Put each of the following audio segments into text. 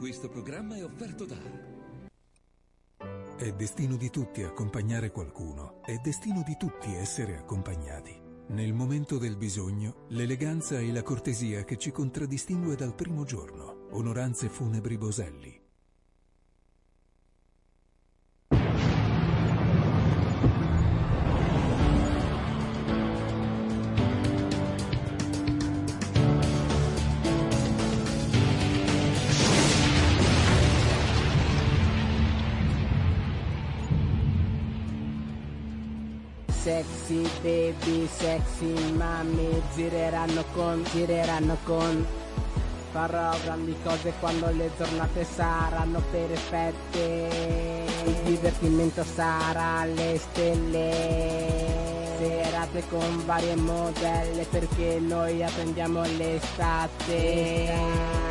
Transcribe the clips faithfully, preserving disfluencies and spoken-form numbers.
Questo programma è offerto da... È destino di tutti accompagnare qualcuno, è destino di tutti essere accompagnati. Nel momento del bisogno, l'eleganza e la cortesia che ci contraddistingue dal primo giorno. Onoranze Funebri Boselli. Sexy baby, sexy mami, gireranno con, gireranno con. Farò grandi cose quando le giornate saranno perfette. Il divertimento sarà alle stelle. Serate con varie modelle perché noi attendiamo l'estate.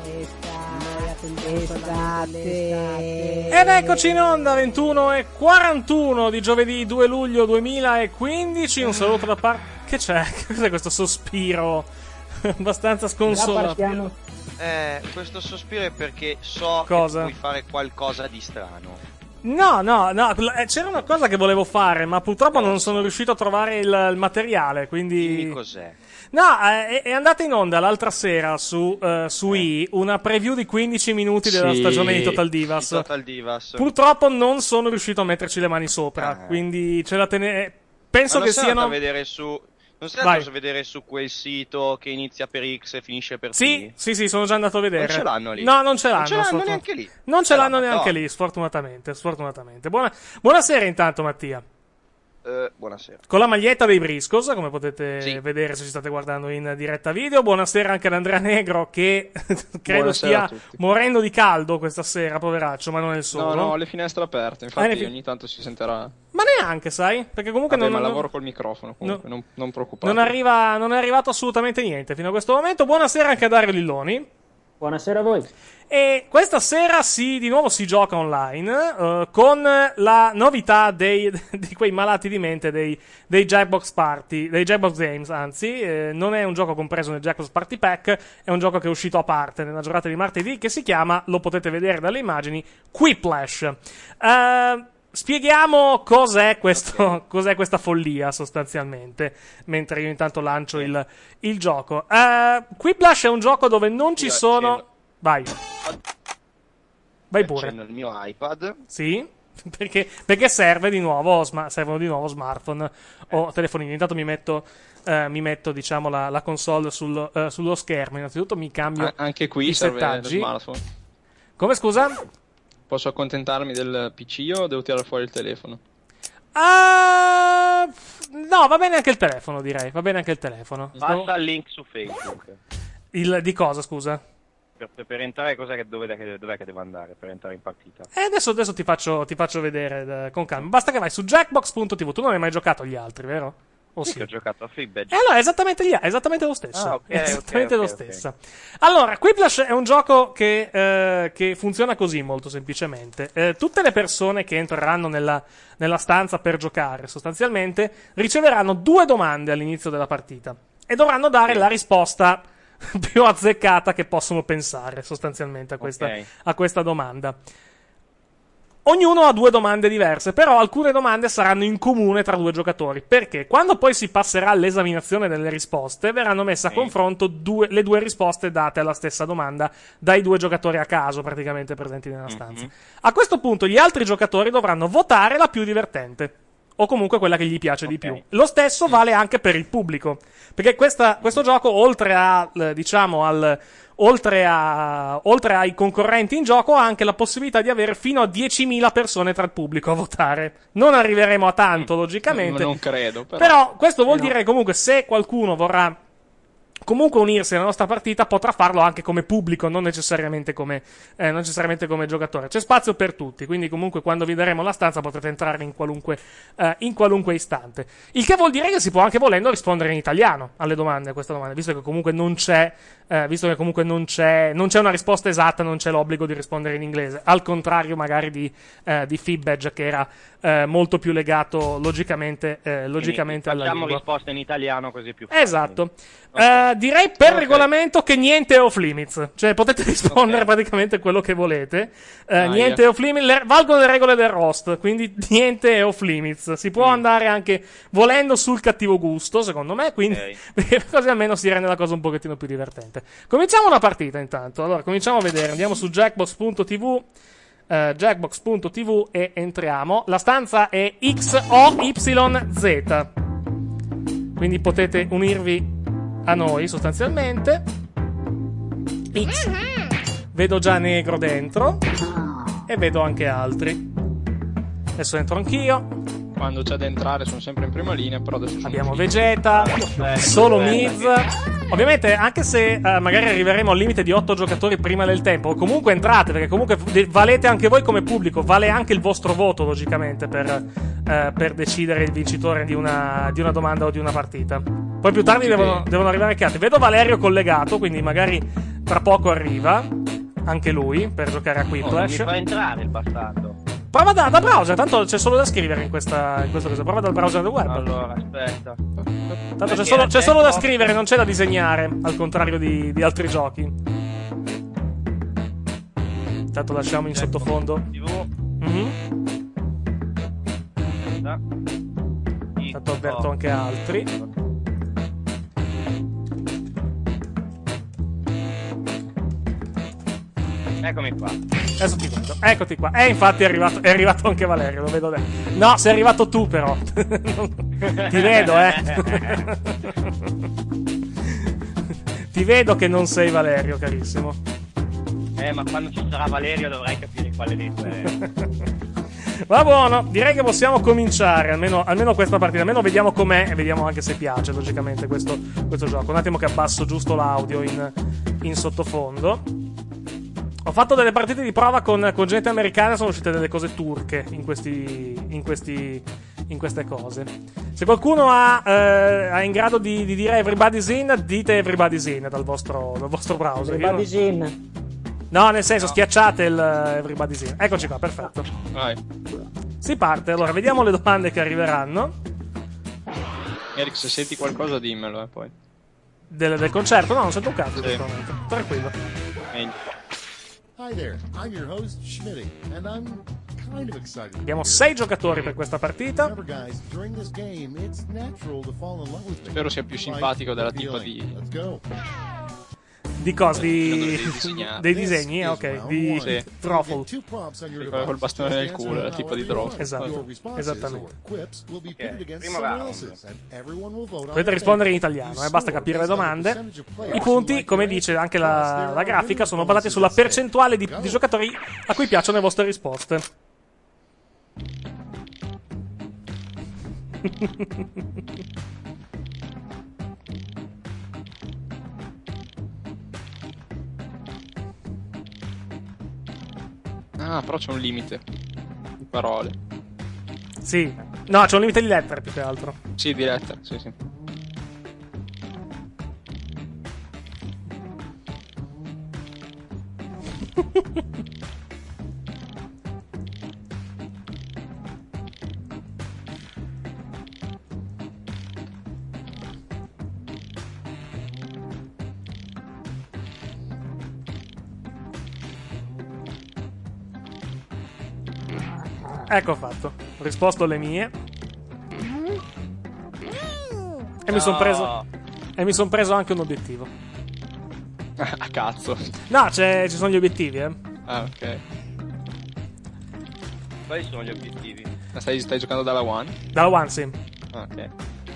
Estate. Ed eccoci in onda, ventuno e quarantuno di giovedì due luglio duemilaquindici. Un saluto da parte... Che c'è? Cos'è questo sospiro? Abbastanza sconsolato. Eh, questo sospiro è perché so Cosa? che puoi fare qualcosa di strano. No, no, no, c'era una cosa che volevo fare, ma purtroppo non sono riuscito a trovare il, il materiale, quindi... Dimmi cos'è. No, è, è andata in onda l'altra sera su, uh, su I una preview di quindici minuti della Sì, stagione di Total Divas. Total Divas. Purtroppo non sono riuscito a metterci le mani sopra, Ah. quindi ce la tenere... Penso Ma che non sei andato siano... a vedere su... Non sei Vai. andato a vedere su quel sito che inizia per X e finisce per Sì, T? sì, sì, sono già andato a vedere. Non ce l'hanno lì? No, non ce l'hanno. Non ce l'hanno sfortun- neanche lì? Non ce Eh, l'hanno la neanche Madonna. lì, sfortunatamente, sfortunatamente. Buona... Buonasera intanto, Mattia. Eh, buonasera. Con la maglietta dei Briscos, come potete Sì. vedere se ci state guardando in diretta video. Buonasera anche ad Andrea Negro, che credo Buonasera stia a tutti. morendo di caldo questa sera, poveraccio, ma non è il solo. No, no, ho le finestre aperte, infatti Ah, le fi- ogni tanto si sentirà. Ma neanche, sai? Perché comunque Vabbè, non, ma non- lavoro col microfono, comunque, no. non, non preoccupate. non arriva, non è arrivato assolutamente niente fino a questo momento. Buonasera anche a Dario Lilloni. Buonasera a voi. E questa sera si, di nuovo si gioca online eh, con la novità dei, di quei malati di mente dei, dei Jackbox Party, dei Jackbox Games, anzi, eh, non è un gioco compreso nel Jackbox Party Pack, è un gioco che è uscito a parte nella giornata di martedì, che si chiama, lo potete vedere dalle immagini, Quiplash. Eh, Spieghiamo cos'è, questo, Ok. cos'è questa follia sostanzialmente, mentre io intanto lancio il, il gioco. Eh, Quiplash è un gioco dove non ci Io sono... accendo- Vai. Vai pure. Accendo il mio iPad. Sì? Perché, perché serve di nuovo, sma- servono di nuovo smartphone o telefonini. Intanto mi metto, eh, mi metto diciamo, la, la console sul- eh, sullo schermo. Innanzitutto mi cambio A- anche qui i serve settaggi. lo smartphone. Come scusa? Posso accontentarmi del P C o devo tirare fuori il telefono? Ah, no, va bene anche il telefono, direi. Va bene anche il telefono. Basta il link su Facebook. Il, di cosa, scusa? Per, per entrare, cos'è che, dov'è, che, dov'è che devo andare per entrare in partita? E adesso, adesso ti, faccio, ti faccio vedere eh, con calma. Basta che vai su jackbox punto tv. Tu non hai mai giocato agli altri, vero? O Sì, sì? che ho giocato a Fibbage. E allora è esattamente, gli- è esattamente lo stesso. Ah, ok, è esattamente ok, lo ok, stesso. Allora, Quiplash è un gioco che, eh, che funziona così molto semplicemente. Eh, tutte le persone che entreranno nella, nella stanza per giocare, sostanzialmente, riceveranno due domande all'inizio della partita e dovranno dare la risposta più azzeccata che possono pensare, sostanzialmente, a questa, Ok. a questa domanda. Ognuno ha due domande diverse, però alcune domande saranno in comune tra due giocatori. Perché? Quando poi si passerà all'esaminazione delle risposte, verranno messe a confronto due- le due risposte date alla stessa domanda dai due giocatori a caso, praticamente presenti nella stanza. A questo punto gli altri giocatori dovranno votare la più divertente, o comunque quella che gli piace di più. Lo stesso vale anche per il pubblico, perché questa- questo gioco, oltre a, eh, diciamo, al... Oltre, a, oltre ai concorrenti in gioco, ha anche la possibilità di avere fino a diecimila persone tra il pubblico a votare. Non arriveremo a tanto, logicamente. Non credo, però. Però questo vuol Eh, no. dire che comunque se qualcuno vorrà comunque unirsi alla nostra partita, potrà farlo anche come pubblico, non necessariamente come, eh, non necessariamente come giocatore. C'è spazio per tutti, quindi comunque quando vi daremo la stanza potrete entrare in qualunque, eh, in qualunque istante. Il che vuol dire che si può anche, volendo, rispondere in italiano alle domande, a questa domanda, visto che comunque non c'è, eh, visto che comunque non c'è, non c'è una risposta esatta, non c'è l'obbligo di rispondere in inglese, al contrario magari di, eh, di Fibbage, che era eh, molto più legato logicamente, eh, logicamente alla Facciamo lingua. risposte in italiano così è più facile. Esatto. Eh, Uh, direi per Ok. regolamento che niente è off limits. Cioè, potete rispondere Ok. praticamente quello che volete. Uh, Ah, niente yeah. è off limits. Le- valgono le regole del roast. Quindi niente è off limits. Si può Mm. andare anche volendo sul cattivo gusto, secondo me. Quindi, Ok. così almeno si rende la cosa un pochettino più divertente. Cominciamo la partita intanto. Allora, cominciamo a vedere. Andiamo su jackbox punto tv. Uh, jackbox punto tv e entriamo. La stanza è X O Y Z. Quindi potete unirvi a noi sostanzialmente. X. Vedo già negro dentro. E vedo anche altri. Adesso entro anch'io. Quando c'è da entrare sono sempre in prima linea, però adesso sono Abbiamo qui. Vegeta, Eh, solo bella Miz. che- Ovviamente, anche se eh, magari arriveremo al limite di otto giocatori prima del tempo, comunque entrate, perché comunque de- valete anche voi come pubblico, vale anche il vostro voto, logicamente, per, eh, per decidere il vincitore di una, di una domanda o di una partita. Poi più tardi devono, devono arrivare anche altri. Vedo Valerio collegato, quindi magari tra poco arriva anche lui per giocare a Oh, non mi Quiplash. fa entrare il bastardo. Prova da, da browser, tanto c'è solo da scrivere in questa, in questa cosa. Prova dal browser del web. Allora, aspetta. Tanto c'è Perché solo, c'è solo da adesso- scrivere, non c'è da disegnare, al contrario di, di altri giochi. Intanto lasciamo in sottofondo. tivù. Mhm. Aspetta. Intanto avverto anche altri. Eccomi qua. Adesso ti guardo. Eccoti qua. E infatti è arrivato, è arrivato anche Valerio, lo vedo. de- No, sei arrivato tu però. Ti vedo, eh. Ti vedo che non sei Valerio, carissimo. Eh, ma quando ci sarà Valerio dovrai capire quale dei due è. Va buono, direi che possiamo cominciare, almeno, almeno questa partita, almeno vediamo com'è e vediamo anche se piace, logicamente, questo, questo gioco. Un attimo che abbasso giusto l'audio in, in sottofondo. Ho fatto delle partite di prova con, con gente americana, sono uscite delle cose turche in questi, in questi, in queste cose. Se qualcuno ha, eh, è in grado di, di dire Everybody's in, dite Everybody's in dal vostro, dal vostro browser. Io non- Everybody's in. No, nel senso, schiacciate il eh, Everybody's in. Eccoci qua, perfetto. Vai. Si parte, allora vediamo le domande che arriveranno. Eric, se senti qualcosa dimmelo, eh, poi. Del, del concerto. No, non sento un cazzo in Sì. questo momento. Tranquillo. Meglio. Hi there, I'm your host, Schmitty, and I'm kind of excited. Abbiamo sei giocatori per questa partita. Remember guys, during this game, it's natural to fall in love with me. Spero sia più Like simpatico della the tipa feeling. di... Let's go. Di cosa? Di... Dei disegnati. dei disegni, eh, ok. Di Sì. Truffle. Two prompts on your Sì, quella col device. bastone nel Just culo, answer la tipa di however you Droff. want. Esatto, Your responses esattamente. or quips will be pitted against primo someone round. else's, and everyone will vote on Dovete their rispondere in favor. italiano, You eh, basta score capire le based on the domande. percentage of players I who punti, like come your dice answer. anche Plus, la, there la are grafica, winning sono basati bonuses sulla that say, percentuale di, "Go." di giocatori a cui piacciono le vostre risposte. Ah, però c'è un limite di parole. Sì. No, c'è un limite di lettere più che altro. Sì, di lettere, sì, sì. Ecco fatto. Ho risposto le mie. E mi sono preso. E mi sono preso anche un obiettivo. A cazzo. No, c'è- ci sono gli obiettivi, eh. Ah, ok. Quali sono gli obiettivi? Ma Stai, stai giocando dalla One? Dalla One, sì. Ah, ok.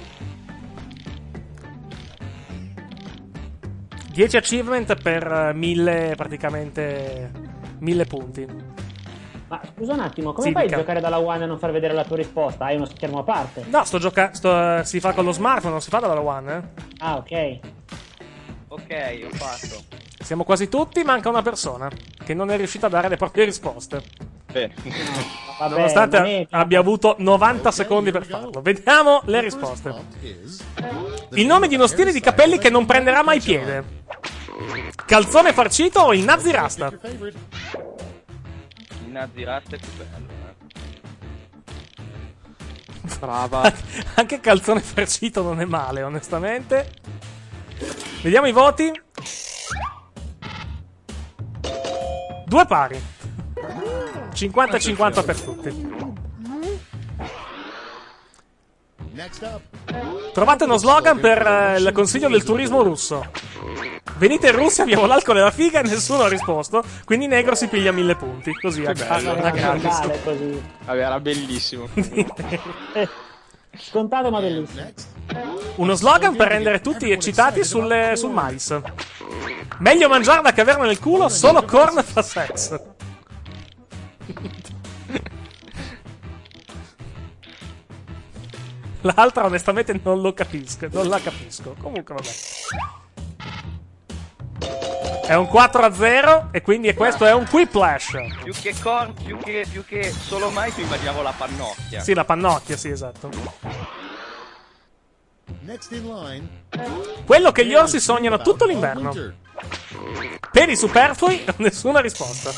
dieci achievement per eh, mille, praticamente. mille punti. Ma scusa un attimo, come Sì, fai dica. a giocare dalla One e non far vedere la tua risposta? Hai uno schermo a parte? No, sto giocando. Si fa con lo smartphone, non si fa dalla One, eh. Ah, ok. Ok, ho fatto. Siamo quasi tutti, manca una persona che non è riuscita a dare le proprie risposte. Bene. Vabbè, Nonostante non è- abbia avuto novanta secondi per farlo. Vediamo le risposte. Il nome di uno stile di capelli che non prenderà mai piede. Calzone farcito o il Nazi Rasta? Il Nazi Rasta è più bello, eh. Brava. Anche calzone farcito non è male, onestamente. Vediamo i voti. Due pari. cinquanta e cinquanta per tutti. Trovate uno slogan per eh, il consiglio del turismo russo. Venite in Russia, abbiamo l'alcol e la figa e nessuno ha risposto. Quindi Negro si piglia mille punti. Così a, bello. a, a gratis. Vale, così. Vabbè, era bellissimo. Eh, scontato ma bellissimo. Uno slogan per rendere tutti eccitati sulle, sul mais. Meglio mangiarla che averla nel culo, solo corn fa sex. L'altra onestamente non lo capisco, non la capisco. Comunque vabbè. È un quattro a zero e quindi questo è un Quiplash. Più che corn, più che, più che solo mais, io immaginavo la pannocchia. Sì, la pannocchia, sì, esatto. Next in line. Quello che gli orsi sognano tutto l'inverno. Per i superflui, nessuna risposta.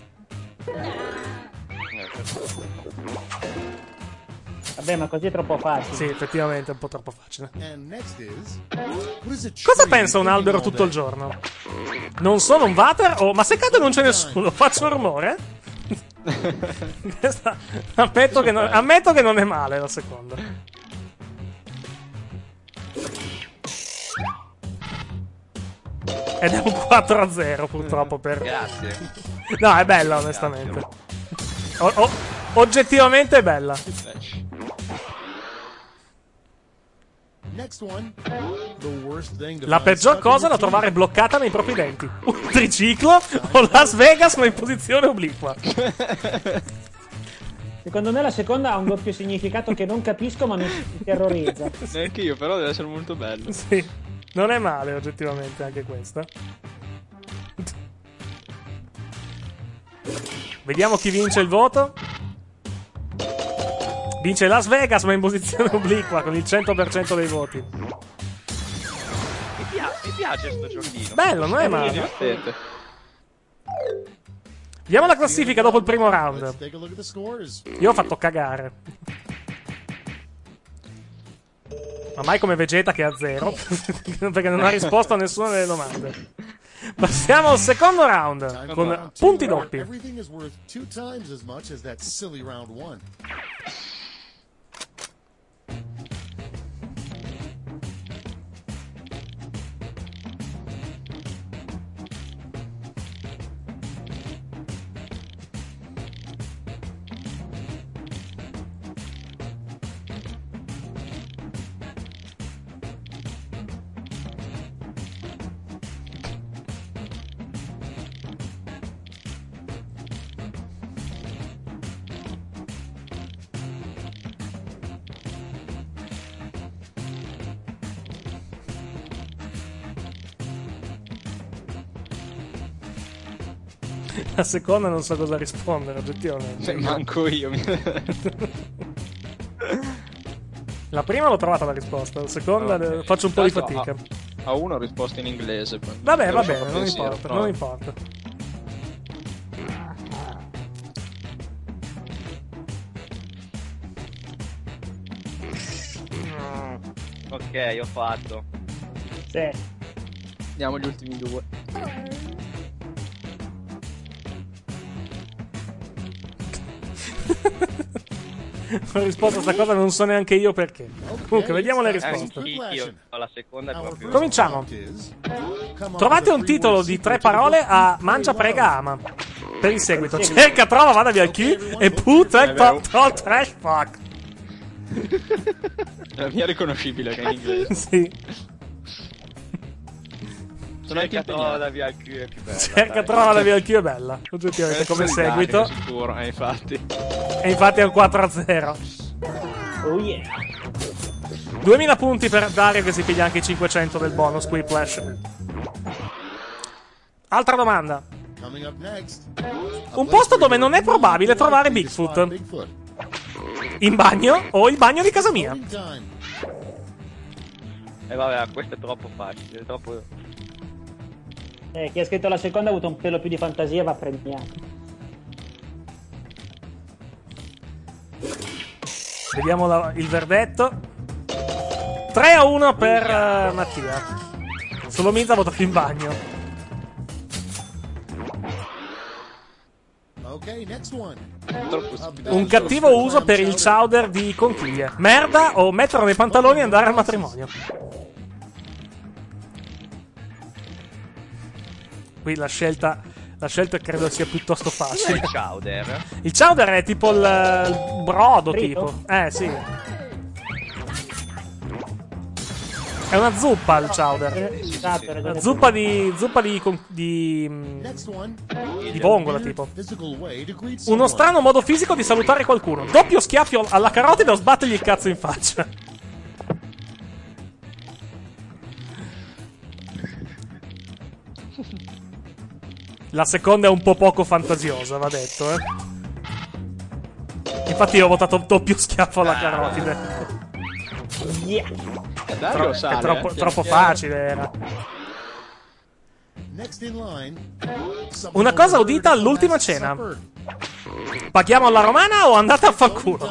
Vabbè, ma così è troppo facile. Sì, effettivamente è un po' troppo facile. And next is, what is a Cosa tree pensa un thinking albero all tutto il day? giorno? Non sono un water? Oh, ma seccato non c'è nessuno, faccio un rumore? Questa- ammetto, che non, ammetto che non è male la seconda. Ed è un quattro a zero purtroppo per... Grazie. No, è bella onestamente. O- o- oggettivamente è bella. Next one. The worst thing to La find peggior stuck in cosa your da teeth. trovare bloccata nei propri denti. Un triciclo o Las Vegas ma in posizione obliqua. Secondo me la seconda ha un doppio significato che non capisco ma mi mi terrorizza. Neanche io, però deve essere molto bello. Sì, non è male oggettivamente anche questa. Vediamo chi vince il voto. Vince Las Vegas ma in posizione obliqua con il cento per cento dei voti. Mi, pia- mi piace sto giochino. Bello, non è È male. divertente. Vediamo la classifica dopo il primo Let's round. take a look at the scores. Io ho fatto cagare. Ormai come Vegeta che ha zero. Perché non ha risposto a nessuna delle domande. Passiamo al secondo round Time con for round two, punti where doppi. Everything is worth two times as much as that silly round one. La seconda non so cosa rispondere oggettivamente. Cioè, manco io. La prima l'ho trovata la risposta, la seconda Ok. eh, faccio un po' di Tanto fatica. A, a uno ho risposto in inglese. poi. Vabbè, Devo va fare bene, non pensiero, importa, però- non importa. Ok, ho fatto. Sì. Andiamo gli ultimi due. Ho risposto a sta cosa, non so neanche io perché. Comunque, vediamo le risposte. Anch'io. La seconda è Our proprio... first Cominciamo. prompt is, come up Trovate with a un titolo three-word di tre secret to the parole book a you mangia, play prega, well. ama. Per il seguito. Cerca, trova, vada via il Q e puta il top top trash fuck. La mia è riconoscibile che è in inglese. Sì. Sono anche Cerca impegnato. da via il Q è più bella. Cerca, dai. trova, vada via il Q è bella. Oggettivamente, come seguito. Sicuro, eh, infatti. E infatti è un quattro a zero. Oh yeah. duemila punti per Dario che si piglia anche i cinquecento del bonus Quiplash. Altra domanda. Coming up next, Un posto dove non è probabile trovare Bigfoot. Bigfoot. In bagno o il bagno di casa mia. Voting time. E vabbè, questo è troppo facile, è troppo... Eh, chi ha scritto la seconda ha avuto un pelo più di fantasia, va premiato. Vediamo la- il verdetto. tre a uno per eh, Mattia. Solo Miz ha votato in bagno. Okay, next one. Un cattivo uso per il chowder di conchiglie. Merda o metterlo nei pantaloni e andare al matrimonio. Qui la scelta, la scelta credo sia piuttosto facile. Il chowder. Il chowder è tipo il, il brodo, Frito? tipo. Eh, sì. È una zuppa il chowder. Esatto, Una ragione zuppa di. zuppa di. con- di. mm, Next one. di vongola, tipo. Physical way to greet Uno someone. strano modo fisico di salutare qualcuno. Doppio schiaffio alla carotide o sbattergli il cazzo in faccia. La seconda è un po' poco fantasiosa, va detto, eh. Infatti io ho votato doppio schiaffo alla carotide. Yeah. Dario Tro- sale, è troppo, eh, troppo piano piano. facile era. Next in line. Una cosa udita all'ultima cena. Paghiamo alla romana o andate a fa culo?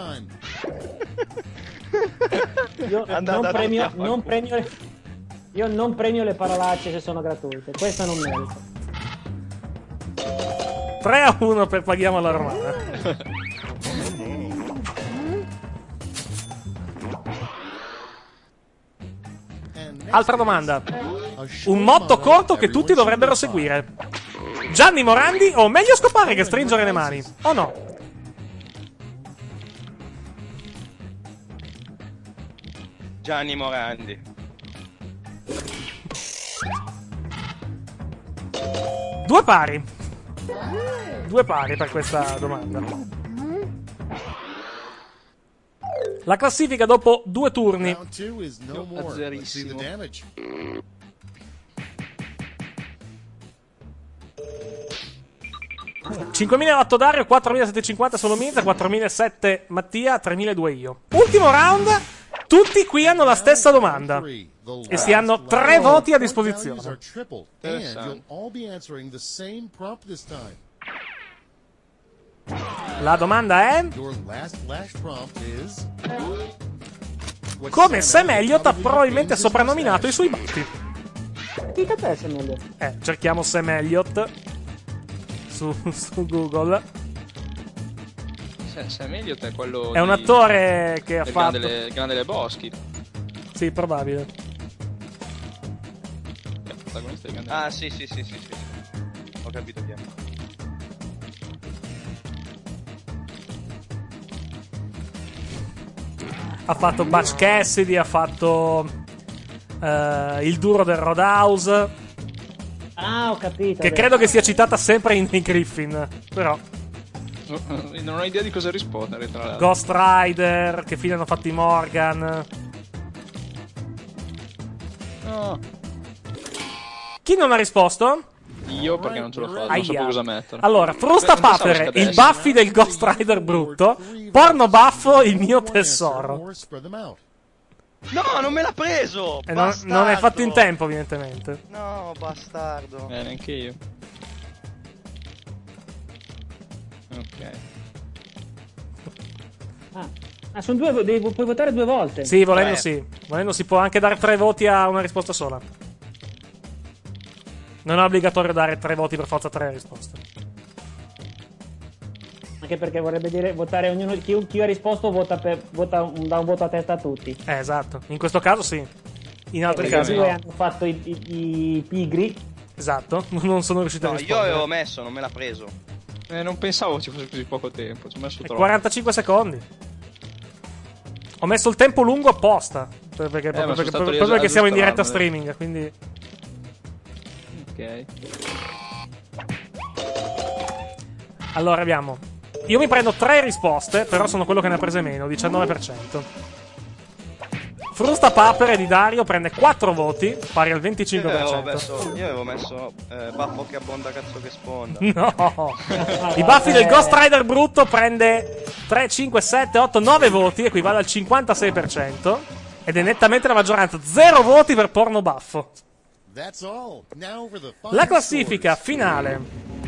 Io Andate non a premio, tutti a non premio, io non premio le parolacce se sono gratuite. Questa non merita. tre a uno per paghiamo alla romana. Altra domanda. Un motto corto che tutti dovrebbero seguire. Gianni Morandi o meglio scopare che stringere le mani? O no? Gianni Morandi. Due pari. Due pari per questa domanda. La classifica dopo due turni. Round two is no more. Let's see the damage. cinquemilaotto Dario, quattromilasettecentocinquanta solo Miz, quattromilasette Mattia, tremiladue io. Ultimo round. Tutti qui hanno la stessa domanda. E si hanno tre voti a disposizione. Are tripled, and you'll all be answering the same prompt this time. La domanda è: Your last flash prompt is. What come Sam Sam Elliott ha probably probabilmente gains his soprannominato i mustache? suoi baffi? Dica te se meglio. Eh, cerchiamo Sam Elliott su, su Google. Se- Sam Elliott è quello È un di- attore che ha del fatto. Grande, Le- Grande Le Boschi. Sì, probabile. È il protagonista di Grande Ah, sì, sì, sì, sì, sì. Ho capito chi è. Ha fatto Butch Cassidy, ha fatto eh, il duro del Roadhouse, Ah, ho capito. che beh. credo che sia citata sempre in nei Griffin. Però Le- Non ho idea di cosa rispondere, tra l'altro. Ghost Rider, che fine hanno fatto i Morgan. No, Chi non ha risposto? io perché non ce l'ho fatta, non Aia. sapevo cosa mettere. Allora, Frusta Beh, non pensavo Papere, il scadesse. Buffy del Ghost Rider brutto, Porno Baffo, il mio tesoro. Or spread them out. No, non me l'ha preso! E non, Bastardo. non è fatto in tempo, evidentemente. No, bastardo. Eh, neanche io. Ok. Ah, ah, sono due, devi, puoi votare due volte. Sì, volendo Tre. sì. Volendo si può anche dare tre voti a una risposta sola. Non è obbligatorio dare tre voti per forza tre risposte. Anche perché vorrebbe dire votare ognuno. Chi, chi ha risposto vota, per, vota un, da un voto a testa a tutti. Eh, esatto. In questo caso sì. In altri Perché casi due no. hanno fatto i, i- i pigri. Esatto. Non sono riuscito a No, io rispondere. avevo messo, non me l'ha preso. Eh, non pensavo ci fosse così poco tempo. Ci ho messo È troppo. quarantacinque secondi. Ho messo il tempo lungo apposta. per- Perché, proprio, ma sono perché, stato proprio lì a- perché a siamo in diretta aggiustarlo, streaming. Quindi. Ok. Allora abbiamo. Io mi prendo tre risposte, però sono quello che ne ha prese meno, diciannove per cento. Frusta Papere di Dario prende quattro voti, pari al Io venticinque per avevo cento. messo, io avevo messo eh, baffo che abbonda, cazzo che sponda. No. I baffi del Ghost Rider brutto prende tre, cinque, sette, otto, nove voti, equivale al cinquantasei per cento. Ed è nettamente la maggioranza. Zero voti per Porno Baffo. That's all. Now for the final La classifica scores. finale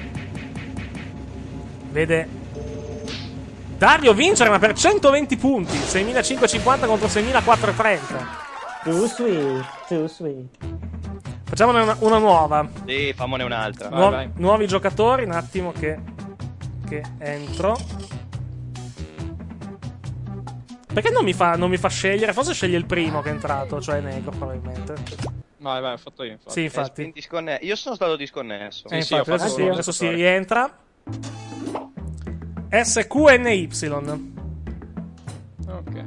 vede Dario vincere, ma per centoventi punti, seimilacinquecentocinquanta contro seimilaquattrocentotrenta. Too sweet, too sweet. Facciamone una, una nuova. Sì, fammone un'altra. Vai, Nuo- vai. Nuovi giocatori, un attimo che, che entro. Perché non mi, fa, non mi fa scegliere? Forse sceglie il primo che è entrato, cioè Negro probabilmente. Vai, vai, ho fatto io, infatti. Sì, Eh, infatti. spin- disconne- Io sono stato disconnesso. Eh, sì, infatti ho fatto adesso, uno adesso si giocatore. rientra. S Q N Y. Ok.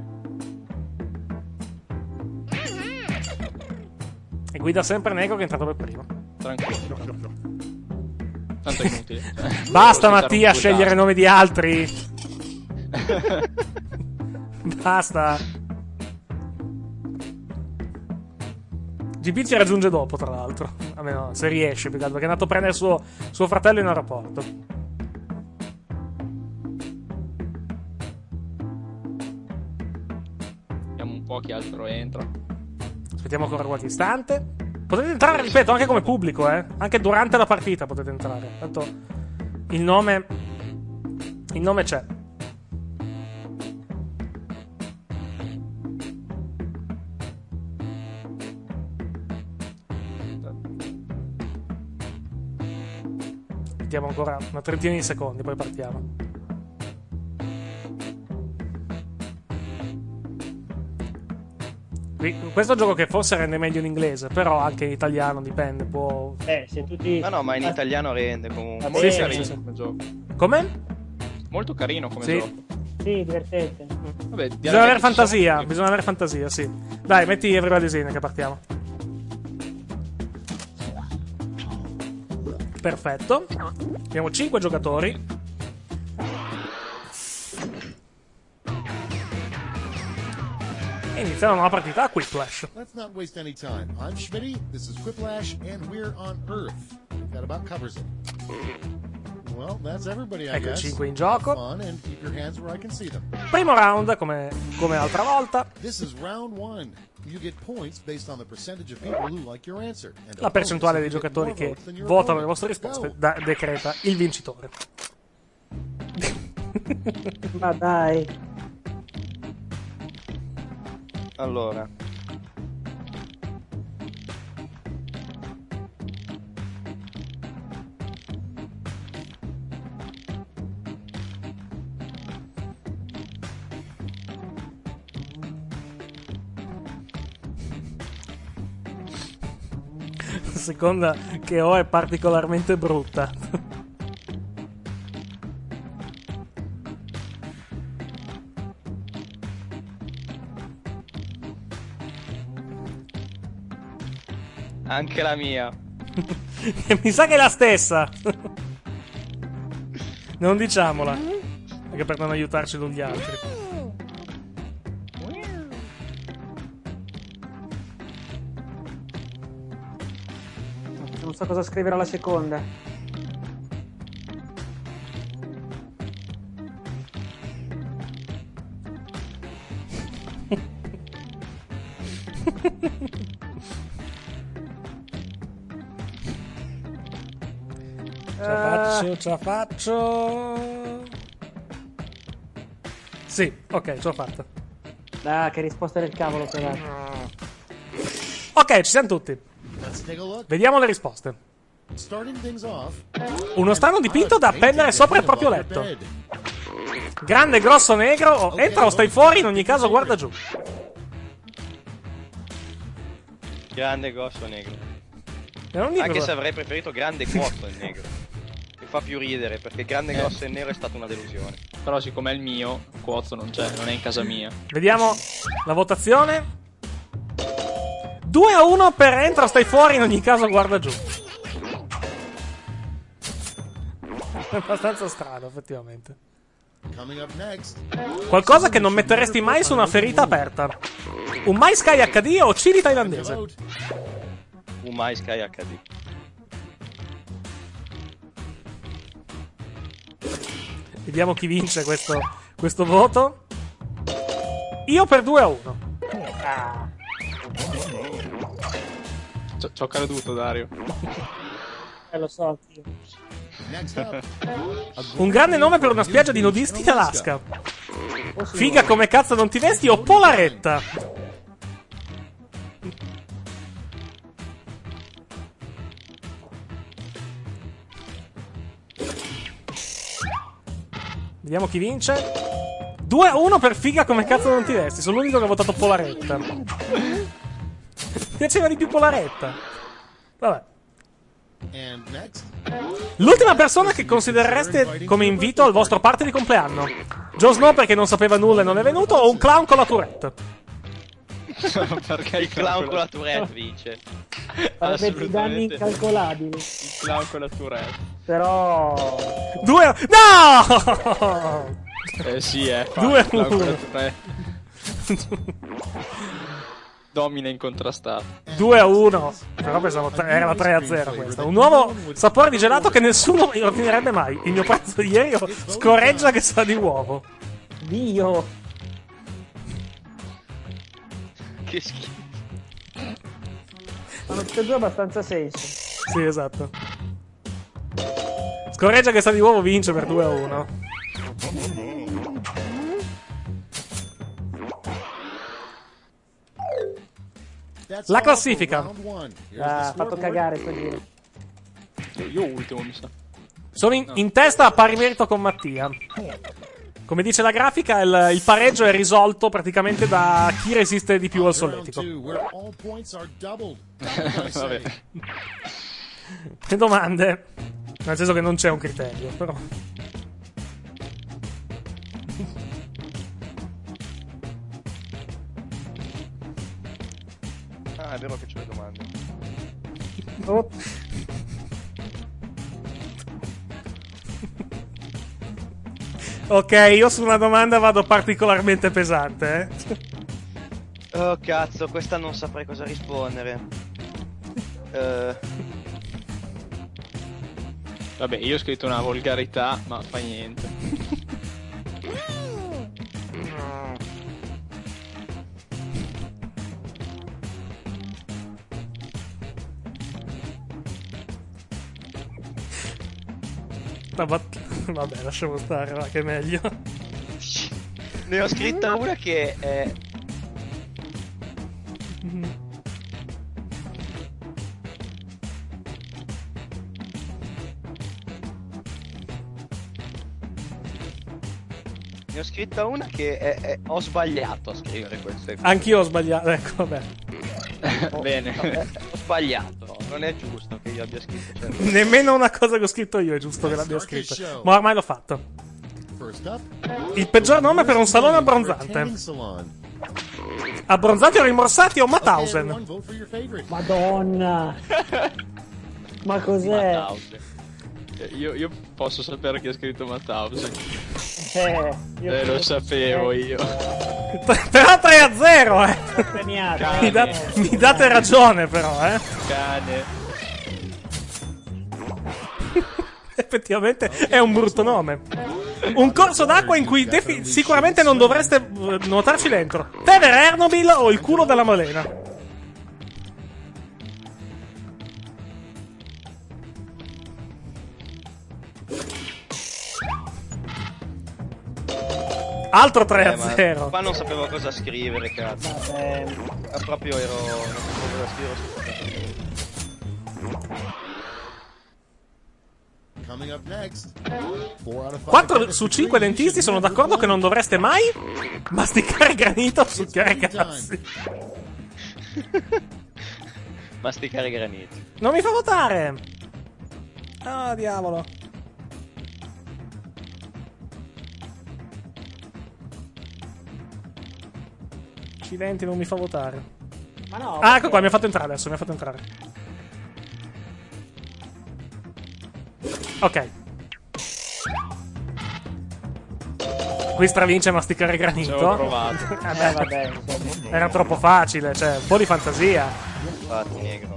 E guida sempre Negro che è entrato per primo. Tranquillo. Tanto è inutile. Basta Così Mattia sarà un scegliere puttano. nomi di altri. Basta. G P ci raggiunge dopo, tra l'altro. Almeno se riesce, più che altro, perché è andato a prendere suo, suo fratello in aeroporto. Vediamo un po' chi altro entra. Aspettiamo ancora qualche istante. Potete entrare, ripeto, anche come pubblico, eh. Anche durante la partita potete entrare. Tanto il nome. Il nome c'è. Mettiamo ancora una trentina di secondi, poi partiamo. Qui- Questo è un gioco che forse rende meglio in inglese, però anche in italiano dipende, può... Eh, se tutti... No, no, ma in italiano rende comunque. Va Molto bene. carino sì, sì. come gioco. Come? Molto carino come Sì. gioco. Sì, divertente. Vabbè, direi Bisogna avere che ci fantasia, siamo- bisogna avere fantasia, sì. Dai, metti Everybody's In che partiamo. Perfetto. Abbiamo cinque giocatori. E inizia una nuova partita a Quiplash. Let's not waste any time. I'm Schmitty, this is Quiplash, and we're on Earth. That about covers it. Well, that's everybody, I Ecco, guess. cinque in gioco. Have fun and keep your hands where I can see them. Primo round, come, come l'altra volta. This is round one. You get points based on the percentage of people who like your answer. And a La percentuale dei bonus if you giocatori get che more votes than your votano le opponent. vostre risposte Go. da- decreta il vincitore. Ma dai. Allora. La seconda che ho è particolarmente brutta. Anche la mia. Mi sa che è la stessa. Non diciamola. Anche per non aiutarci l'un gli altri. Non so cosa scrivere alla seconda. Ce la faccio, ce la faccio. Sì, ok, ce l'ho fatta. Ah, che risposta del cavolo però. Ok, ci siamo tutti. Let's take a look. Vediamo le risposte. Starting things off. Uno strano dipinto da appendere sopra il proprio letto. Grande, grosso, negro. O entra o stai fuori, in ogni caso guarda giù. Grande grosso negro. E non dico Anche cosa- se avrei preferito grande grosso e negro. Mi fa più ridere perché grande grosso e nero è stata una delusione. Però siccome è il mio, Quozzo non c'è, non è in casa mia. Vediamo la votazione. due a uno per entra o stai fuori, in ogni caso guarda giù. È abbastanza strano, effettivamente. Coming up next. Qualcosa che non metteresti mai su una ferita aperta. Un My Sky acca di o chili thailandese? Vote. Umai Sky acca di. Vediamo chi vince questo, questo voto. Io per due a uno. Ci ci ho creduto, Dario. Eh, lo so anch'io. Next up. Un grande nome per una spiaggia di nudisti in Alaska. Figa come cazzo non ti vesti o Polaretta? Vediamo chi vince. due a uno per figa come cazzo non ti vesti. Sono l'unico che ha votato Polaretta. Mi piaceva di più Polaretta. Vabbè. And next, L'ultima persona che considerereste come invito al vostro party di compleanno. Jon Snow perché non sapeva nulla e non è venuto, o un clown con la tourette? Perché Il clown con la tourette vince. Avrebbe dei danni incalcolabili. Il clown con la tourette. Però... Due... No! Eh sì, eh. fa, Due il clown con la uno. tourette. Domina incontrastato. due a uno. Però pensavo tre- era la tre a zero questa. Un nuovo sapore di gelato che nessuno ordinerebbe mai. Il mio pranzo di ieri scorreggia che sa di uovo. Dio! Che schifo. Hanno tutte e due abbastanza senso. Sì, esatto. Scorreggia che sa di uovo vince per due a uno. that's La all classifica. for round one. Here's Ah, the ha fatto scoreboard. cagare sto giro. Io ultimo, mi sa. Sono in, in testa a pari merito con Mattia. Come dice la grafica, il, il pareggio è risolto praticamente da chi resiste di più al Round solletico. two, where all points are doubled. What can I say? Vabbè. Le domande, nel senso che non c'è un criterio, però. Ah, è vero che c'ho le domande. Oh, Ok, io su una domanda vado particolarmente pesante, eh. Oh cazzo, questa non saprei cosa rispondere. Eh, Vabbè, io ho scritto una volgarità, ma fa niente. No, ma- Vabbè, lasciamo stare, va, che è meglio. ne ho scritta una che è... Ne ho scritta una che è, è- ho sbagliato a scrivere queste. Anch'io ho sbagliato, ecco, vabbè. Bene. Eh, ho sbagliato, non è giusto che io abbia scritto. Cioè, Nemmeno una cosa che ho scritto io è giusto che l'abbia scritto. Ma ormai l'ho fatto. First up, Il peggior nome per un salone for a abbronzante. tanning salon. Abbronzati o rimborsati o Okay, Mauthausen? everyone, vote for your favorite. Madonna! Ma cos'è? Mauthausen. Eh, Io, io posso sapere chi ha scritto Mauthausen. Eh, io Eh, lo sapevo io. Però tre a zero, eh. Premiato. Mi, da- mi date ragione, però, eh. Cane. Effettivamente è un brutto nome. Un corso d'acqua in cui defi- sicuramente non dovreste eh, nuotarci dentro. Tever Ernobil o il culo della Malena? Altro tre eh, a ma zero. qua non sapevo cosa scrivere, cazzo. Eh, Ma proprio ero... non sapevo cosa scrivere. Coming up next, four out of five quattro dentists su agree cinque you dentisti should sono never d'accordo che non blend. dovreste mai masticare granito o succhiare It's cazzi. Masticare granito. Non mi fa votare. Ah, diavolo. Accidenti, non mi fa votare. ma no. Ah, ecco qua, mi ha fatto entrare adesso, mi ha fatto entrare. Ok. Qui stravince masticare Ci avevo granito. provato. Eh, Eh, beh, vabbè, insomma. era troppo facile, cioè, un po' di fantasia. Infatti, negro.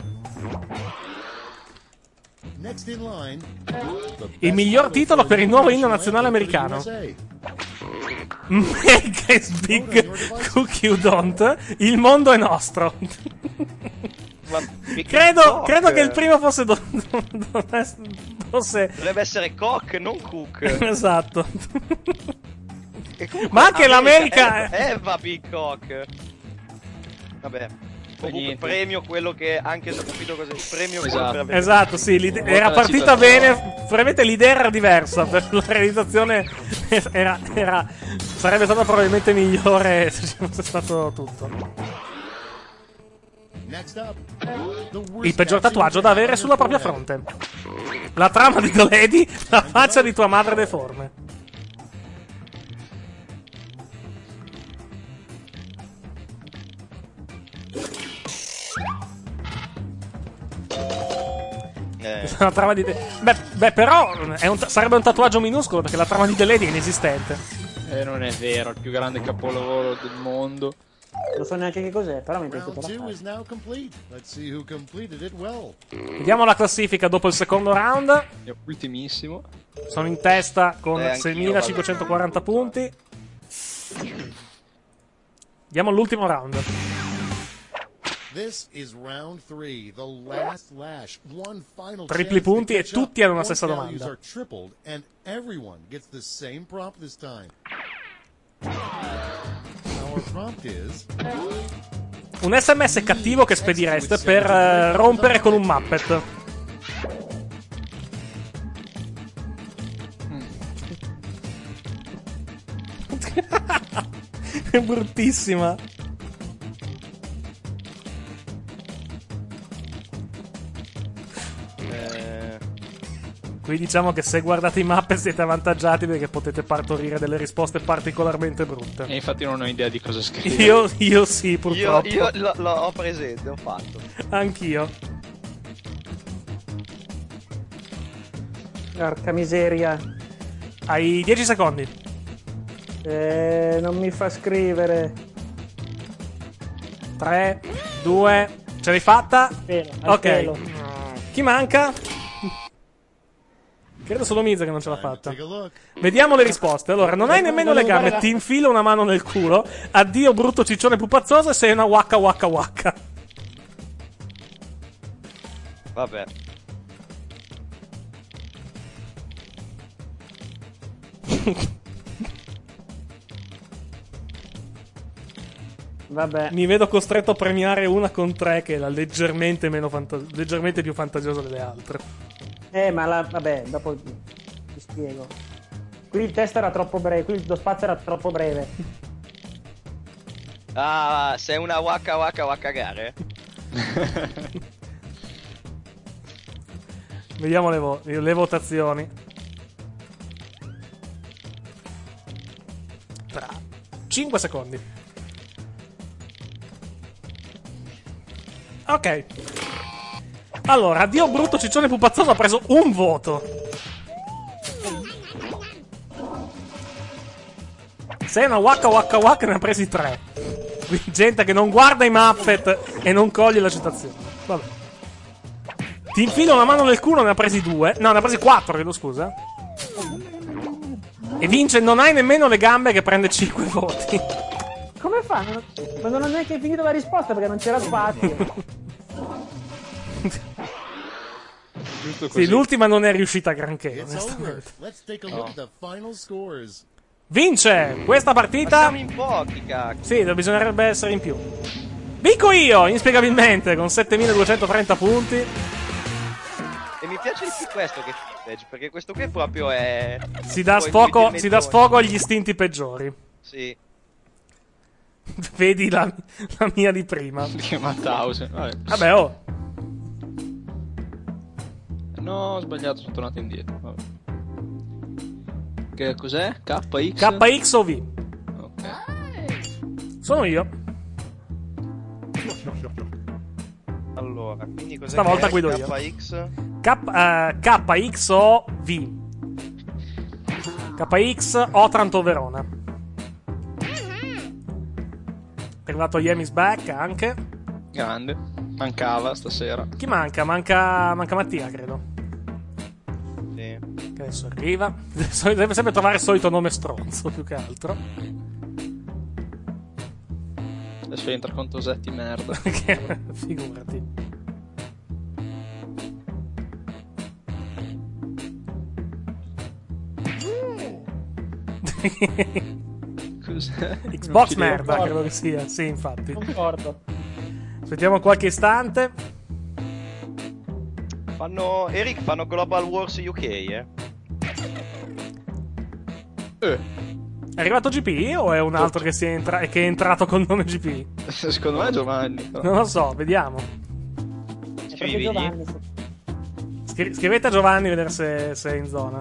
Next in line, Il miglior titolo per il nuovo inno nazionale americano. Make is big, cook you don't. Il mondo è nostro. Ma Big Credo, Cock. credo che il primo fosse. Do- do- fosse. Dovrebbe essere Cock, non Cook. Esatto. E comunque Ma anche l'America- Eva, Eva Big Cock. Vabbè. Comunque premio quello che, anche se ho capito cos'è, il premio quello Esatto. per aver- Esatto, sì, l'ide- era partita bene. Probabilmente l'idea era diversa. Per la realizzazione era, era- sarebbe stata probabilmente migliore se ci fosse stato tutto. Next up, the worst Il peggior tattoo tatuaggio da avere sulla propria fronte. La trama di The Lady, la faccia di tua madre deforme. Eh. La trama di The- beh, beh, però è un ta- sarebbe un tatuaggio minuscolo perché la trama di The Lady è inesistente. Eh, non è vero, il più grande capolavoro del mondo. Non so neanche che cos'è, però mi è Round piaciuto. two is now complete. Let's see who completed it well. Vediamo la classifica dopo il secondo round. È ultimissimo. Sono in testa con Eh, anch'io, seimilacinquecentoquaranta punti. Vediamo l'ultimo round. This is round three, the last lash. One final Tripli chance to punti e catch up. tutti hanno la Point stessa values domanda. are tripled, and everyone gets the same prompt this time. Our prompt is Un sms cattivo che spedireste per eh, rompere con un Muppet. È bruttissima. Eh, Qui diciamo che se guardate i Muppet siete avvantaggiati perché potete partorire delle risposte particolarmente brutte. E infatti non ho idea di cosa scrivere. Io, io sì, io purtroppo. io lo, lo ho presente, ho fatto. Anch'io. Porca miseria. Hai dieci secondi. Eh, non mi fa scrivere. tre, due, ce l'hai fatta? Bene, al Ok. pelo. Chi manca? Credo solo Miza che non ce l'ha fatta. take a look. Vediamo le risposte. Allora, non hai nemmeno le gambe, Guarda. ti infilo una mano nel culo. Addio brutto ciccione pupazzoso e sei una waka waka waka. Vabbè. Vabbè. Mi vedo costretto a premiare una con tre che è la leggermente meno fanta- leggermente più fantasiosa delle altre. Eh, ma la, vabbè, dopo ti spiego. Qui il test era troppo breve, qui lo spazio era troppo breve. Ah, sei una waka waka waka gare? Vediamo le, vo- le votazioni. Tra cinque secondi. Ok. Allora, addio brutto ciccione pupazzoso ha preso un voto. Sei una waka waka waka ne ha presi tre. Quindi gente che non guarda i Muppet e non coglie la citazione. Vabbè. Ti infilo una mano nel culo, ne ha presi due. No, ne ha presi quattro, chiedo scusa. E vince non hai nemmeno le gambe che prende cinque voti. Come fa? Non- Ma non ho neanche finito la risposta perché non c'era spazio. Giusto così. Sì, l'ultima non è riuscita granché, It's over. onestamente. Let's take a look at the final scores. Vince questa Ma partita. siamo in pochi, cacchio. Sì, bisognerebbe essere in più. Vinco io, inspiegabilmente, con settemiladuecentotrenta punti. E mi piace di più questo che Footage, perché questo qui proprio è... Si dà poi sfogo, Luigi si dà Mezzoni. sfogo agli istinti peggiori. Sì. Vedi la, la mia di prima. Che Mattausen. Vabbè. Vabbè, oh. No, ho sbagliato, sono tornato indietro. Vabbè. Che cos'è? K X? K X o V? Ok. Sono io. Allora, quindi cos'è Stavolta che è? guido io. K X? K, eh, K X O V. K X Otranto Verona. È arrivato Yemis Back anche. Grande. Mancava stasera. Chi manca? Manca, manca Mattia, credo. Sì. Che adesso arriva. Deve sempre trovare il solito nome stronzo, più che altro. Adesso entra con Tosetti merda. Che- Figurati. Cos'è? Xbox Non ci merda, ricordo. credo che sia. Sì, infatti. Concordo. Aspettiamo qualche istante. Fanno... Eric, fanno Global Wars U K, eh? Eh. È arrivato G P o è un altro che, si è, entra- che è entrato col nome G P? Secondo me è Giovanni. Non lo so, vediamo. Scrivigli. Giovanni, sì. Scri- scrivete a Giovanni a vedere se, se è in zona.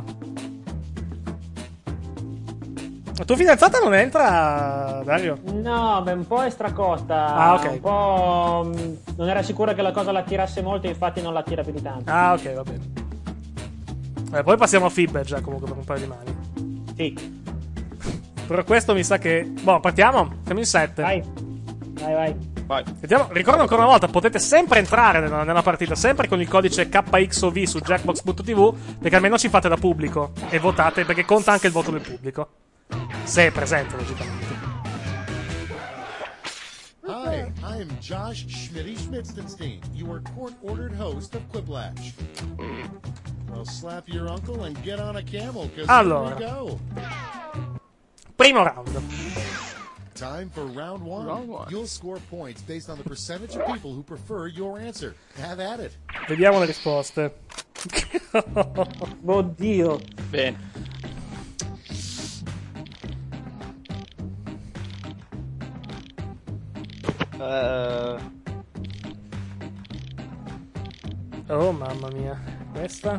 La tua fidanzata non entra, Dario? No, beh, un po' è stracosta. Ah, ok. Un po'. mh, Non era sicura che la cosa la tirasse molto, infatti non la tira più di tanto. Ah, ok, va bene. Eh, poi passiamo a Fibber già comunque per un paio di mani. Sì, Però questo mi sa che... Boh, partiamo? Siamo in sette. vai. Vai, vai. Vai. Sentiamo, ricordo ancora una volta, potete sempre entrare nella, nella partita, sempre con il codice K X O V su jackbox punto t v, perché almeno ci fate da pubblico e votate, perché conta anche il voto del pubblico. Se è presente, logicamente. Hi, I'm Josh Schmitty Schmitzenstein, your court-ordered host of Quiplash. Well, slap your uncle and get on a camel, because Allora. here we go. Primo round. Time for round one. Round one. You'll score points based on the percentage of people who prefer your answer. Have at it. Vediamo le risposte. Oddio. Bene. Eh, Oh, mamma mia. Questa?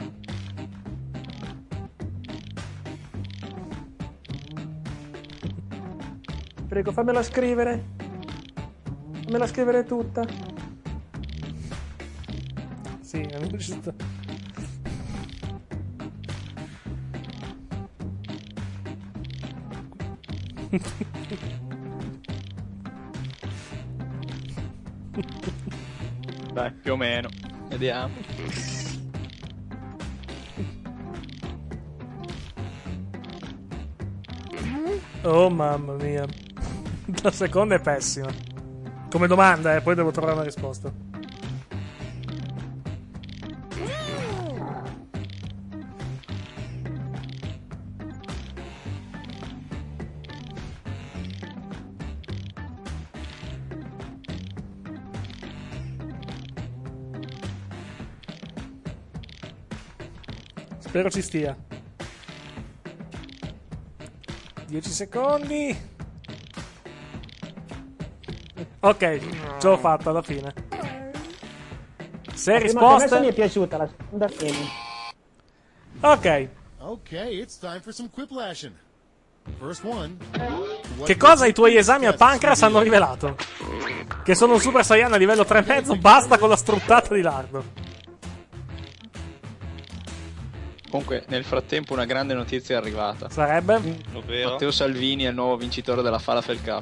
Prego, fammela scrivere. Fammela scrivere tutta. Sì, è giusto. Dai, più o meno. Vediamo. Oh, mamma mia. La seconda è pessima. Come domanda, eh, poi devo trovare una risposta. Spero ci stia. dieci secondi. Ok, ce l'ho fatta alla fine. Se La prima premessa mi risposte... è piaciuta, la seconda fine. Ok. Okay, it's time for some Quiplashing. First one. What Che cosa i tuoi esami al pancreas hanno rivelato? Che sono un Super Saiyan a livello tre e mezzo, basta con la struttata di lardo. Comunque, nel frattempo una grande notizia è arrivata. Sarebbe? ovvero? Matteo Salvini è il nuovo vincitore della Falafel Cup.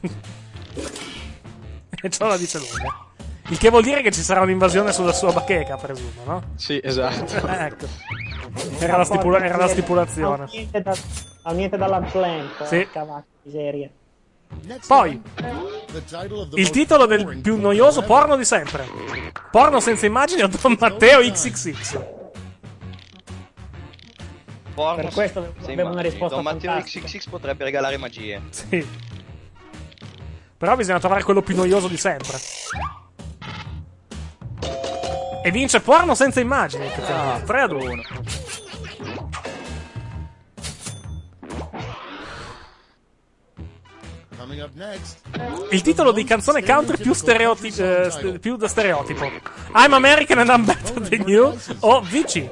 E ciò la dice lunga. Il che vuol dire che ci sarà un'invasione sulla sua bacheca, presumo, no? Sì, esatto. Ecco. Era la, stipula- era la stipulazione. Ha niente, da, ha niente dalla plant. Sì. Cavacca, miseria. Next Poi, one. The title of the il most titolo del boring più game noioso ever. porno di sempre. Porno senza immagini o Don Matteo X X X. Porno, Per questo se- avevo se una immagini. risposta Don Matteo fantastica. X X X potrebbe regalare magie. Sì. Però bisogna trovare quello più noioso di sempre. E vince porno senza immagini. Ah, tre a due. Coming up next. Il titolo di canzone country più, stereoti- eh, st- più da stereotipo. I'm American and I'm better than you. O V C.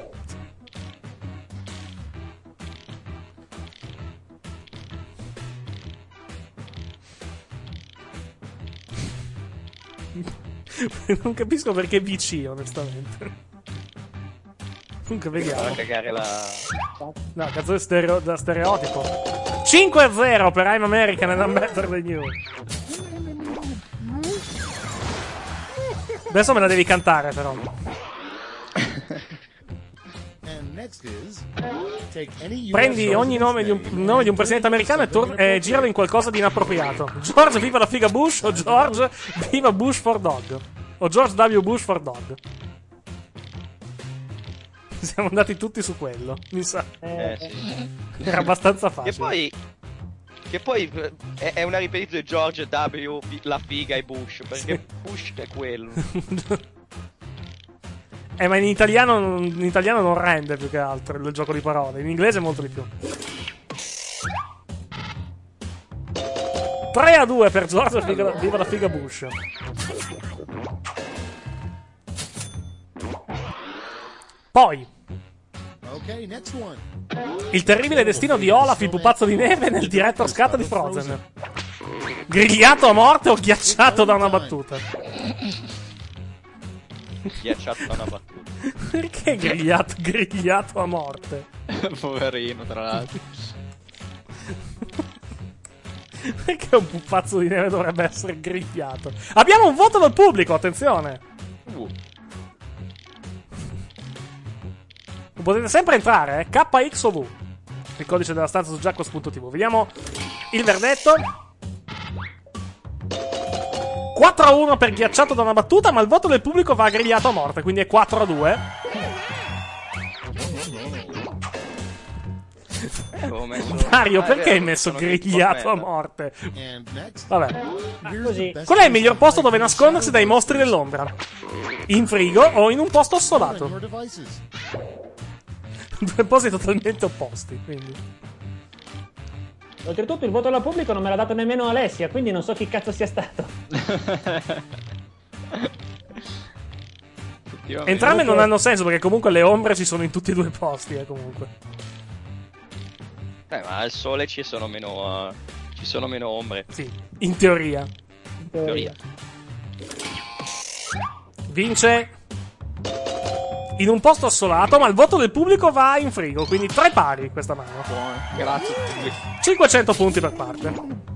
Non capisco perché V C, onestamente. Comunque vediamo. Fa cagare la... No, canzone stereo- da stereotipo. cinque a zero per I'm American and I'm better than you. Adesso me la devi cantare, però. And next is take any U S Prendi ogni nome di un, president's nome di un presidente americano e, tor- e giralo in qualcosa di inappropriato. George viva la figa Bush o George viva Bush for Dog. O George W. Bush for Dog. Siamo andati tutti su quello, mi sa. Eh, sì. Era abbastanza E facile. poi... Che poi eh, è, è una ripetizione di George W, la figa e Bush, perché sì. Bush è quello. Eh, ma in italiano, in italiano non rende più che altro il gioco di parole. In inglese molto di più. tre a due per George, figa, viva la figa Bush. Poi Okay, next one. il terribile destino di Olaf, il pupazzo di neve, nel director's cut di Frozen. Grigliato a morte o ghiacciato da una battuta? Ghiacciato da una battuta. Perché grigliato, grigliato a morte? Poverino, tra l'altro. Perché un pupazzo di neve dovrebbe essere grigliato? Abbiamo un voto dal pubblico, attenzione! Uh. Potete sempre entrare, eh? K X O V. Il codice della stanza su jackos punto t v. Vediamo il verdetto. quattro a uno per ghiacciato da una battuta, ma il voto del pubblico va grigliato a morte, quindi è quattro a due. Mario, perché hai messo grigliato a morte? Vabbè. Così. Qual è il miglior posto dove nascondersi dai mostri del Londra? In frigo o in un posto assolato? Due posti totalmente opposti, quindi. Oltretutto il voto del pubblico non me l'ha dato nemmeno Alessia, quindi non so chi cazzo sia stato. Entrambe non hanno senso, perché comunque le ombre ci sono in tutti e due i posti, eh, comunque. Eh, ma al sole ci sono meno uh, ci sono meno ombre. Sì, in teoria. In teoria. Vince in un posto assolato, ma il voto del pubblico va in frigo, quindi tre pari questa mano. Buono, grazie. cinquecento punti per parte.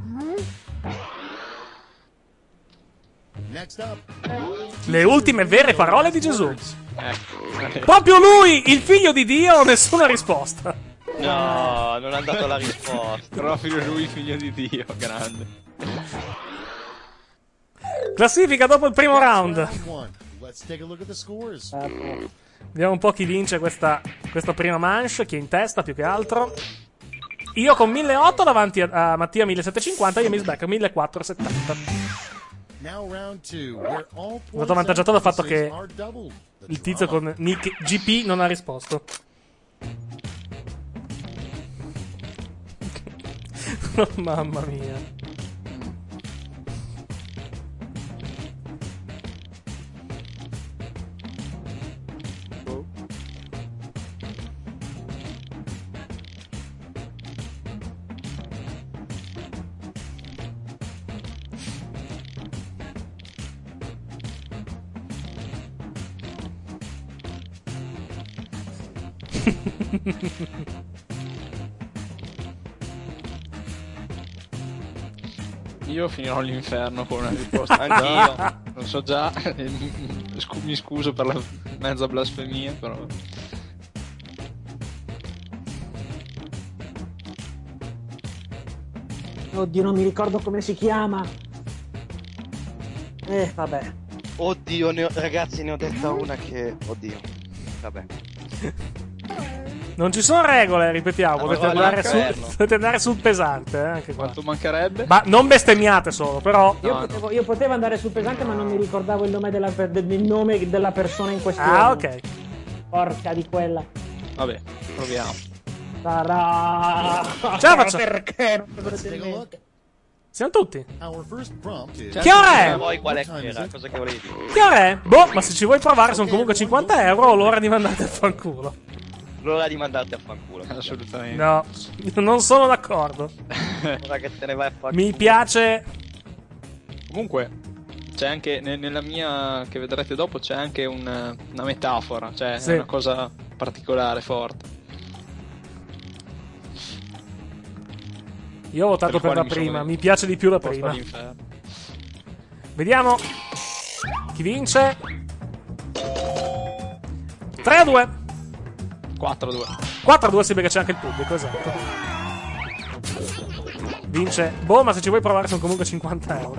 Le ultime vere parole di Gesù. Ecco. Proprio lui, il figlio di Dio, nessuna risposta. No, non ha dato la risposta. Proprio lui, figlio di Dio, grande. Classifica dopo il primo round. Uh, Vediamo un po' chi vince questa, questa prima manche, chi è in testa più che altro. Io con milleottocento davanti a, a Mattia millesettecentocinquanta, io mi sbecco millequattrocentosettanta. Ho dato avvantaggiato dal fatto che il tizio con nick G P non ha risposto. Oh, mamma mia. Io finirò l'inferno con una risposta. Anch'io. Non so già. Mi scuso per la mezza blasfemia, però. Oddio, non mi ricordo come si chiama. Eh, vabbè. Oddio, ne ho, ragazzi, ne ho detta una che... Oddio. Vabbè. Non ci sono regole, ripetiamo. Allora, Potete andare, allora, sul, potete andare sul pesante, eh, anche qua. Quanto mancherebbe? Ma non bestemmiate solo, però. Io, No, potevo, io potevo andare sul pesante, ma non mi ricordavo il nome della, per- del nome della persona in questione. Ah, ok. Porca di quella. Vabbè, proviamo. Sarà. Ce la faccio. Perché non dovrete in mente? Siamo tutti. Che Che ora è? Poi qual è che era? Cosa che volevi dire? Che ora è? Boh, ma se ci vuoi provare sono comunque cinquanta euro o l'ora di mandarti a fanculo. L'ora di mandarti a fanculo. Assolutamente. No, non sono d'accordo. Ora che te ne vai a fanculo. Mi piace. Comunque, c'è anche ne- nella mia che vedrete dopo c'è anche un- una metafora, cioè Sì. è una cosa particolare, forte. Io ho votato Per per, quale la mi sono prima, io. mi piace di più la Posto prima. all'inferno. Vediamo chi vince. tre a due. quattro a due. quattro a due sì, perché c'è anche il pubblico, esatto. Vince. Boh, ma se ci vuoi provare sono comunque cinquanta euro.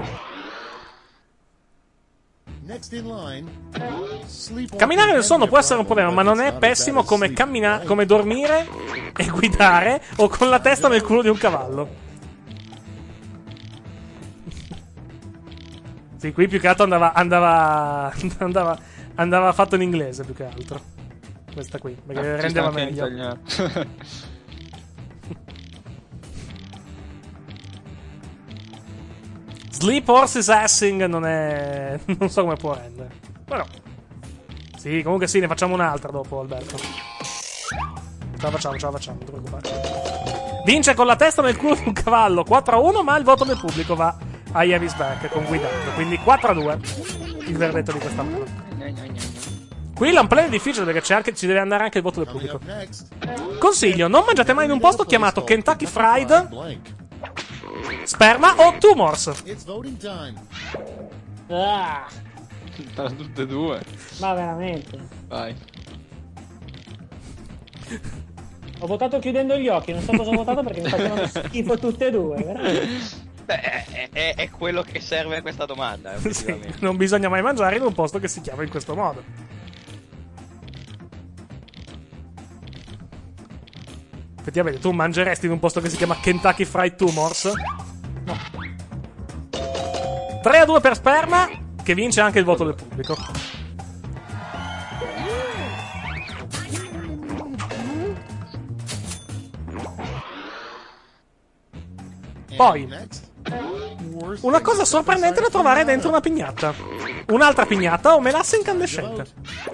Camminare nel sonno può essere un problema, ma non è pessimo come cammina- come dormire e guidare o con la testa nel culo di un cavallo. Sì, qui più che altro andava, andava, andava, andava fatto in inglese più che altro. Questa qui, perché Ah, ci rendeva sta anche in meglio. italiano. Sleep Horses Assing non è... non so come può rendere. Però... Sì, comunque sì, ne facciamo un'altra dopo, Alberto. Ce la facciamo, ce la facciamo, non ti preoccupare. Vince con la testa nel culo di un cavallo, quattro a uno, ma il voto del pubblico va a Yavis Back con guidando. Quindi quattro a due il verdetto di questa mano. Qui l'unplay è difficile perché c'è anche, ci deve andare anche il voto del pubblico. Consiglio, non mangiate mai in un posto chiamato Kentucky Fried, Sperma o Tumors. Ah, Tra tutte e due. ma veramente. Vai. Ho votato chiudendo gli occhi, non so cosa ho votato perché mi facevano schifo tutte e due, veramente. Beh, è, è- è quello che serve a questa domanda, eh, Sì, effettivamente. non bisogna mai mangiare in un posto che si chiama in questo modo. Effettivamente, tu mangeresti in un posto che si chiama Kentucky Fried Tumors? No. tre a due per Sperma, che vince anche il voto del pubblico. Poi, una cosa sorprendente da trovare dentro una pignatta. Un'altra pignatta o melasse incandescente.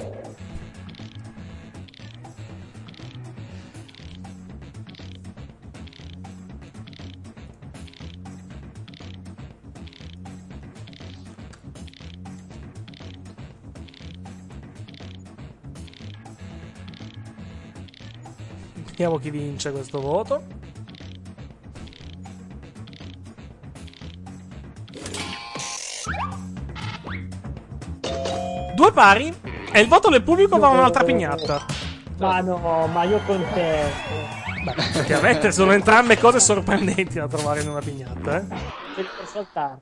Vediamo chi vince questo voto. Due pari e il voto del pubblico va a un'altra pignatta. Ma no, ma io contesto. Beh, effettivamente sono entrambe cose sorprendenti da trovare in una pignatta, eh. Ce li per saltare.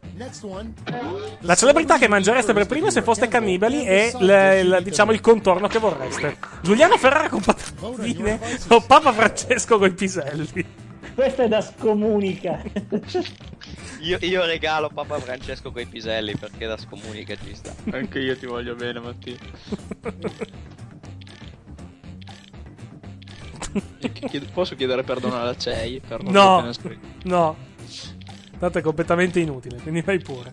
La celebrità che mangereste per primo se foste cannibali è il, il- diciamo il contorno che vorreste. Giuliano Ferrara con patatine o Papa Francesco coi piselli. Questa è da scomunica. Io, io regalo Papa Francesco coi piselli perché da scomunica ci sta. Anche io ti voglio bene, Mattia. Chiedo- posso chiedere perdono alla C E I per non No, appena scritto? no. Tanto è completamente inutile, quindi vai pure.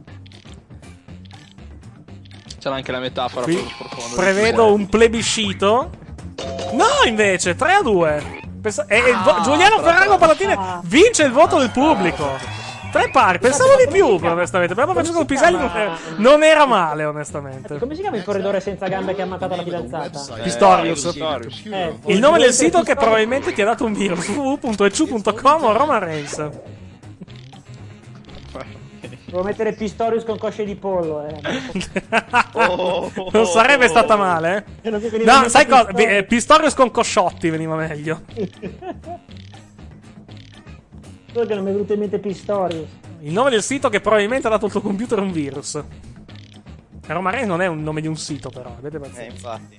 C'era anche la metafora Qui più profonda. prevedo un plebiscito. No, invece, tre a due. Pensa- e, e il vo- Giuliano Ferrara con patatine vince il voto del pubblico. Tre pari, pensavo di più, onestamente. Papa Francesco Piselli non era, non era male, onestamente. Come si chiama il corridore senza gambe che ha ammazzato la fidanzata? Pistorius. Pistorius. Eh, Il nome del sito che probabilmente ti ha dato un virus. w w w punto e c u punto com o Roman Reigns. Devo mettere Pistorius con cosce di pollo, eh. Non sarebbe stata male, eh? Non mi veniva in No, mente sai cosa? Pistorius. Vi- eh, Pistorius con cosciotti veniva meglio. Solo che non mi è venuto in mente Pistorius. Il nome del sito che probabilmente ha dato al tuo computer un virus. Roman Reigns non è un nome di un sito, però. Avete Eh, pazienza. infatti.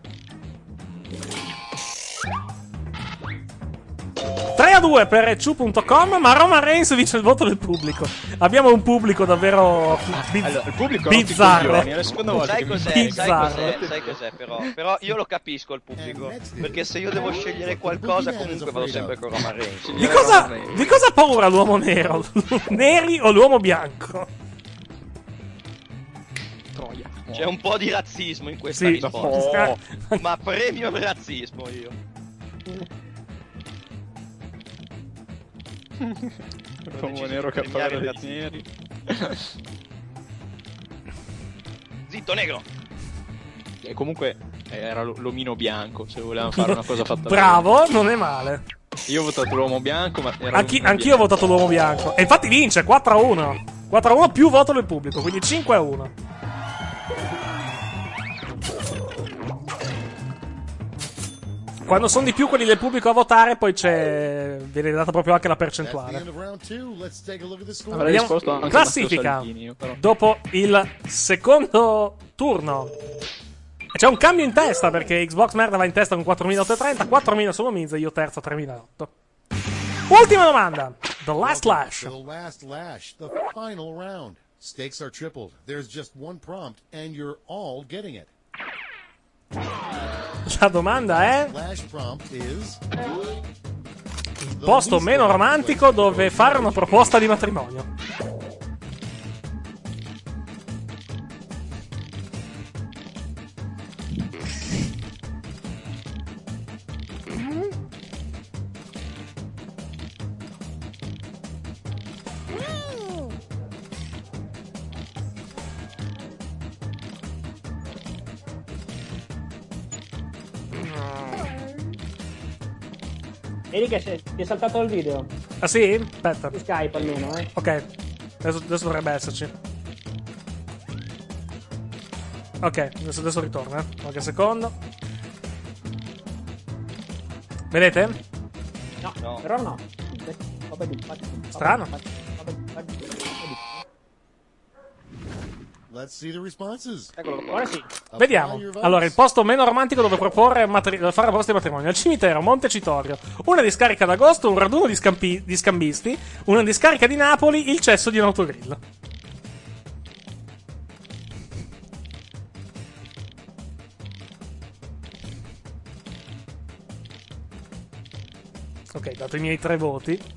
tre a due per e c u punto com, ma Roman Reigns vince il voto del pubblico. Abbiamo un pubblico davvero biz- Allora, il pubblico bizzarro. non ti coglioni, è la seconda volta Sai che mi cos'è? fai- Sai Bizzarro. cos'è? Sai cos'è però? Però io lo capisco il pubblico. Perché se io devo scegliere qualcosa comunque vado sempre con Roman Reigns. Di cosa, di cosa ha paura l'uomo nero? Neri o l'uomo bianco? Troia. C'è un po' di razzismo in questa Sì. risposta. Oh. Ma premio il razzismo io. L'uomo nero che Premiare parla il dei neri. Zitto negro. E comunque era l- l'omino bianco, se volevamo fare una cosa fatta Bravo, non è male. bene. Io ho votato l'uomo bianco, ma era Anchi- l'omino anch'io ho bianco. votato l'uomo bianco. E infatti vince quattro a uno. quattro a uno più voto del pubblico, quindi cinque a uno. Quando sono di più quelli del pubblico a votare, poi c'è. Viene data proprio anche la percentuale. Avrei Vediamo- risposto anche classifica. Matteo Salvini, io, però. Dopo il secondo turno. C'è un cambio in testa perché Xbox merda va in testa con quattromilaottocentotrenta, quattromila solo Miz e io terzo tremilaotto. Ultima domanda. The Last Lash. The last lash, the final round. Stakes are tripled. There's just one prompt, and you're all getting it. La domanda è: Flash prompt is... il posto meno romantico dove fare una proposta di matrimonio. Vedi che si è saltato il video. Ah sì? Aspetta. Su Skype almeno, eh. Ok, adesso, adesso dovrebbe esserci. Ok, adesso, adesso ritorna. Qualche secondo. Vedete? No, No. però no. Strano. Let's see the responses. Eccolo qua. Ora sì. Vediamo. Allora, il posto meno romantico dove proporre matri- fare proposte di matrimonio: al cimitero, Montecitorio, una discarica d'agosto, un raduno di, scampi- di scambisti, una discarica di Napoli, il cesso di un autogrill. Ok, dato i miei tre voti.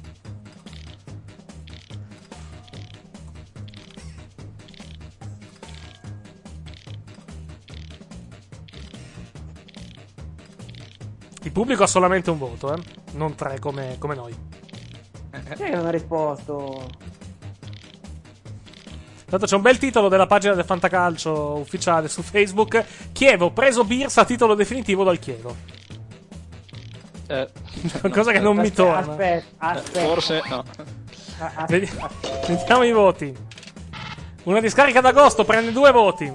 Il pubblico ha solamente un voto, eh? Non tre come, come noi. Chi è che non ha risposto? Tanto c'è un bel titolo della pagina del Fantacalcio ufficiale su Facebook: Chievo preso Birsa a titolo definitivo dal Chievo. Eh, Cosa che non mi Aspetta, torna. aspetta, aspetta. forse no. A- a- Vedi- Vediamo i voti. Una discarica d'agosto prende due voti.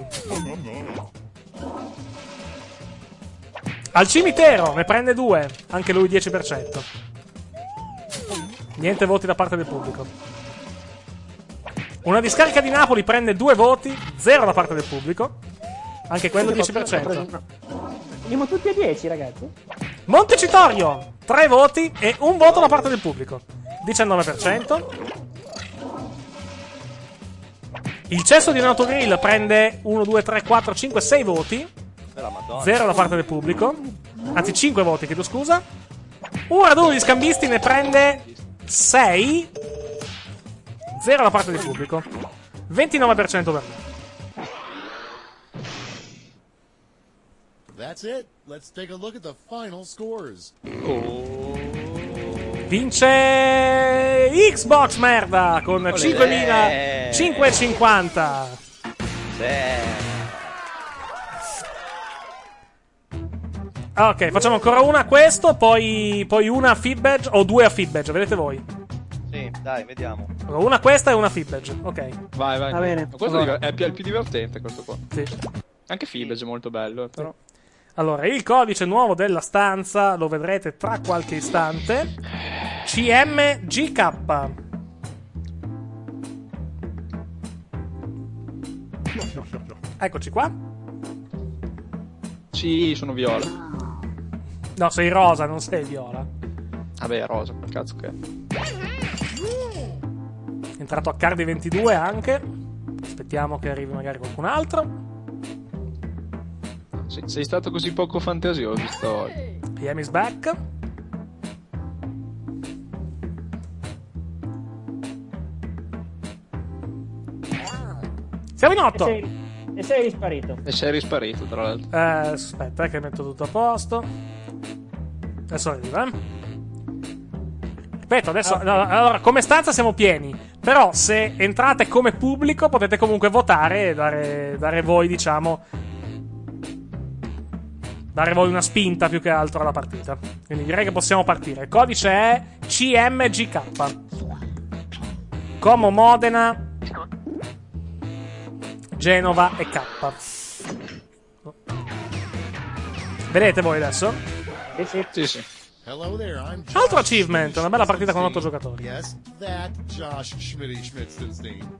Al cimitero ne prende due, anche lui dieci per cento. Niente voti da parte del pubblico. Una discarica di Napoli prende due voti, zero da parte del pubblico, anche quello dieci per cento. Andiamo tutti a dieci, ragazzi. Montecitorio, tre voti e un voto da parte del pubblico, diciannove per cento. Il cesso di un autogrill prende uno, due, tre, quattro, cinque, sei voti, Bella Madonna. zero da parte del pubblico, anzi cinque voti, chiedo scusa. Un raduno di scambisti ne prende sei, zero da parte del pubblico, ventinove per cento per me. That's it. Let's take a look at the final scores. Vince Xbox, merda, con cinquemilacinquecentocinquanta. Ok, facciamo ancora una a questo, poi, poi una a Fibbage, o due a Fibbage, vedete voi. Sì, dai, vediamo. Allora, una a questa e una a Fibbage, ok. Vai, vai. Va bene. Ma questo Allora. è, più, è il più divertente, questo qua. Sì. Anche Fibbage è molto bello, eh, però. Allora, il codice nuovo della stanza lo vedrete tra qualche istante. C M G K. Eccoci qua. Sì, sono viola. No, sei rosa, non sei viola. Vabbè, rosa, che cazzo che è. È entrato a Cardi ventidue anche. Aspettiamo che arrivi magari qualcun altro. Sei, sei stato così poco fantasioso stavolta. P M is back. Siamo in E otto. sei, e sei risparito. E sei risparito, tra l'altro. Eh, aspetta, eh, che metto tutto a posto. Adesso arriva. eh. Ripeto, adesso. no, allora, come stanza siamo pieni. Però, se entrate come pubblico, potete comunque votare e dare, dare voi, diciamo. Dare voi una spinta più che altro alla partita. Quindi direi che possiamo partire. Il codice è C M G K. Como Modena, Genova e K. Vedete voi adesso? Sì, sì. Sì, sì. Hello there, I'm Josh Altro achievement, una bella partita con otto Schmitty-Schmitzenstein. giocatori. Yes, that Josh Schmitty-Schmitzenstein.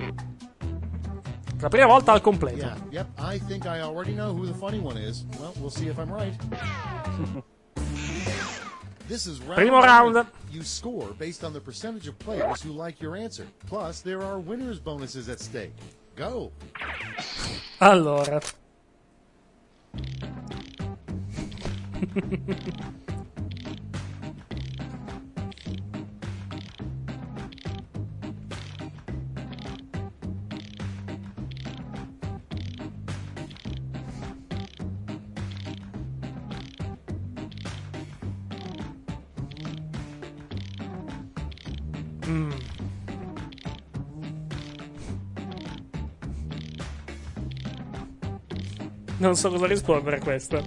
La prima volta al completo. Yeah, yep, I think I already know who the funny one is. Well, we'll see if I'm right. This is round Primo round. one. You score based on the percentage of players who like your answer. Plus, there are winners bonuses at stake. Go. Allora. Mm. Non so cosa rispondere a questo.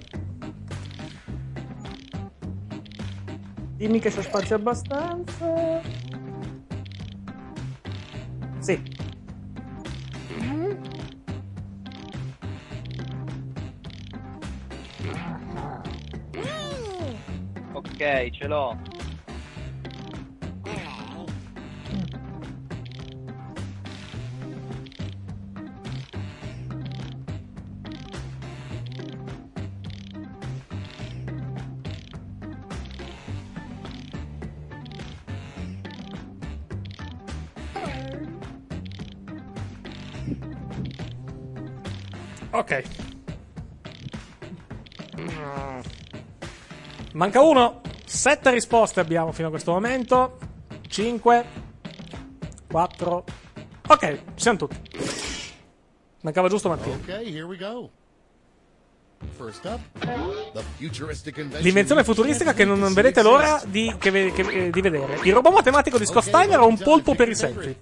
Dimmi che c'è spazio abbastanza. Sì. Ok, ce l'ho. Ok. Manca uno. Sette risposte abbiamo fino a questo momento. Cinque. Quattro. Ok, ci siamo tutti. Mancava giusto Mattia. Okay, here we go. First up, the futuristic invention. L'invenzione futuristica che non vedete l'ora di, che ve- che- di vedere. Il robot matematico di Scott Steiner o un polpo per i selfie?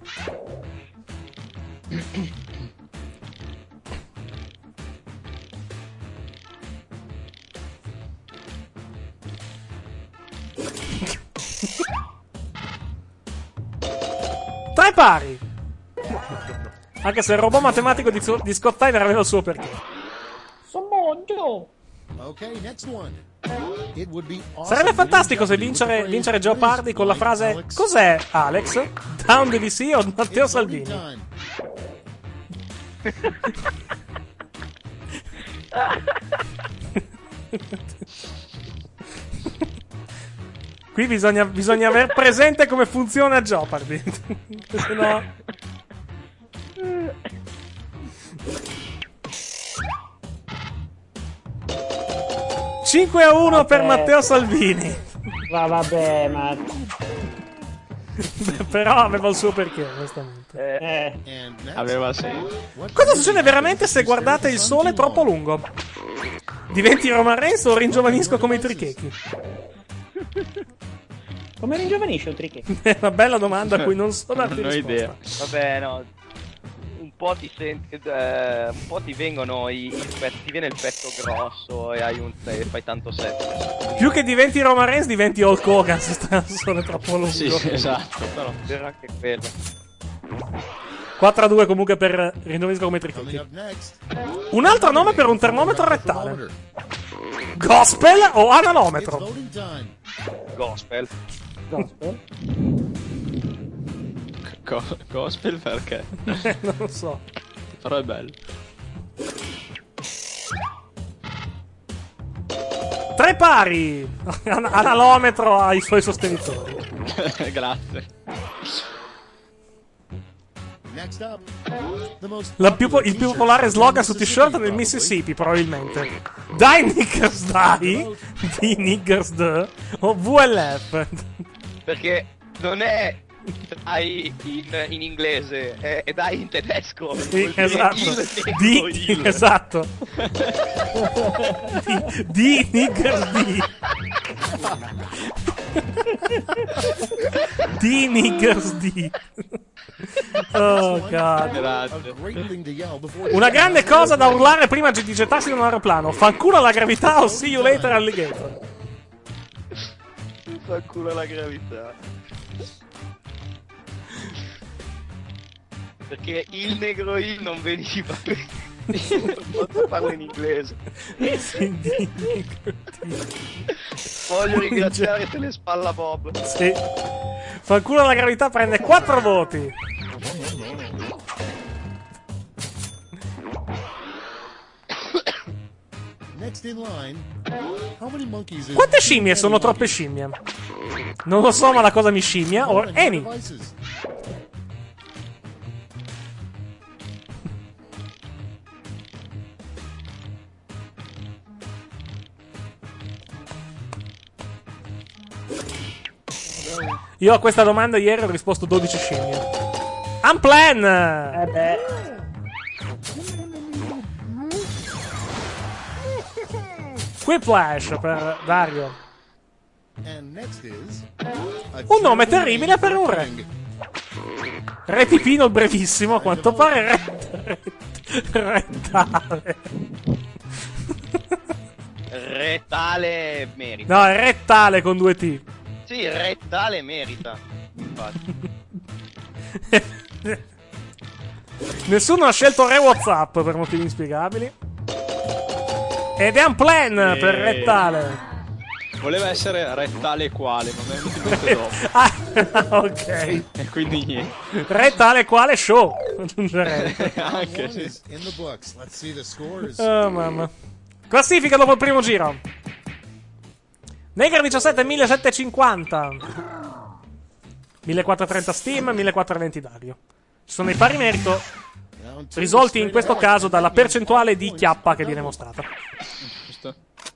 Tre pari. Anche se il robot matematico di, di Scott Steiner aveva il suo perché. Sommoggio. Okay, next one. It would be awesome Sarebbe fantastico se vincere, vincere Jeopardy con la frase "Cos'è, Alex? Down D V C o Matteo Salvini?" Qui bisogna, bisogna aver presente come funziona Jeopardy. Se no... cinque a uno per Matteo Salvini. Va vabbè, ma Però aveva il suo perché, onestamente. eh. Aveva senso. Cosa succede veramente se guardate il sole troppo lungo? Diventi Roman Reigns o ringiovanisco come i trichechi? Come ringiovanisce un trichechi? È una bella domanda a cui non so darti Non ho risposta. idea. Vabbè, no. Un po' ti senti. Eh, un po' ti vengono i, il petto, ti viene il petto grosso e hai un e fai tanto set. Più che diventi Roman Reigns diventi Hulk Hogan se sta il sole troppo lungo. Sì, sì, esatto. Però era anche quello. quattro a due comunque per ringiovanisco come i trichechi. Un altro nome per un termometro rettale. Gospel o analometro? Gospel. Gospel? Co- gospel perché? Non lo so. Però è bello. Tre pari. An- analometro ai suoi sostenitori. Grazie. Next up, the most La più po- il più popolare slogan su t-shirt nel Mississippi, probabilmente. Die Niggers Die, di Niggers D, o V L F. Perché non è dai in, in inglese, è, è dai in tedesco. Sì, Vuol dire esatto. il Di, negro, il. esatto. Di, di Niggers D. Di Niggers D. Oh god. a Grazie. great thing to yell before Una grande cosa da urlare prima di gettarsi da un aeroplano. Fanculo alla gravità o see you later alligator. Fa culo la gravità. Perché il negro il non veniva. Non posso farlo in inglese. Sì, di Niggers D. Voglio ringraziare Telespalla Bob. Sì. Fanculo alla gravità prende quattro voti. Next in line, how many monkeys is Quante scimmie sono troppe scimmie? Non lo so, ma la cosa mi scimmia. Or any. devices? Io a questa domanda ieri ho risposto dodici scimmie. Unplan! Eh beh. Quiplash per Dario. And next is Un nome terribile per un re. Re Pipino il brevissimo, a quanto pare re... Re, Retale. Retale merita. No, è Rettale con due T. Sì, Retale merita. Infatti. Nessuno ha scelto Re WhatsApp per motivi inspiegabili. Ed è un plan Eh. per Rettale. Voleva essere rettale quale, ma mi è venuto in mente dopo. Ah, ok. E quindi niente. Rettale quale show. Aggiungerei. Anche one sì. is in the books. Let's see the scores. Oh mamma. Classifica dopo il primo giro. Neger diciassette millesettecentocinquanta. millequattrocentotrenta Steam, millequattrocentoventi Dario. Ci sono i pari merito Round two, risolti in straight questo ahead. caso dalla percentuale di chiappa che viene mostrata. Giusto.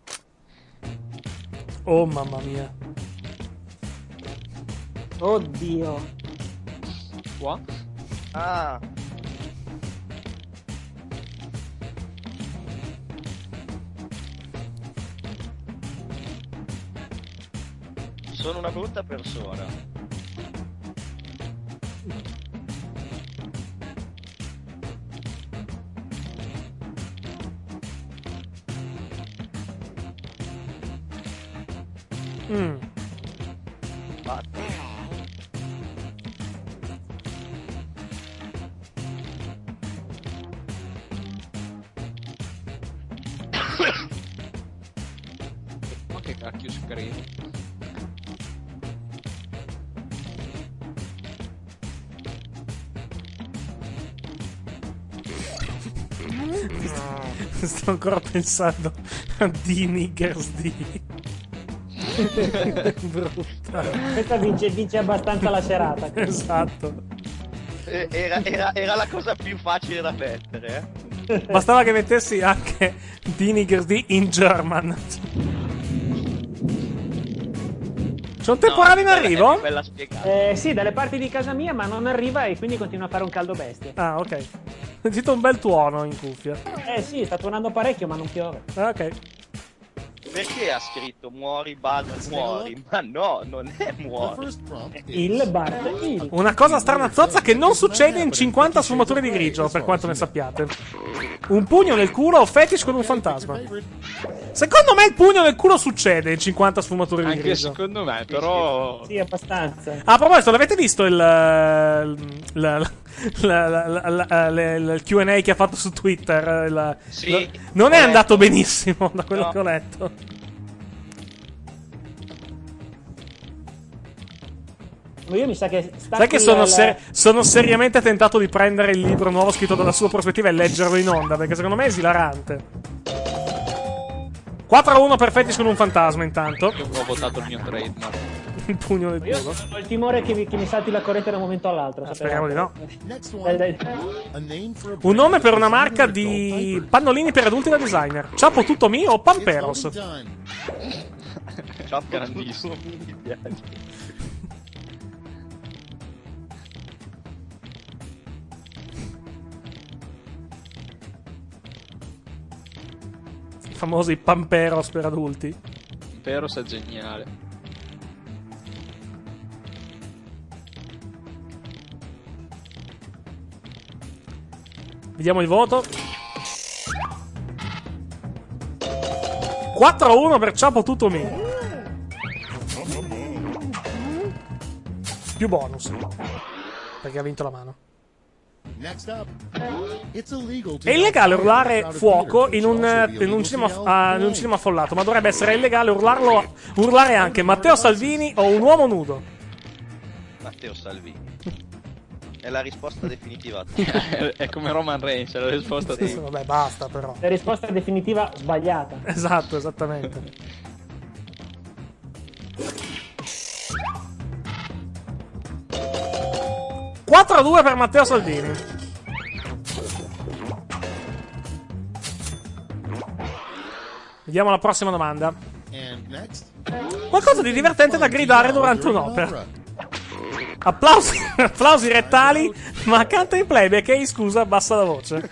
Oh mamma mia. Oddio. Qua? Ah, sono una brutta persona. Mm. Infatti. Ma che cacchio scrivi? Sto ancora pensando a D Niggers D. Brutta. Questa vince, vince abbastanza la serata. Esatto. Eh, Era, era, era la cosa più facile da mettere, eh. Bastava che mettessi anche D Niggers D in German. C'è un temporale in No, è bella- arrivo? è bella spiegata. Eh, sì, dalle parti di casa mia, ma non arriva e quindi continua a fare un caldo bestia. Ah, ok. Ho sentito un bel tuono in cuffia. Eh sì, sta tuonando parecchio, ma non piove. Ah, ok. Perché ha scritto muori, Buzz, muori? Ma no, non è The muori. first prompt is Il Bart, il. Una cosa strana zozza che non succede in cinquanta sfumature di grigio, per quanto ne sappiate. Un pugno nel culo o fetish con un fantasma. favorite. Secondo me il pugno nel culo succede in cinquanta sfumature di Anche grigio. secondo me, però. Sì, abbastanza. Ah, a proposito, l'avete visto il, il, la- la- la- la- la- la- il Q and A che ha fatto su Twitter? Il- Sì, lo- non è ho andato letto. benissimo da quello No. che ho letto. Io mi sa che sta Sai che il- sono, la- ser- sono seriamente tentato di prendere il libro nuovo scritto dalla sua prospettiva e leggerlo in onda, perché secondo me è esilarante. quattro a uno per fetish con un fantasma, intanto. Io ho votato il mio trademark. Il pugno nel Io culo. ho il timore che mi, che mi salti la corrente da un momento all'altro. Ah, sapete? speriamo di no. Next Dai, one, dai. a name for a Un nome per una brand marca is di Diaper. pannolini per adulti da designer. Ciapo tutto mi o It's Pamperos? loading time. Ciao, Grandissimo. mi piace. I famosi Pamperos per adulti. Peros è geniale. Vediamo il voto. quattro a uno per Ciapo tutto mi. Più bonus. Perché ha vinto la mano. Next up, it's illegal to È illegale yell urlare fire fuoco out of in theaters. un, It's also in un illegal cinema, to yell ah, in un grenade. cinema affollato, ma dovrebbe essere illegale urlarlo, urlare anche Matteo Salvini o un uomo nudo. Matteo Salvini. È la risposta definitiva. È come Roman Reigns, è la risposta Sì, di... vabbè, basta però. La risposta definitiva sbagliata. Esatto, esattamente. quattro a due per Matteo Saldini. Vediamo la prossima domanda. And next, Qualcosa di divertente da gridare durante un'opera. Applausi, applausi rettali, ma canta in playback e scusa, abbassa la voce.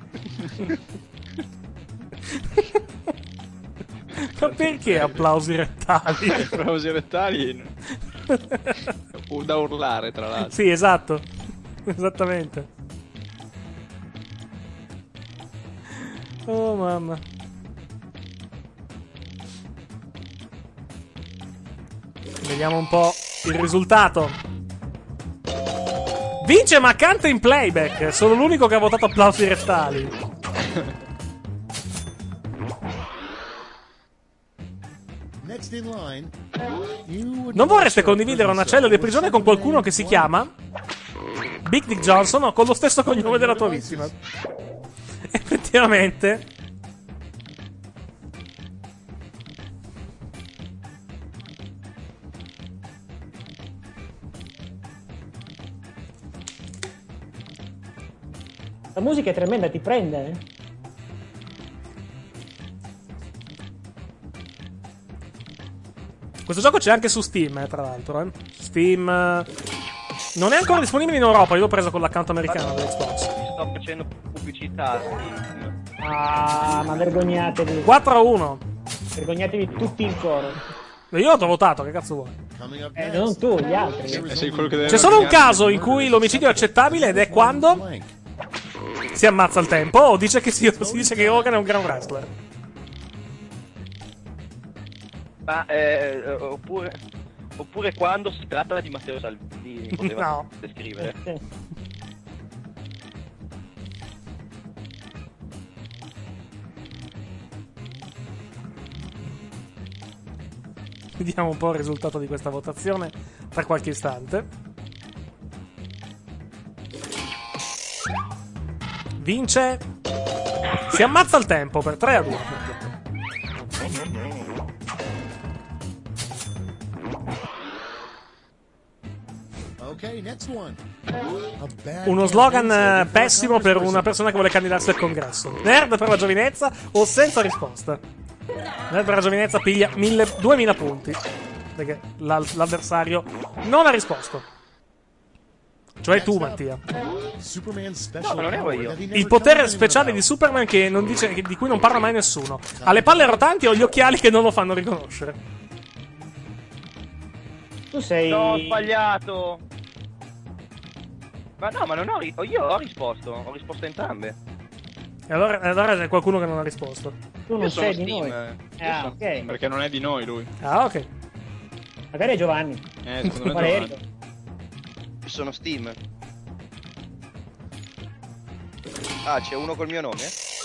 Ma perché applausi rettali? Applausi rettali da urlare, tra l'altro. Sì, esatto. Esattamente. Oh mamma. Vediamo un po' il risultato. Vince ma canta in playback. Sono l'unico che ha votato applausi rettali. next in line, you would Non vorreste know condividere una Prison cella di Cell prigione with con qualcuno che si Superman chiama Big Dick Johnson o con lo stesso cognome della tua vittima? Effettivamente. La musica è tremenda, ti prende, eh? Questo gioco c'è anche su Steam, eh, tra l'altro. Eh. Steam eh, non è ancora disponibile in Europa. Io l'ho preso con l'account americano dell'Xbox. Sto facendo pubblicità. Ah, ma vergognatevi. quattro a uno. Vergognatevi tutti in coro. Io ho votato, che cazzo vuoi? coming up Eh, next. non tu, gli altri. Eh sì, quello che deve C'è solo un ordinare. caso in cui l'omicidio è accettabile ed è quando si ammazza il tempo o dice che si, si dice che Hogan è un gran wrestler. Ma eh, oppure, oppure quando si tratta di Matteo Salvini, poteva No. descrivere. Sì. Vediamo un po' il risultato di questa votazione tra qualche istante. Vince. Si ammazza il tempo per tre a due. Okay, next one. A bad Uno campaign slogan slogan eh, for pessimo a per una congressperson. persona che vuole candidarsi al congresso. Nerd per la giovinezza o senza risposta? Nerd per la giovinezza piglia mille, duemila punti. Perché l'al- l'avversario non ha risposto. Cioè tu, Mattia. Superman special No, non ero power io. that he never Il potere told speciale anyone di Superman che non dice, che- di cui non parla mai nessuno. Ha le palle rotanti o gli occhiali che non lo fanno riconoscere. Tu sei... No, ho sbagliato. Ma no, ma non ho ri- io ho risposto, ho risposto a entrambe. E allora, e allora c'è qualcuno che non ha risposto. Tu non Io sono sei di Steam. noi. eh. Io Ah, sono- ok. Perché non è di noi lui. Ah, ok. Magari è Giovanni. Eh, secondo me Valerio. Giovanni. Io sono Steam. Ah, c'è uno col mio nome?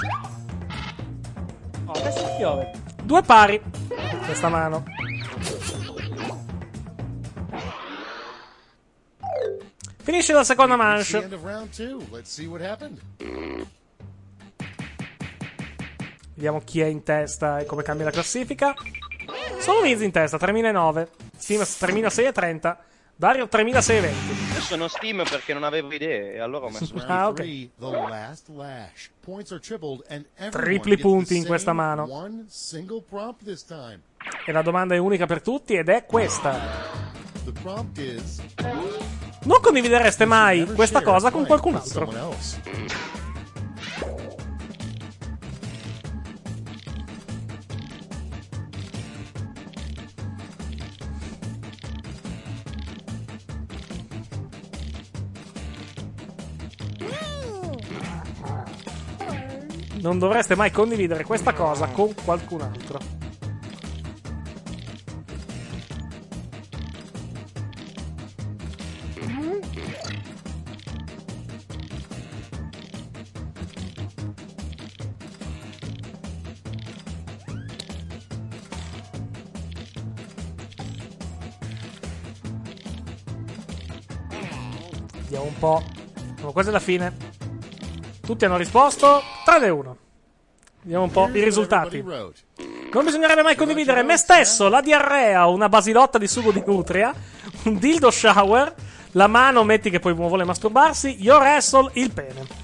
No, adesso piove. Due pari. Questa mano. Finisce la seconda It's the manche. end of round two. Let's see what happened. Vediamo chi è in testa e come cambia la classifica. Sono Miz in testa, tremilanove. Steam tremilasei e trenta. Dario tremilasei e venti. Io sono Steam perché non avevo idee e allora ho messo Round Ah, ok. three, the last lash. Points are tripled and everyone Tripli gets the punti in same questa mano. One single prompt this time. E la domanda è unica per tutti ed è questa. The prompt is Non condividereste mai never questa share cosa a con blank qualcun with altro? someone else. Non dovreste mai condividere questa cosa con qualcun altro. Vediamo un po'. Questa è la fine. Tutti hanno risposto, tranne uno. Vediamo un po' i risultati. Non bisognerebbe mai condividere me stesso, la diarrea, una basilotta di sugo di nutria, un dildo shower, la mano, metti che poi vuole masturbarsi, your asshole, il pene.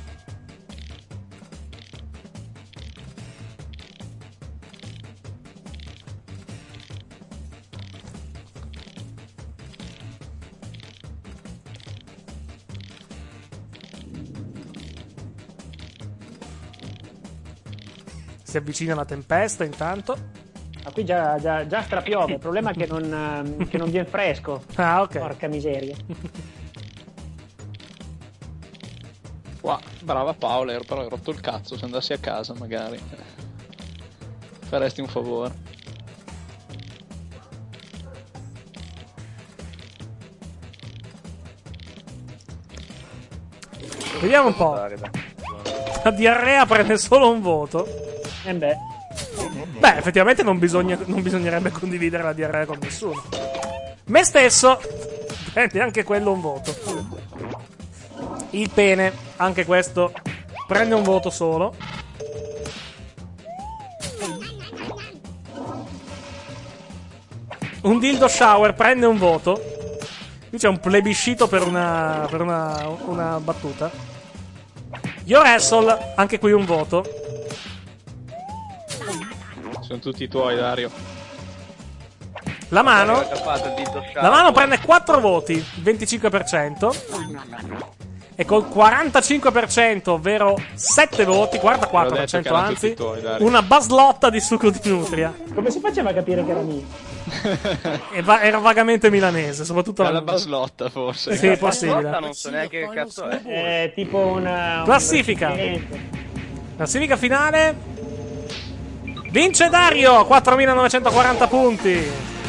Si avvicina la tempesta intanto. Ma qui già, già, già strapiove. Il problema è che non, ehm, che non viene fresco. Ah, ok. Porca miseria. Wow, brava Paola, ero però hai rotto il cazzo. Se andassi a casa magari faresti un favore. Vediamo un po'. La diarrea prende solo un voto. Eh beh. Beh, effettivamente non, bisogna, non bisognerebbe condividere la diarrea con nessuno. Me stesso prende anche quello un voto. Il pene, anche questo prende un voto solo. Un dildo shower prende un voto. Qui c'è un plebiscito per una, per una, una battuta. Your asshole, anche qui un voto. Sono tutti tuoi, Dario. La mano La mano prende quattro voti, venticinque per cento. E col quarantacinque per cento, ovvero sette voti, quarantaquattro per cento anzi, tuoi, una baslotta di succo di nutria. Come si faceva a capire che era mio? E va- era vagamente milanese, soprattutto la la baslotta, forse. Sì, possibile. Non so neanche che cazzo è. È tipo una... Classifica. Classifica finale. Vince Dario, quattromilanovecentoquaranta punti.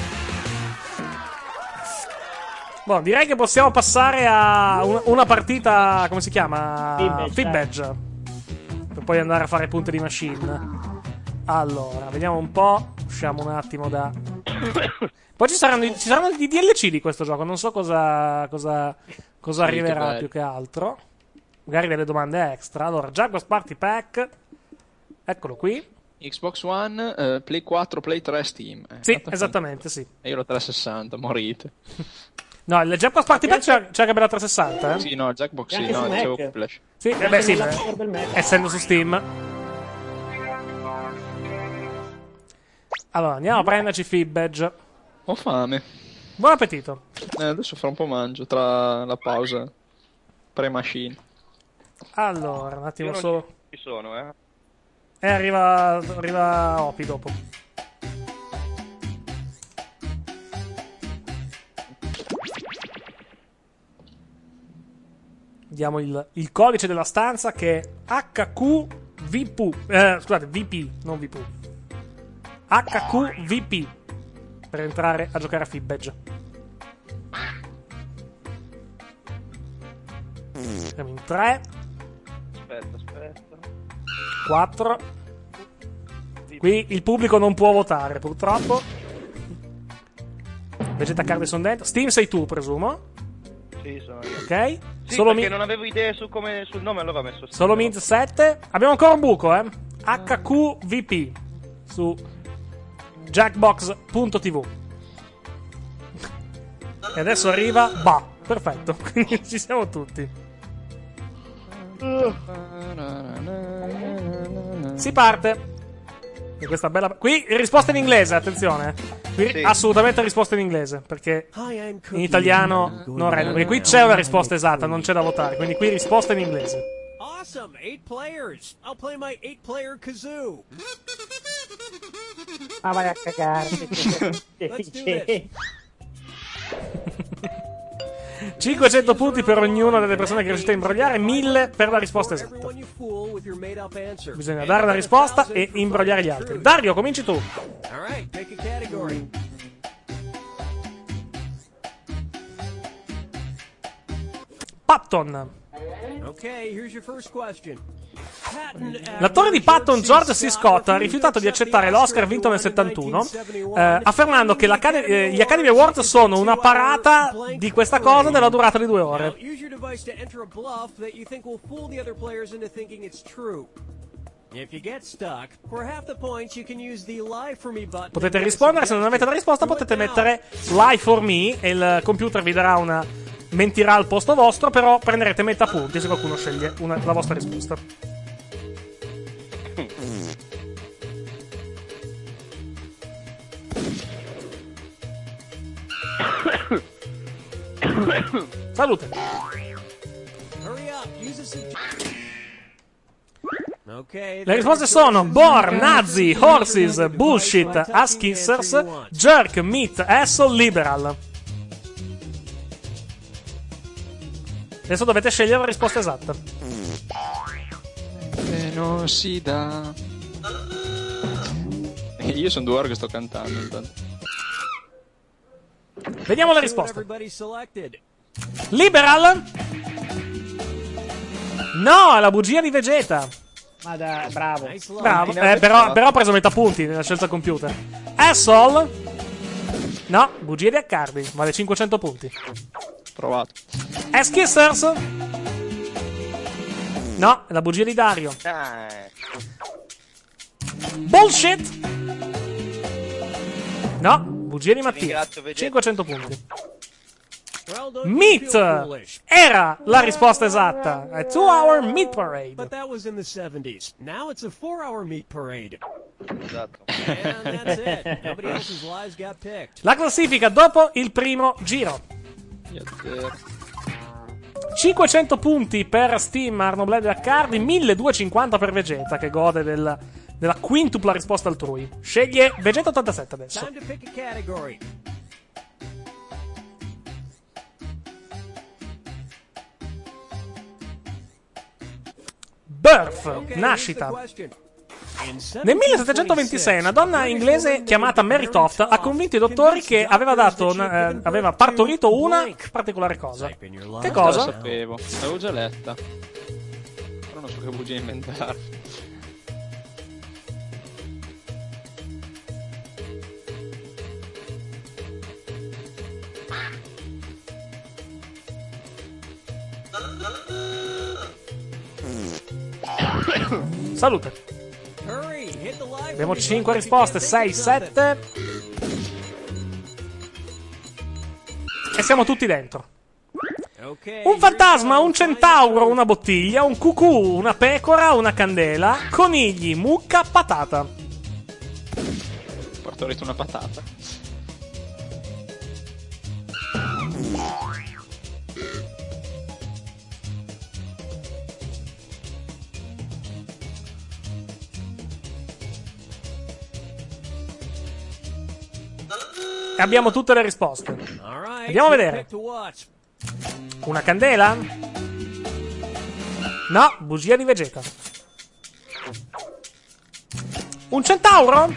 Boh, direi che possiamo passare a una, una partita, come si chiama? Fibbage. Per poi andare a fare punte di machine. Allora, vediamo un po'. Usciamo un attimo da... Poi ci saranno, ci saranno i D L C di questo gioco. Non so cosa, cosa, cosa arriverà più che altro. Magari delle domande extra. Allora, Jaguars Party Pack. Eccolo qui. Xbox One, uh, Play quattro, Play tre, Steam. Eh, sì, esattamente, sì. E io l'ho trecentosessanta, morite. No, il Jackbox Party Pack c'è, c'è anche per la trecentosessanta, eh? Sì, no, il Jackbox sì, no, dicevo Flash. Sì, eh beh sì, beh, essendo su Steam. Allora, andiamo a prenderci Fibbage. Ho fame. Buon appetito. Eh, adesso fra un po' mangio, tra la pausa pre-machine. Allora, un attimo solo. Ci sono, eh. E eh, arriva, arriva Opi dopo. Diamo il, il codice della stanza che è H Q V P. Eh, scusate, V P, non V P. H Q V P per entrare a giocare a Fibbage. Siamo in tre. Aspetta, aspetta. quattro. Qui il pubblico non può votare, purtroppo. Vegeta Card sono dentro. Steam sei tu, presumo. Sì, sono io. Ok. Sì, Solo perché mi... non avevo idee su come, sul nome, allora ho messo Steam. Solo Mint sette. Abbiamo ancora un buco, eh. H Q V P su jackbox punto tv. E adesso arriva Bah. Perfetto. Quindi ci siamo tutti. Si parte. E questa bella... Qui risposta in inglese, attenzione. Qui sì. Assolutamente risposta in inglese, perché in italiano non rende. Perché qui c'è una risposta esatta, non c'è da votare. Quindi qui risposta in inglese. Awesome, eight players. I'll play my eight player kazoo. Ah, vai a cagare. Let's do this. cinquecento punti per ognuna delle persone che riuscite a imbrogliare, mille per la risposta esatta. Bisogna dare la risposta e imbrogliare gli altri. Dario, cominci tu. Okay, here's your first question. L'attore di Patton, George C. Scott, ha rifiutato di accettare l'Oscar vinto nel settantuno, eh, affermando che l'Acad- eh, gli Academy Awards sono una parata di questa cosa della durata di due ore. Potete rispondere, se non avete la risposta potete mettere Lie for me e il computer vi darà una mentirà al posto vostro, però prenderete metà punti se qualcuno sceglie una, la vostra risposta. Salute. Le risposte sono Bore, Nazi, Horses, Bullshit, Ass Kissers, Jerk, Meat, Asshole, Liberal. Adesso dovete scegliere la risposta esatta. Eh, non si dà. Io sono due ore che sto cantando intanto. Vediamo le risposte. Liberal? No, è la bugia di Vegeta. Ma dai, bravo. Bravo, eh, però, però ha preso metà punti nella scelta computer. Asshole? No, bugia di Accardi, vale cinquecento punti. Provato. Ass Kissers? No, è la bugia di Dario. Bullshit? No, bugia di Mattia. cinquecento punti. Meat era la risposta esatta. A two hour meat parade. But that was in the seventies. Now it's a four hour meat parade. Esatto. And that's it. Nobody else's lives got picked. La classifica dopo il primo giro. cinquecento punti per Steam, Arnoblade e Accardi, milleduecentocinquanta per Vegeta, che gode del, della quintupla risposta altrui. Sceglie Vegeta ottantasette adesso. Time to pick a category. Birth, nascita. Nel millesettecentoventisei una donna inglese chiamata Mary Toft ha convinto i dottori che aveva dato una, eh, aveva partorito una particolare cosa. Che cosa? Lo sapevo, l'avevo già letta. Però non so che bugia inventare. Salute. Abbiamo cinque risposte, sei, sette. E siamo tutti dentro. Un fantasma, un centauro, una bottiglia, un cucù, una pecora, una candela, conigli, mucca, patata. Ho partorito una patata. E abbiamo tutte le risposte. Andiamo a vedere. Una candela? No, bugia di Vegeta. Un centauro?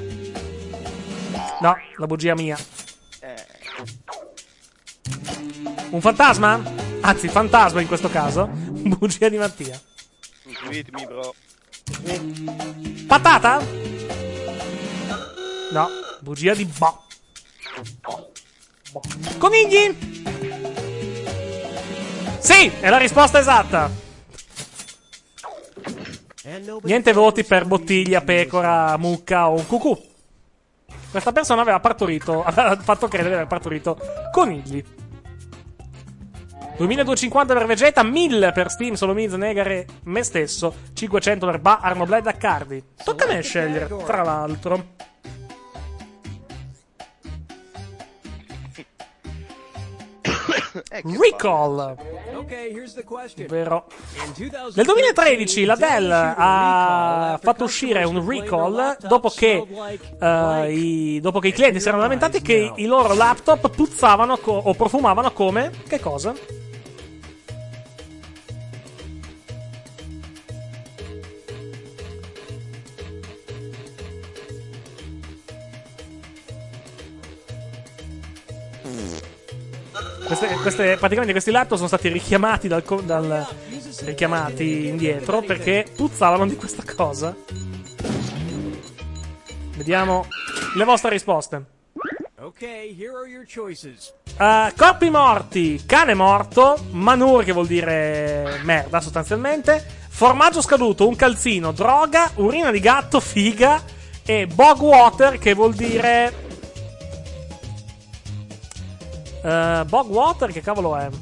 No, la bugia mia. Un fantasma? Anzi, fantasma in questo caso. Bugia di Mattia. Sweet bro. Patata? No, bugia di Bo. Conigli? Sì, è la risposta esatta. Niente voti per bottiglia, pecora, mucca o un cucù. Questa persona aveva partorito, aveva fatto credere di aver partorito conigli. duemiladuecentocinquanta per Vegeta, mille per Steam, Solomiz, Negare, me stesso, cinquecento per Ba, Arnoblade, Accardi. Tocca a me scegliere, tra l'altro. Recall. Vero. Nel duemilatredici la Dell ha fatto uscire un recall dopo che, uh, i, dopo che i clienti si erano lamentati che i loro laptop puzzavano co- o profumavano come... Che cosa? Queste, queste, praticamente questi laptop sono stati richiamati dal, dal, richiamati indietro perché puzzavano di questa cosa. Vediamo le vostre risposte. Okay, here are your choices. Uh, corpi morti, cane morto, manure che vuol dire merda sostanzialmente, formaggio scaduto, un calzino, droga, urina di gatto, figa e bog water che vuol dire... Uh, bog water che cavolo è?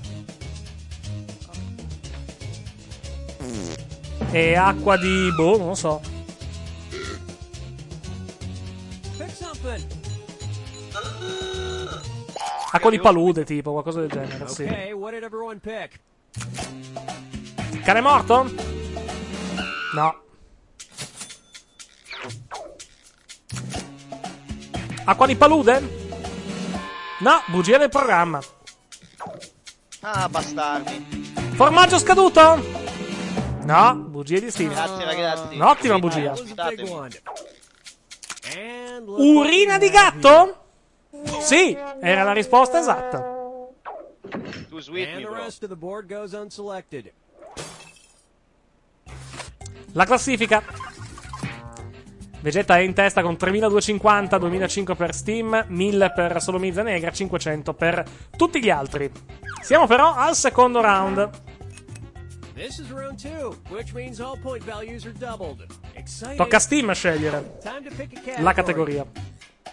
E acqua di... boh, non lo so. Pick something. Acqua di palude, tipo, qualcosa del genere, sì. Okay, what did everyone pick? Cane morto? No. Acqua di palude? No, bugia del programma. Ah, bastardi. Formaggio scaduto? No, bugia di Steven. Grazie ragazzi. Un'ottima bugia. Aiutatemi. Urina di gatto? Sì, era la risposta esatta. Tu sweet And me, the bro. rest of the board goes unselected. La classifica. Vegeta è in testa con tremiladuecentocinquanta, duemilacinque per Steam, mille per Solo Mizza Negra, cinquecento per tutti gli altri. Siamo però al secondo round. This is round two, which means all point values are doubled. Exciting. Tocca a Steam scegliere Time to pick a la category. categoria.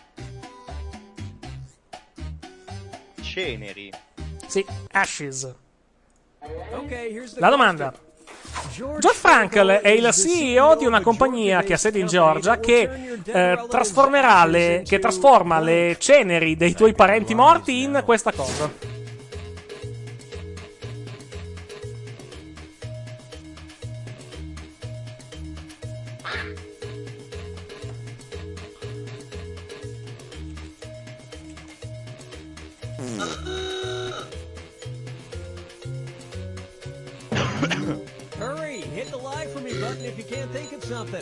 Ceneri. Sì, Ashes. Okay, here's the La domanda. George Frankel è il C E O di una compagnia che ha sede in Georgia che eh, trasformerà le, che trasforma le ceneri dei tuoi parenti morti in questa cosa. Hurry, hit the live for me button if you can't think of something.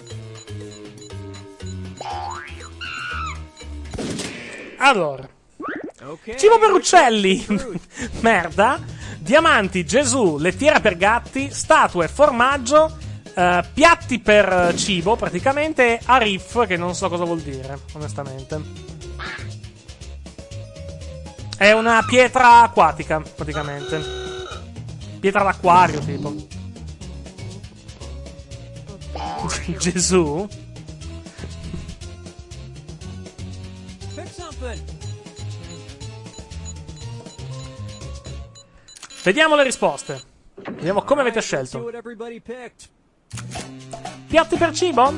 Allora, Okay. cibo per uccelli, merda, diamanti, Gesù, lettiera per gatti, statue, formaggio, eh, piatti per cibo, praticamente, Arif, che non so cosa vuol dire, onestamente. È una pietra acquatica, praticamente. Pietra d'acquario, tipo. Gesù? Pick something. Vediamo le risposte. Vediamo come avete Alright, let's see scelto. what everybody picked. Piatti per cibo?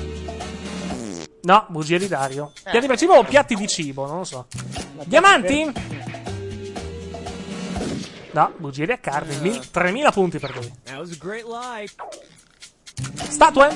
No, bugia di Dario. Piatti per cibo o piatti di cibo? Non lo so. Diamanti? No, bugia di Accardi. Mil- tremila punti per lui. That was a great live. Statue?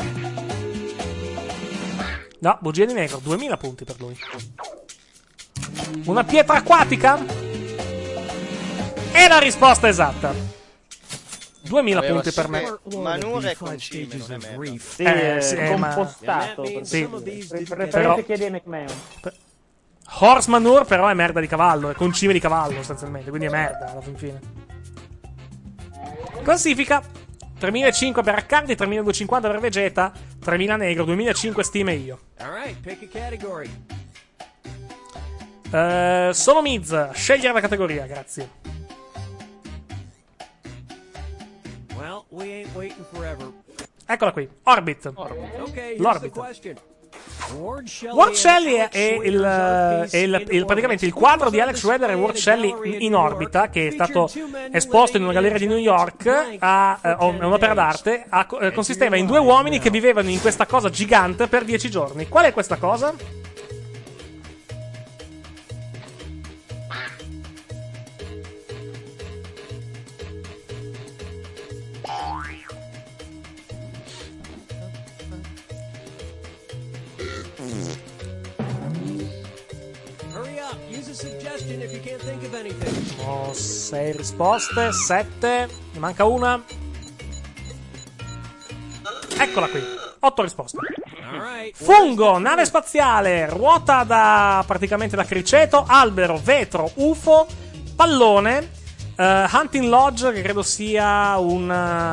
No, bugia di Negro. duemila punti per lui. Una pietra acquatica? È la risposta esatta. duemila Aveva punti per me. sempre Manure e concime, non è merda. Sì, Eh, eh, sì, eh, ma- compostato. per- Sì. per- per- Però- Referenze chiedi ai McMahon. Horse manure però è merda di cavallo, è concime di cavallo sostanzialmente, quindi è merda alla fin fine. Classifica: tremilacinquecento per Accardi, tremiladuecentocinquanta per Vegeta, tremila Negro, duemilacinque Steam e io. Alright, pick a category. Eh, Solo Miz, scegliere la categoria, grazie. Well, we ain't waiting forever. Eccola qui, Orbit. Okay, here's the L'orbita. question. Ward Shelley, Ward Shelley and è, Alex il, Schroeder's è il- art piece il- in praticamente il orbit. quadro di Alex Schroeder e Ward Shelley in, in orbita, che è stato esposto in una galleria di New York. A, eh, è un'opera d'arte. A- eh, consisteva in due uomini che vivevano in questa cosa gigante per dieci giorni. Qual è questa cosa? Hurry up, use a suggestion if you can't think of anything. Ho sei risposte, sette, ne manca una. Eccola qui, otto risposte. Alright. Fungo, nave spaziale, ruota da praticamente da criceto, albero, vetro, U F O, pallone, uh, Hunting Lodge, che credo sia un...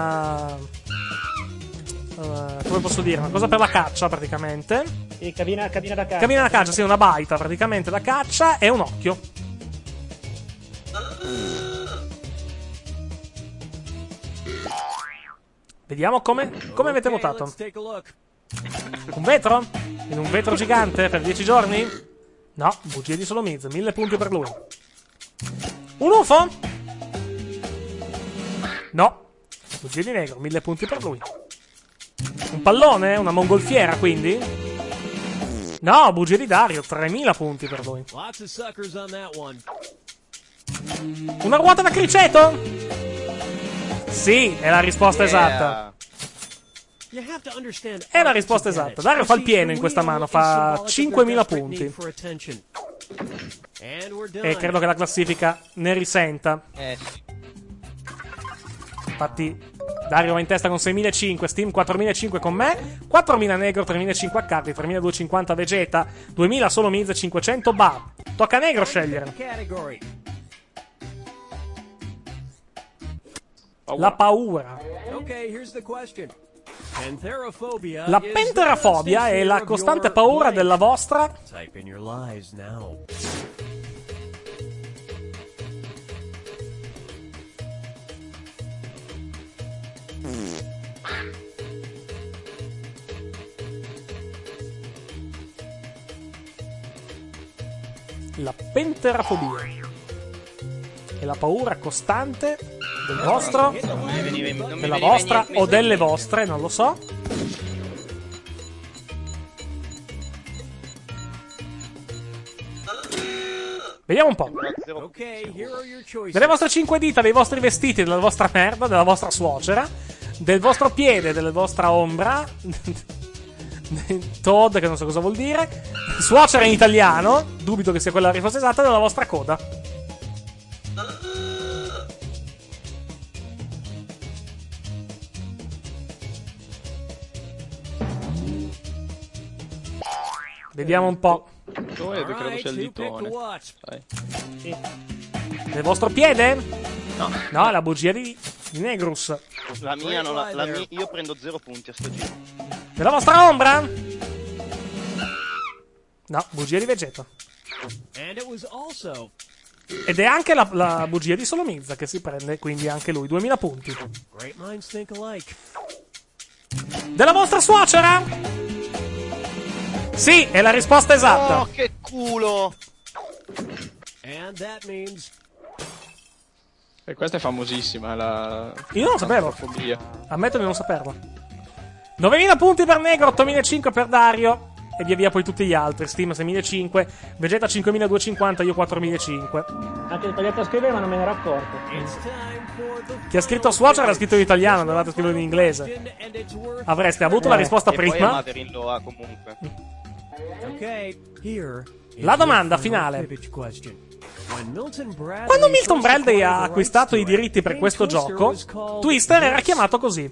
Uh, uh, come posso dire? Una cosa per la caccia, praticamente. Sì, cabina, cabina da caccia. Cabina da caccia, sì, una baita, praticamente, da caccia e un occhio. Vediamo come, come avete votato. Un vetro? In un vetro gigante per dieci giorni? No, bugie di Solomiz, mille punti per lui. Un U F O? No, bugie di Negro, mille punti per lui. Un pallone? Una mongolfiera, quindi? No, bugie di Dario, tremila punti per lui. Una ruota da criceto? Sì, è la risposta Yeah. esatta. È la risposta esatta. Dario fa il pieno in questa mano, fa cinquemila punti. E credo che la classifica ne risenta. Eh sì. Infatti Dario va in testa con seimilacinquecento, Steam quattromilacinquecento con me, quattromila Negro, tremilacinquecento a Cardi, tremiladuecentocinquanta Vegeta, duemila solo Miz, cinquecento Ba. Tocca a Negro scegliere. La paura. La penterafobia è la costante paura della vostra... La penterafobia è la paura costante del vostro, Non mi veniva in- non mi della veniva vostra niente- o delle vostre, non lo so. Vediamo un po'. Delle vostre cinque dita, dei vostri vestiti, della vostra merda, della vostra suocera, del vostro piede, della vostra ombra, Toad, che non so cosa vuol dire, suocera in italiano, dubito che sia quella la risposta esatta, della vostra coda. Vediamo un po'. Dove credo sia il ditone. Dai. Sì. Del vostro piede? No. No, la bugia di, di Negrus. La mia non la, la mia, io prendo zero punti a sto giro. Della vostra ombra? No, bugia di Vegeta. Ed è anche la, la bugia di Solomizza che si prende, quindi anche lui, duemila punti. Della vostra suocera? Sì, è la risposta esatta. Oh, che culo! E questa è famosissima, la... Io non lo sapevo. Fobia. Ammetto di non saperlo. novemila punti per Negro, ottomilacinquecento per Dario. E via via poi tutti gli altri. Steam seimilacinquecento, Vegeta cinquemiladuecentocinquanta, io quattromilacinquecento. Anche ho sbagliato a scrivere, ma non me ne ero accorto. Chi ha scritto suocera l'ha scritto in italiano, non avete scritto in inglese. Avreste avuto la risposta E poi prima. Amaderin lo ha comunque. La domanda finale. Quando Milton Bradley ha acquistato i diritti per questo gioco, Twister era chiamato così.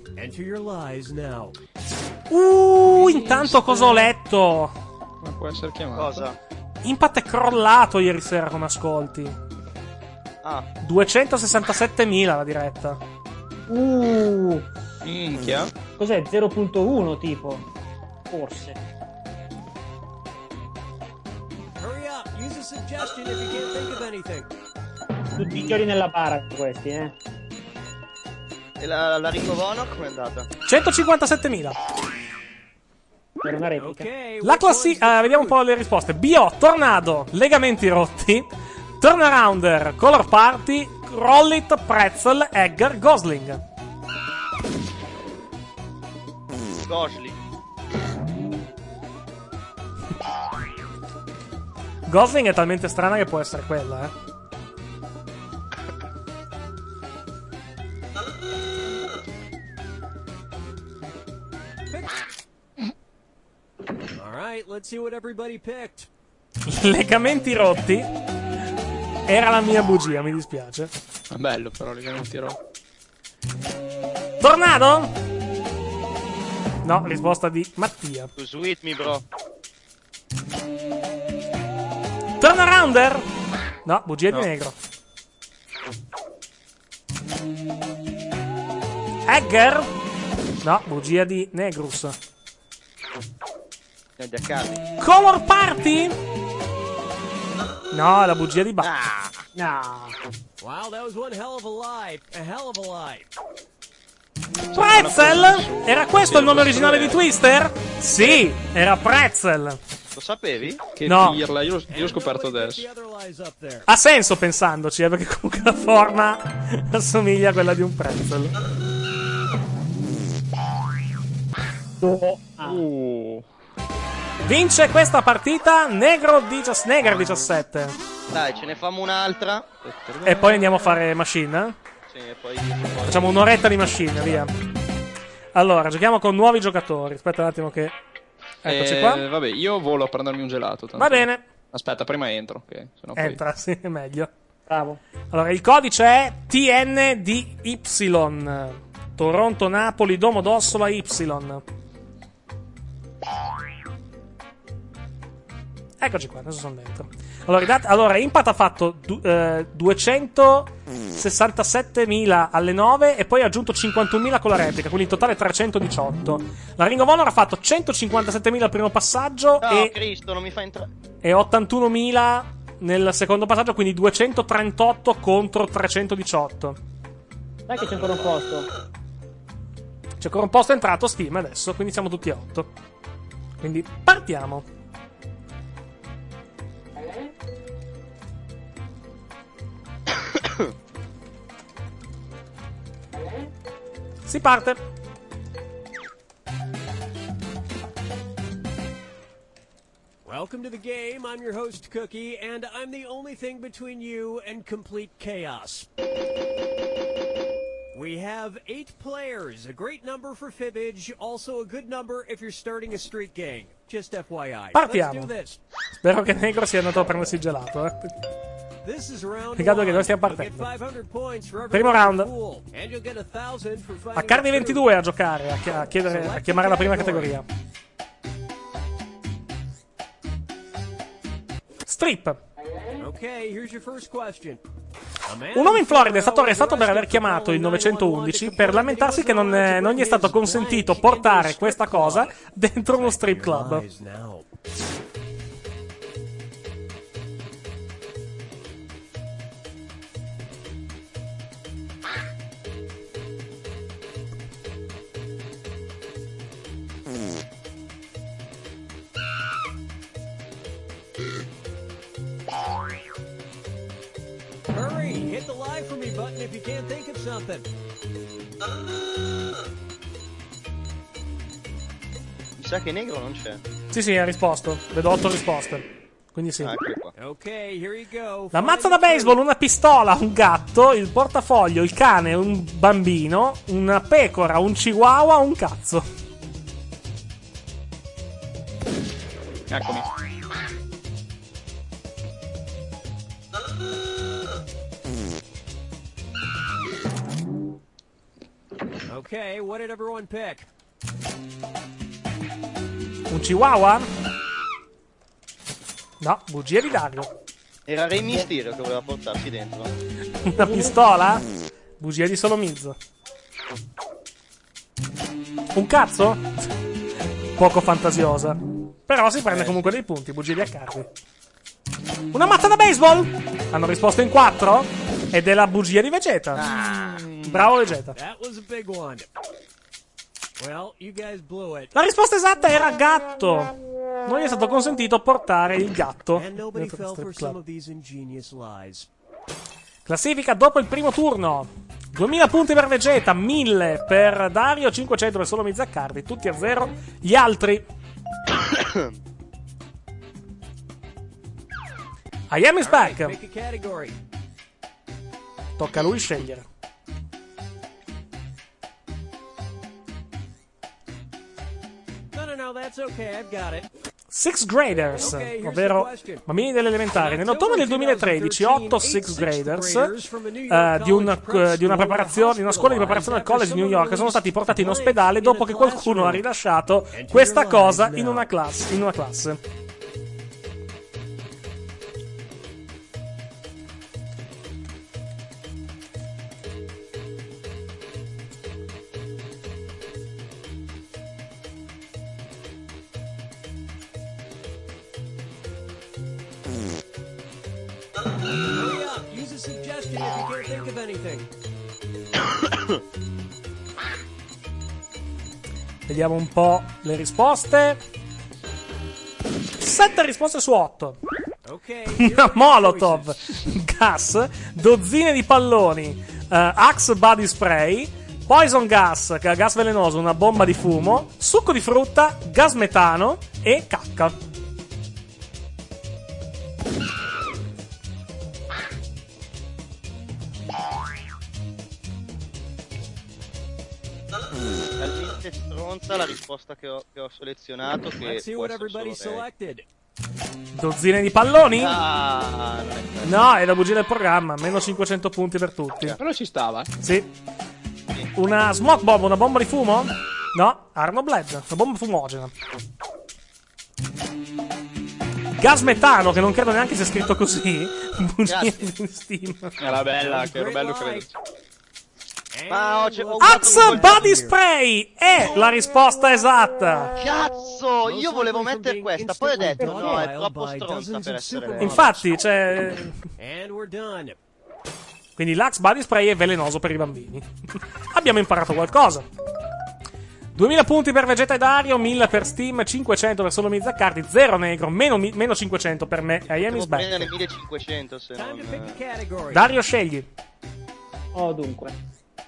Uh, intanto cosa ho letto? Come può essere chiamato? Cosa? Impact è crollato ieri sera come ascolti. Ah, duecentosessantasettemila la diretta. Uh, Minchia. cos'è? zero virgola uno tipo? Forse. Tutti i giorni nella bara questi, eh. e la, la Ringo Vono come è andata? centocinquantasettemila. Per una replica. La classifica, eh, vediamo un po' le risposte. B O, Tornado, Legamenti rotti, Turnarounder, Color Party, Rollit, Pretzel, Egger, Gosling. Gosling. Gosling è talmente strana che può essere quella, eh. Alright, let's see what everybody picked. Legamenti rotti era la mia bugia, mi dispiace. È bello però, legamenti rotti. Tornado? No, risposta di Mattia. Tu sweet me bro. Turnarounder? No, bugia No. di Negro. Egger? No, bugia di Negrus. Di Accardi. Color Party? No, la bugia di Ba. Ah, No. Wow, that was one hell of a lie. A hell of a lie. Pretzel? Era questo il nome originale di Twister? Sì, era Pretzel. lo sapevi? Che No. pirla, io, l'ho- io l'ho scoperto adesso. The other lies up there. Ha senso pensandoci, eh, perché comunque la forma assomiglia a quella di un pretzel. Uh. Vince questa partita Negro diciassette, Neger diciassette. Dai, ce ne famo un'altra. E poi andiamo a fare machine? Sì, e poi... Facciamo un'oretta di machine, via. Allora, giochiamo con nuovi giocatori. Aspetta un attimo che... Eccoci Eh, qua. Vabbè, io volo a prendermi un gelato. tanto. Va bene. Aspetta, prima entro. Okay, sennò poi... Entra, sì, è meglio. Bravo. Allora, il codice è T N D Y. Toronto, Napoli, Domodossola, Y. Eccoci qua, adesso sono dentro. Allora, i dati- allora Impact ha fatto du- eh, duecentosessantasettemila alle nove e poi ha aggiunto cinquantunomila con la replica, quindi in totale trecentodiciotto. La Ring of Honor ha fatto centocinquantasettemila al primo passaggio No, e, Cristo, non mi fa entrare. e ottantunomila nel secondo passaggio, quindi duecentotrentotto contro trecentodiciotto. Dai che c'è ancora un posto. C'è ancora un posto entrato Steam adesso, quindi siamo tutti a otto. Quindi partiamo. Si parte. Welcome to the game. I'm your host, Cookie, and I'm the only thing between you and complete chaos. We have eight players, a great number for Fibbage, also a good number if you're starting a street gang. Just F Y I. Partiamo. Let's do this. Spero che Negro sia andato a prendersi il gelato, eh. This is round Peccato one. che noi stiamo You'll partendo. get five hundred points for every Primo one round. pool, and you'll get one thousand for finding A Cardi the ventidue a giocare, a, chi- a chiedere, a chiamare la prima categoria. Strip. truth. Okay, here's your first question. A man Un uomo in Florida è Florida stato arrestato per aver chiamato il nove undici per lamentarsi che non, eh, non gli è stato consentito portare questa cosa dentro uno strip club. Lies now. Hurry, hit the live for me button if you can't think of something. Mi sa che Negro non c'è. Sì, sì, ha risposto. Vedo otto risposte. Quindi sì. Ah, eccolo qua. Okay, here you go. La mazza da baseball, una pistola, un gatto, il portafoglio, il cane, un bambino, una pecora, un chihuahua, un cazzo. Eccomi. Okay, what did everyone pick? Un chihuahua? No, bugia di Dario. Era Re Mysterio che voleva portarsi dentro. Una pistola? Bugia di Solomizzo. Un cazzo? Poco fantasiosa. Però si prende comunque dei punti, bugia di Accardi. Una mazza da baseball? Hanno risposto in quattro? Ed è la bugia di Vegeta. Bravo Vegeta. That was a big one. Well, you guys blew it. La risposta esatta era gatto. Non gli è stato consentito portare il gatto And nobody dentro fell lo for strip some club. of these ingenious lies. Classifica dopo il primo turno. duemila punti per Vegeta, mille per Dario, cinquecento per solo Mizzaccardi, tutti a zero. Gli altri. I am is back. Pick a category. Tocca a lui scegliere. No, no, no, that's okay. I've got it. Sixth graders, Okay, here's ovvero the question. bambini delle elementari. Nell'ottobre del duemilatredici, otto sixth graders eh, di, un, eh, di una preparazione, di una scuola di preparazione al college di New York sono stati portati in ospedale dopo che qualcuno ha rilasciato questa cosa in una classe. In una classe. question if you can't think of anything. Vediamo un po' le risposte. Sette risposte su otto. Una Molotov, gas, dozzine di palloni, uh, Axe Body Spray, Poison Gas, che è gas velenoso, una bomba di fumo, succo di frutta, gas metano e cacca. Talmente stronza la risposta che ho, che ho selezionato che può essere solo lei. Dozzine di palloni? Ah, non è no, è la bugia del programma. Meno cinquecento punti per tutti. Però ci stava. Sì. Una smoke bomb, una bomba di fumo? No, Arno Bled, una bomba fumogena. Gas metano, che non credo neanche sia scritto così. Bugia di Steam. Era bella, che ero bello credo. Ma ho, ho Axe Body Spray è la risposta esatta. Cazzo, io volevo mettere questa, poi ho detto no, è troppo stronza per essere lei. Infatti, cioè... Quindi l'Axe Body Spray è velenoso per i bambini. Abbiamo imparato qualcosa. duemila punti per Vegeta e Dario, mille per Steam, cinquecento per solo Mizzaccardi, zero negro, meno, meno cinquecento per me e I Am Is Back. Devo prendere millecinquecento se non... Dario, scegli. Oh, dunque.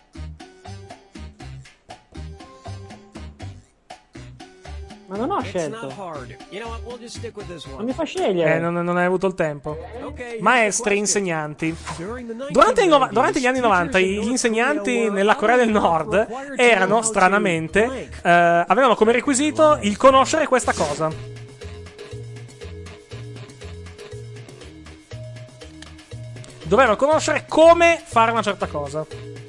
Ma non ho scelto. Non mi fa scegliere. Eh, non, non hai avuto il tempo. Maestri, insegnanti. Durante, i nova- durante gli anni novanta gli insegnanti nella Corea del Nord erano, stranamente, eh, avevano come requisito il conoscere questa cosa. Dovevano conoscere come fare una certa cosa.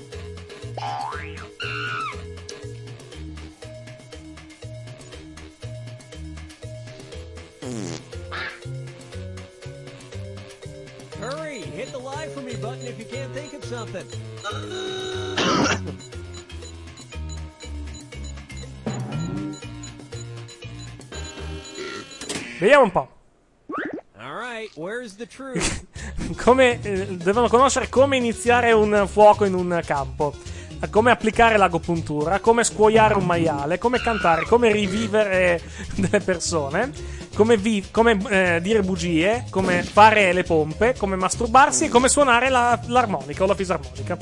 Hurry, hit the live for me button if you can't think of something. Vediamo un po'. All right, where's the truth? Come eh, devono conoscere come iniziare un fuoco in un campo, come applicare l'agopuntura, come scuoiare un maiale, come cantare, come rivivere delle persone, come, vi- come eh, dire bugie, come fare le pompe, come masturbarsi e come suonare la- l'armonica o la fisarmonica.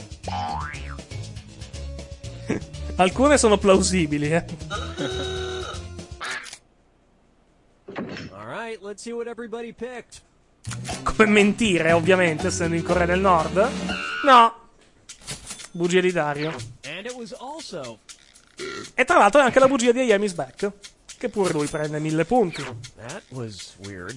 Alcune sono plausibili, eh. All right, let's see what everybody picked. Come mentire, ovviamente, essendo in Corea del Nord. No. Bugia di Dario. And it was also... E tra l'altro è anche la bugia di I Am Is Back, che pure lui prende mille punti. That was weird.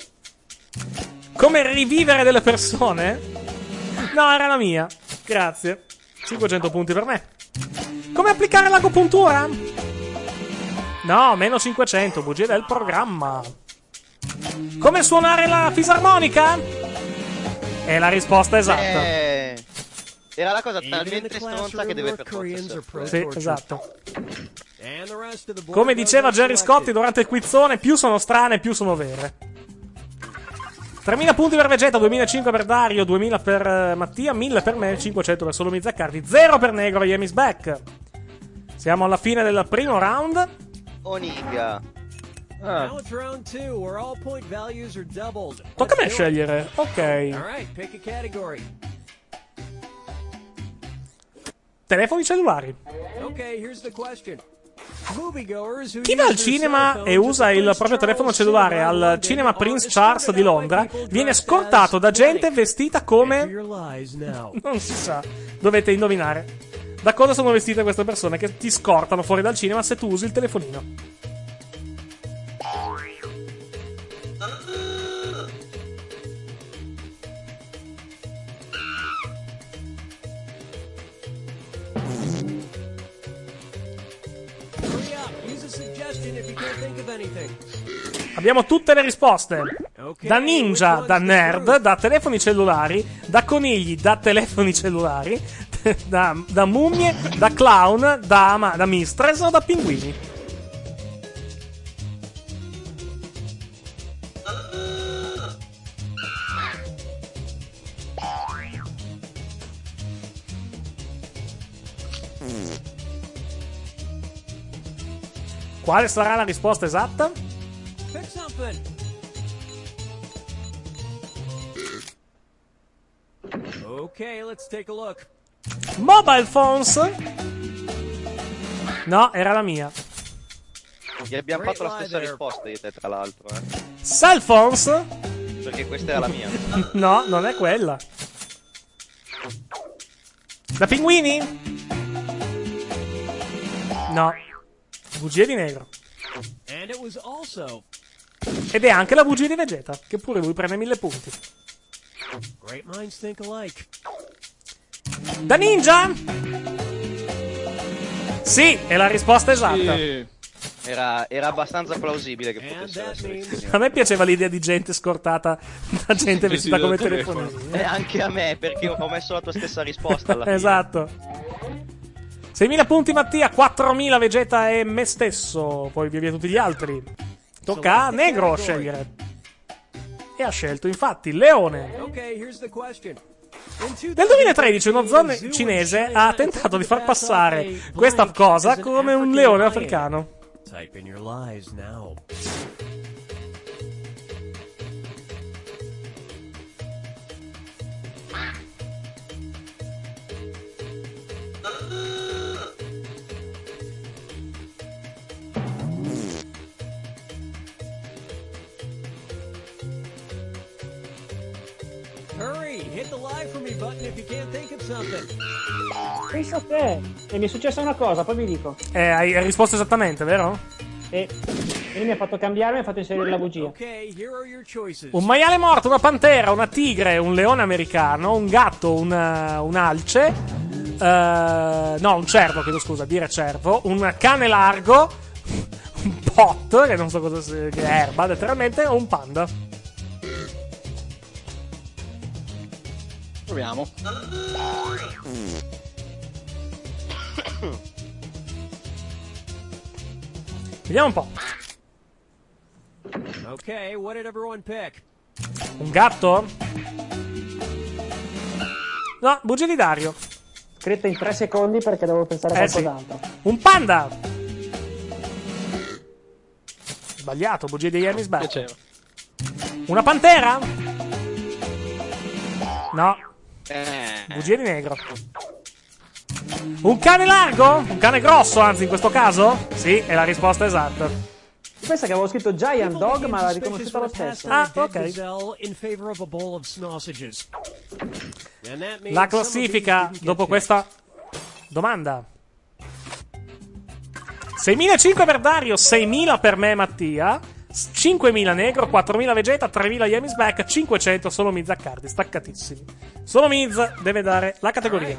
Come rivivere delle persone? No, era la mia. Grazie. cinquecento punti per me. Come applicare l'agopuntura? No, meno cinquecento, bugia del programma. Come suonare la fisarmonica? È la risposta esatta. Eh, era la cosa talmente stronza che deve per forza. Sì, esatto. Come diceva Gerry Scotti durante il quizzone, più sono strane, più sono vere. tremila punti per Vegeta, duemilacinque per Dario, duemila per uh, Mattia, mille per me, cinquecento per solo Mizzaccardi, zero per Negro, I Am Is Back. Siamo alla fine del primo round. Oniga. Ah. Now it's round two, where all point values are doubled. Tocca a me scegliere. Ok. All right, pick a category. Telefoni cellulari. Okay, here's the question. Moviegoers who Chi va al cinema e usa il proprio telefono cellulare al Cinema Prince Charles di Londra viene scortato da gente vestita come... Non si sa. Dovete indovinare. Da cosa sono vestite queste persone che ti scortano fuori dal cinema se tu usi il telefonino? Abbiamo tutte le risposte. Da ninja, da nerd, da telefoni cellulari, da conigli, da telefoni cellulari, da, da mummie, da clown, da, ma, da mistress o da pinguini. Quale sarà la risposta esatta? Pick something. Okay, let's take a look. Mobile phones? No, era la mia. Gli abbiamo fatto la stessa risposta io e te, tra l'altro. Eh. Cell phones? Perché questa era la mia. No, non è quella. Da pinguini? No. Bugia di negro. And it was also Ed è anche la bugia di Vegeta, che pure lui prende mille punti. Great minds think alike. Da ninja? Sì, è la risposta esatta. Sì. Era, era abbastanza plausibile che potesse essere così. A me piaceva l'idea di gente scortata da gente vestita come telefonini. E anche a me, perché ho messo la tua stessa risposta alla fine. Esatto. seimila punti Mattia, quattromila Vegeta e me stesso. Poi via via tutti gli altri. Tocca a Negro scegliere. E ha scelto infatti Leone. Okay, here's the question. Nel duemilatredici uno zoo cinese ha tentato di far passare questa cosa come un leone africano. Type in your lies now. Hurry, hit the lie for me button if you can't think of something. Pensa a te. E mi è successa una cosa, poi vi dico. Eh, hai risposto esattamente, vero? E quindi mi ha fatto cambiare, mi ha fatto inserire la bugia. Okay, here are your choices. Un maiale morto, una pantera, una tigre, un leone americano, un gatto, una, un alce, uh, no, un cervo, chiedo scusa, dire cervo, un cane largo, un pot, che non so cosa sia, che è erba, letteralmente, o un panda. Proviamo. Vediamo un po'. Okay, what did everyone pick? Un gatto? No, bugia di Dario. Scritta in tre secondi perché devo pensare a Eh, sì. qualcos'altro. Un panda! Sbagliato, bugia di Yamis Back. Piaceva. Una pantera? No, Eh. bugia di negro. Un cane largo? Un cane grosso, anzi, in questo caso? Sì, è la risposta esatta. Pensa che avevo scritto Giant Dog, ma l'ha riconosciuta lo stesso. Ah, ok. La classifica dopo questa domanda. seimilacinquecento per Dario, seimila per me Mattia, cinquemila Negro, quattromila Vegeta, tremila Yamis Back, cinquecento solo Miz Zaccardi, staccatissimi. Solo Miz deve dare la categoria.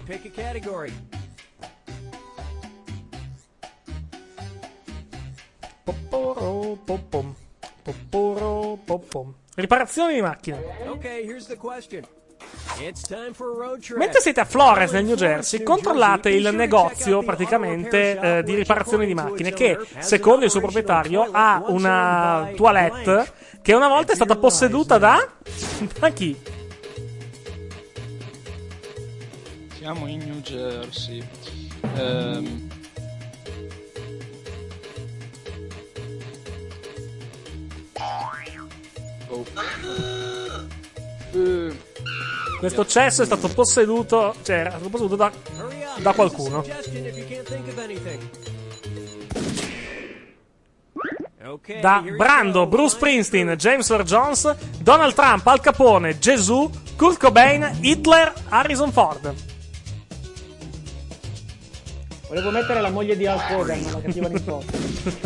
Poporo, popom, poporo, popom. Riparazioni di macchine. Okay, here's the question. It's time for a road trip. Mentre siete a Flores, nel New Jersey, controllate il negozio praticamente eh, di riparazioni di macchine che, secondo il suo proprietario, ha una toilette che una volta è stata posseduta da... da chi? Siamo in New Jersey. Ehm... Oh. Uh. Questo cesso è stato posseduto, cioè era stato posseduto da, da qualcuno. Da Brando, Bruce Springsteen, James Earl Jones, Donald Trump, Al Capone, Gesù, Kurt Cobain, Hitler, Harrison Ford. Volevo mettere la moglie di Hulk Hogan, ma la cattiva nipote.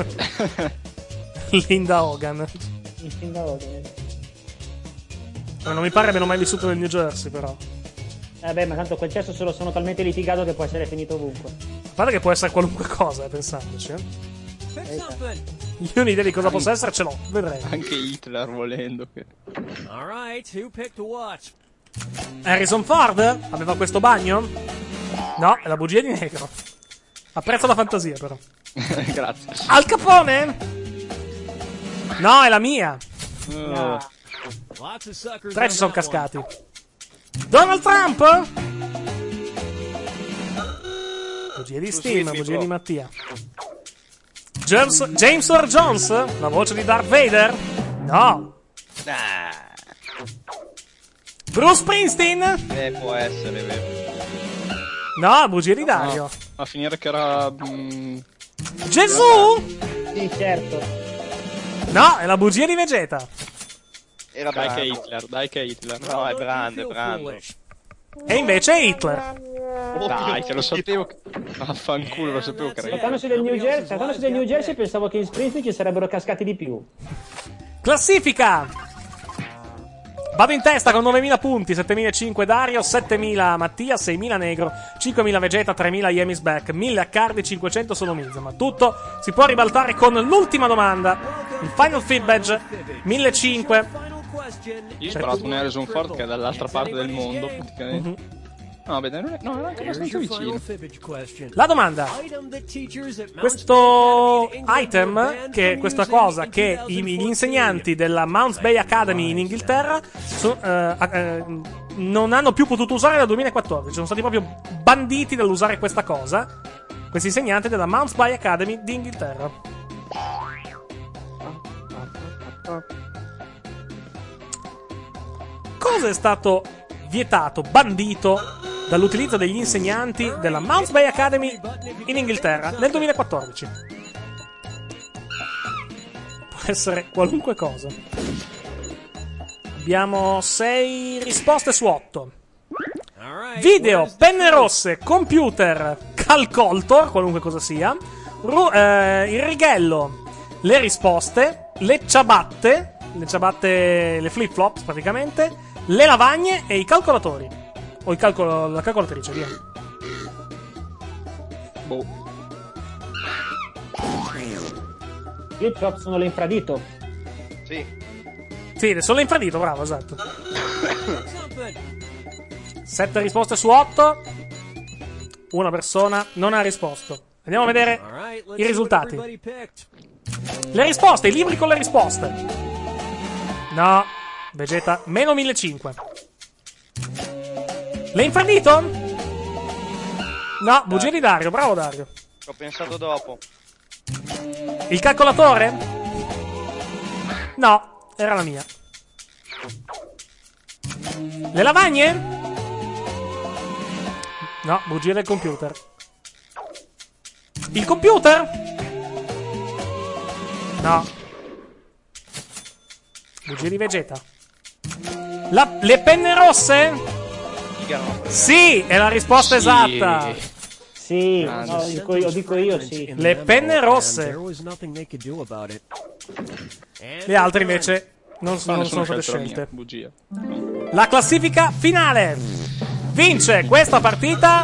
Linda Hogan. Linda Hogan. Ma non mi pare abbiano mai vissuto nel New Jersey, però. Eh beh, ma tanto quel cesso se lo sono talmente litigato che può essere finito ovunque. A parte che può essere qualunque cosa, eh, pensandoci. Eh. Io un'idea di cosa possa essere ce l'ho, vedremo. Anche Hitler volendo. Che... Alright, who picked what? Harrison Ford? Aveva questo bagno? No, è la bugia di Negro. Apprezzo la fantasia, però. Grazie. Al Capone? No, è la mia. Uh. Tre ci sono cascati. Donald Trump? Bugia di Steam, bugia di Mattia. James, James Earl Jones? La voce di Darth Vader? No. Ah. Bruce Springsteen? Eh, può essere, vero. No, bugia di Dario. No, a finire che era... Mm, Gesù? Sì, certo. No, è la bugia di Vegeta. Era dai che è Brando. Hitler, dai che è Hitler. No, è Brando, è Brando. E invece è Hitler. Dai, che lo sapevo che... Vaffanculo, lo sapevo che era Hitler. Trattandosi del New Jersey, trattandosi del New Jersey pensavo che in Springsteen ci sarebbero cascati di più. Classifica. Vado in testa con novemila punti, settemilacinquecento Dario, settemila Mattia, seimila Negro, cinquemila Vegeta, tremila Yemis Back, mille Accardi, cinquecento solo Miz. Ma tutto si può ribaltare con l'ultima domanda. Il Final Feedback, millecinquecento. Io ho sparato un Harrison Ford che è dall'altra parte del mondo, praticamente. Mm-hmm. No, beh, non è, no, era anche abbastanza vicino. La domanda: questo item, che questa cosa che i, gli insegnanti della Mounts Bay Academy in Inghilterra so, eh, eh, non hanno più potuto usare dal duemilaquattordici, sono stati proprio banditi dall'usare questa cosa, questi insegnanti della Mounts Bay Academy di Inghilterra. Cosa è stato vietato, bandito dall'utilizzo degli insegnanti della Mounts Bay Academy in Inghilterra nel duemilaquattordici? Può essere qualunque cosa. Abbiamo sei risposte su otto. Video, penne rosse, computer, calcolator, qualunque cosa sia, ru- eh, il righello, le risposte, le ciabatte, le ciabatte, le flip flops praticamente, le lavagne e i calcolatori. O il calcolo, la calcolatrice, via. Boh. Flip flop sono l'infradito. Sì. Sì, sono l'infradito, bravo, esatto. Sette risposte su otto. Una persona non ha risposto. Andiamo a vedere i risultati. Le risposte, i libri con le risposte. No, Vegeta, meno millecinquecento. L'hai infradito? No, bugia di Dario, bravo Dario. Ci ho pensato dopo. Il calcolatore? No, era la mia. Le lavagne? No, bugia del computer. Il computer? No. Bugia di Vegeta. La, le penne rosse? Sì, è la risposta sì. esatta. Sì, no, dico io, dico io sì. Le penne rosse. Le altre invece non, non sono state scelte. Bugia. La classifica finale. Vince questa partita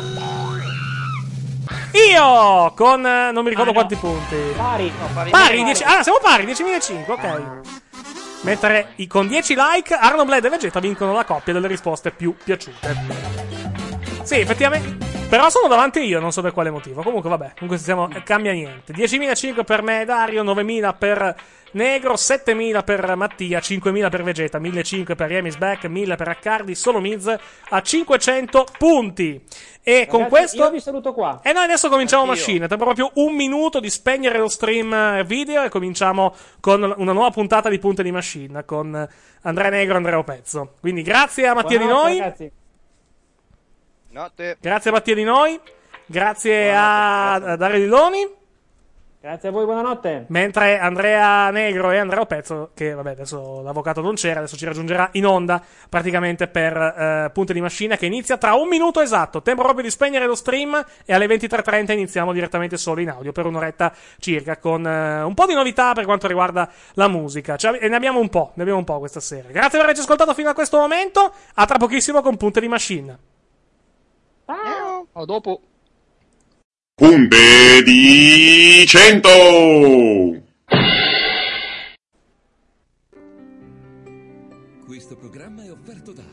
io con non mi ricordo ah, no. quanti punti. Pari, no, pari, pari dieci, ah, siamo pari, diecimilacinquecento, ok. Mentre i, con dieci like Arno Blade e Vegeta vincono la coppia delle risposte più piaciute. Sì, effettivamente. Però sono davanti io, non so per quale motivo. Comunque vabbè, comunque siamo, cambia niente. diecimilacinquecento per me e Dario, novemila per Negro, settemila per Mattia, cinquemila per Vegeta, millecinquecento per Yemis Back, mille per Accardi, solo Miz a cinquecento punti. E ragazzi, con questo io vi saluto qua. E noi adesso cominciamo Anch'io. Machine. Tra proprio un minuto di spegnere lo stream video e cominciamo con una nuova puntata di Punte di Machine con Andrea Negro e Andrea Opezzo. Quindi grazie a Mattia Buonanotte, di noi. ragazzi. Notte. Grazie a Mattia di noi. Grazie a, a Dario Dilloni. Grazie a voi, buonanotte. Mentre Andrea Negro e Andrea Opezzo, che vabbè adesso l'avvocato non c'era, adesso ci raggiungerà in onda praticamente per eh, Punte di Machine, che inizia tra un minuto esatto. Tempo proprio di spegnere lo stream e alle ventitré e trenta iniziamo direttamente solo in audio per un'oretta circa con eh, un po' di novità per quanto riguarda la musica. Cioè, e ne abbiamo un po', ne abbiamo un po' questa sera. Grazie per averci ascoltato fino a questo momento. A tra pochissimo con Punte di Machine. Ciao. A dopo. Punte di cento! Questo programma è offerto da...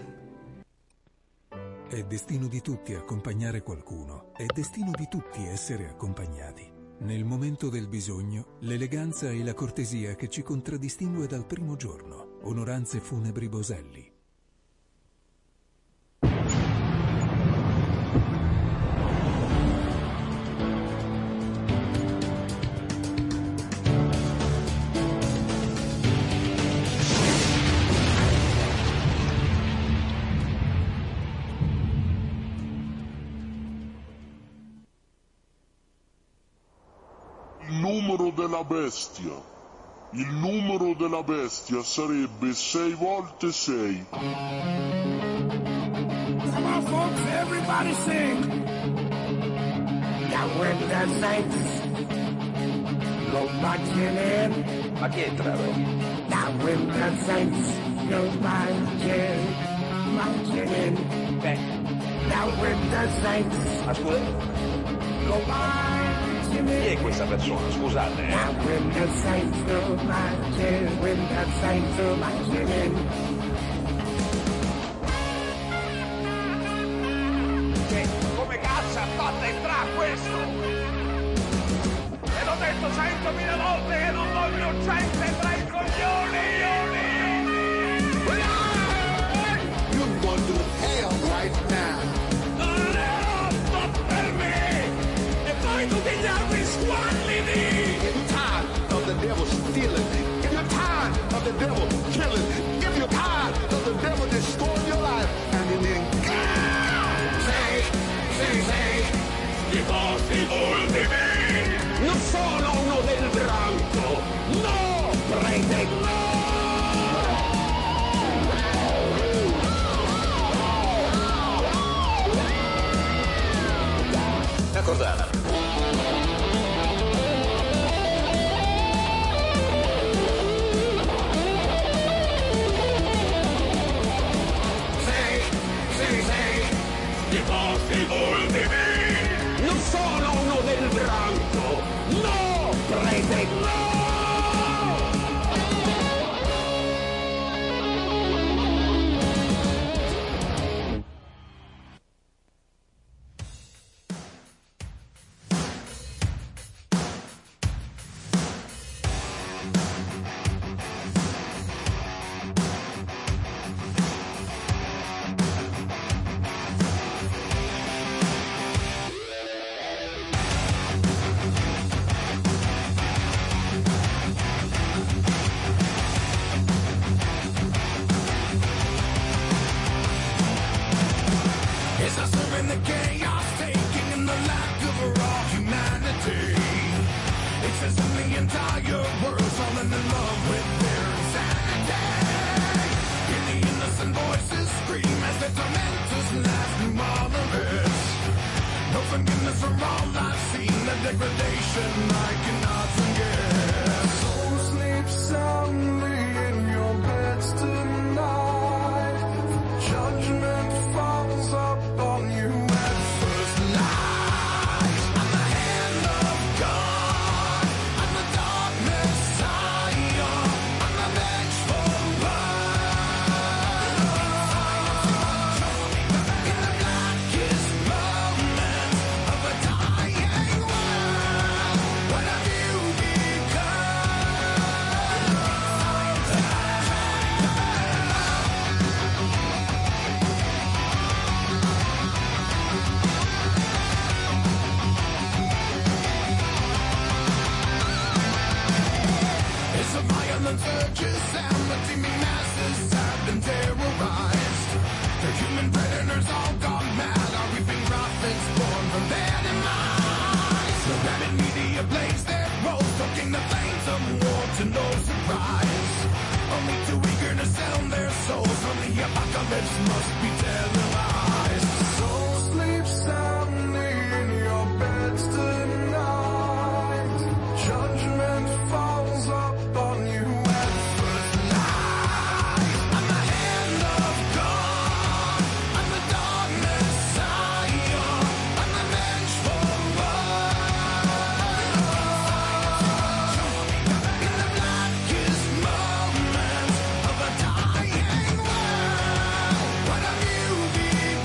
È destino di tutti accompagnare qualcuno, è destino di tutti essere accompagnati. Nel momento del bisogno, l'eleganza e la cortesia che ci contraddistingue dal primo giorno. Onoranze Funebri Boselli. della bestia. Il numero della bestia sarebbe sei volte sei. Come on, folks, everybody sing. Now when the saints go marching in. Ma chi entra? Now when the saints go marching, marching in. Beh. Now when the saints Ma scusa, go marching in. chi è questa persona? Scusate. Now Eh. when the saints go marching, when the saints go marching in. Che, come cazzo ha fatto entrare questo? E l'ho detto centomila volte che non voglio gente tra i coglioni! You're going to hell right now. No, sto per me! E poi tutti gli altri squallidi! If you're tired of the devil stealing, if you're tired of the devil killing, if you're tired of the devil destroying your life, and you then say, say, say, I vostri ultimi! non sono uno del branco, no, prete, no! Accordata. Sei, sei, sei, I vostri ultimi! non sono uno del branco, no, prete, no! As I serve in the chaos, taking in the lack of raw humanity. It says in the entire world's falling in love with their insanity. Hear the innocent voices scream as their tormentors laugh through all of it. No forgiveness for all I've seen, the degradation I cannot forget. So sleep soundly in your beds tonight. Judgment falls upon you at first light. I'm the hand of God. I'm the dark Messiah. I'm the vengeful one. In the blackest moment of a dying world, what have you It's a violent urges and the teeming masses have been terrorized. The human predators all gone mad are reaping profits born from their demise. The rabid media blaze their role, stoking the flames of war to no surprise. Only too eager to sell their souls from the apocalypse must be televised. So sleep soundly in your beds tonight. Judgment falls upon you at first light. I'm the hand of God. I'm the dark Messiah. I'm the vengeful one. In the blackest moment of a dying world, what have you become?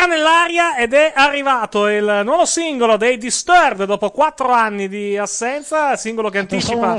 nell'aria ed è arrivato il nuovo singolo dei Disturbed dopo quattro anni di assenza, singolo che anticipa...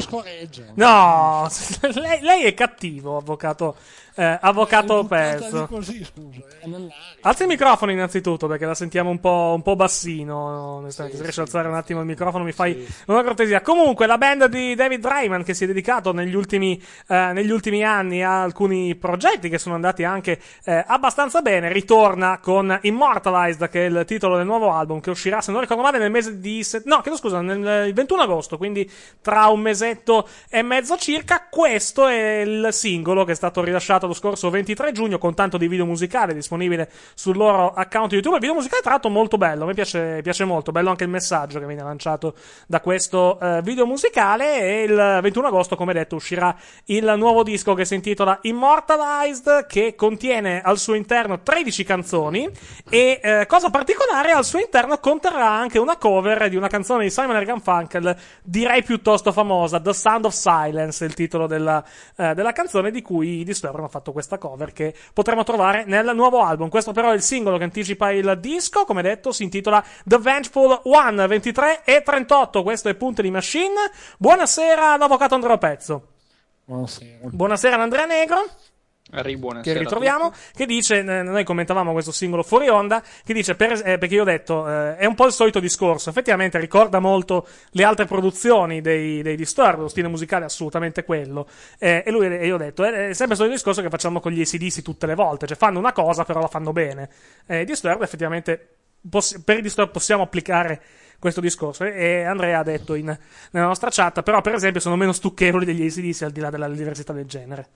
No, lei, lei è cattivo, avvocato, eh, avvocato Pezzo. Così, scusa, eh, Alza il microfono innanzitutto perché la sentiamo un po', un po' bassino, onestamente. Se riesci a alzare un attimo il microfono mi fai una cortesia. Comunque la band di David Draiman, che si è dedicato negli ultimi, eh, negli ultimi anni a alcuni progetti che sono andati anche eh, abbastanza bene, ritorna con Immortalized, che è il titolo del nuovo album, che uscirà, se non ricordo male, nel mese di... Se- no, chiedo scusa, nel il ventuno agosto, quindi tra un mesetto e mezzo circa. Questo è il singolo che è stato rilasciato lo scorso ventitré giugno, con tanto di video musicale disponibile sul loro account YouTube. Il video musicale tra l'altro molto bello, mi piace, piace molto, bello anche il messaggio che viene lanciato da questo eh, video musicale. E il ventuno agosto, come detto, uscirà il nuovo disco che si intitola Immortalized, che contiene al suo interno tredici canzoni e eh, cosa particolare, al suo interno conterrà anche una cover di una canzone di Simon and Garfunkel, direi piuttosto famosa, The Sound of Silence, il titolo della, eh, della canzone, di cui i Disturbed hanno fatto questa cover che potremo trovare nel nuovo album. Questo però è il singolo che anticipa il disco, come detto si intitola The Vengeful One. Ventitré e trentotto, questo è Punte di Machine. Buonasera all'avvocato Andrea Pezzo. Buonasera. Buonasera ad Andrea Negro, Buonasera, che ritroviamo, che dice, eh, noi commentavamo questo singolo fuori onda, che dice, per, eh, perché io ho detto, eh, è un po' il solito discorso, effettivamente ricorda molto le altre produzioni dei, dei Disturbed, lo stile musicale è assolutamente quello, eh, e lui, e io ho detto, è, è sempre il solito discorso che facciamo con gli A C D C tutte le volte, cioè fanno una cosa però la fanno bene. eh, Disturbed effettivamente, poss- per i Disturbed possiamo applicare questo discorso, e Andrea ha detto in, nella nostra chat, però per esempio sono meno stucchevoli degli A C D C al di là della diversità del genere.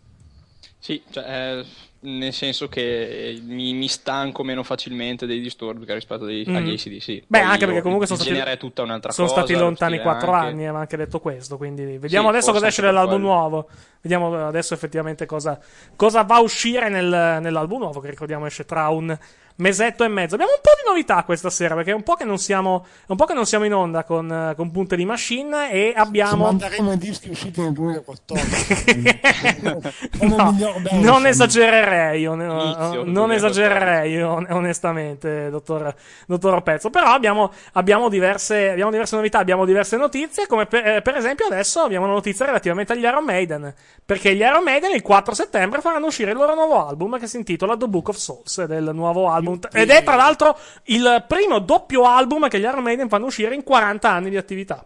Sì, cioè, eh, nel senso che mi, mi stanco meno facilmente dei Disturbed rispetto dei, mm. agli A C D C. Beh, Poi anche io, perché comunque sono il stati, genere è tutta un'altra sono cosa, stati lontani quattro anche... anni, aveva anche detto questo, quindi vediamo Sì, adesso cosa esce anche nell'album quello. nuovo. Vediamo adesso effettivamente cosa, cosa va a uscire nel, nell'album nuovo, che ricordiamo esce tra un mesetto e mezzo. Abbiamo un po' di novità questa sera, perché è un po' che non siamo, è un po' che non siamo in onda con, con Punte di Machine, e abbiamo... manderemo i dischi usciti nel duemilaquattordici. No, non esagererei, on- Inizio, non esagererei on- onestamente, dottor, dottor Pezzo. Però abbiamo, abbiamo, diverse, abbiamo diverse novità, abbiamo diverse notizie, come per, eh, per esempio adesso abbiamo una notizia relativamente agli Iron Maiden, perché gli Iron Maiden il quattro settembre faranno uscire il loro nuovo album, che si intitola The Book of Souls, del nuovo album, ed è tra l'altro il primo doppio album che gli Iron Maiden fanno uscire in quaranta anni di attività.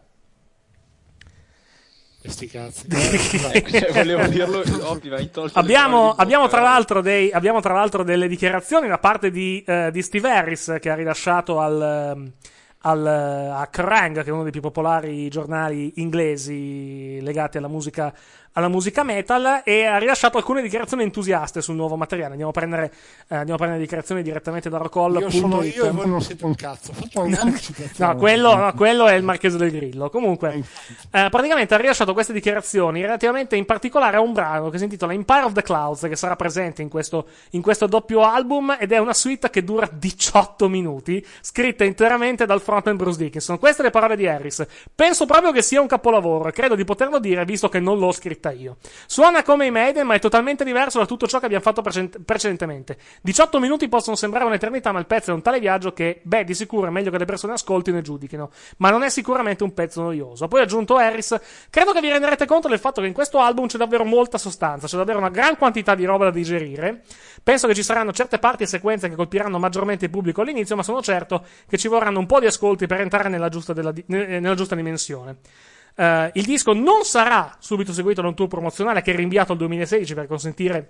Sti cazzi. Cioè, volevo dirlo, ovvio, hai tolto le Abbiamo, parole di abbiamo, bocca, tra eh. l'altro dei, abbiamo tra l'altro delle dichiarazioni da parte di, eh, di Steve Harris, che ha rilasciato al, al, a Kerrang, che è uno dei più popolari giornali inglesi legati alla musica, alla musica metal, e ha rilasciato alcune dichiarazioni entusiaste sul nuovo materiale. Andiamo a prendere, eh, andiamo a prendere dichiarazioni direttamente da rockall Io punto sono it. io e voi non siete un cazzo. Facciamo una citazione. No, quello, no, quello è il Marchese del Grillo. Comunque, eh, praticamente ha rilasciato queste dichiarazioni relativamente in particolare a un brano che si intitola Empire of the Clouds, che sarà presente in questo, in questo doppio album, ed è una suite che dura diciotto minuti, scritta interamente dal frontman Bruce Dickinson. Queste le parole di Harris. Penso proprio che sia un capolavoro, e credo di poterlo dire visto che non l'ho scritta io. Suona come i Maiden, ma è totalmente diverso da tutto ciò che abbiamo fatto precedent- precedentemente. diciotto minuti possono sembrare un'eternità, ma il pezzo è un tale viaggio che, beh, di sicuro è meglio che le persone ascoltino e giudichino, ma non è sicuramente un pezzo noioso. Poi ha aggiunto Harris: credo che vi renderete conto del fatto che in questo album c'è davvero molta sostanza, c'è davvero una gran quantità di roba da digerire. Penso che ci saranno certe parti e sequenze che colpiranno maggiormente il pubblico all'inizio, ma sono certo che ci vorranno un po' di ascolti per entrare nella giusta, della di- nella giusta dimensione. Uh, il disco non sarà subito seguito da un tour promozionale, che è rinviato al duemilasedici per consentire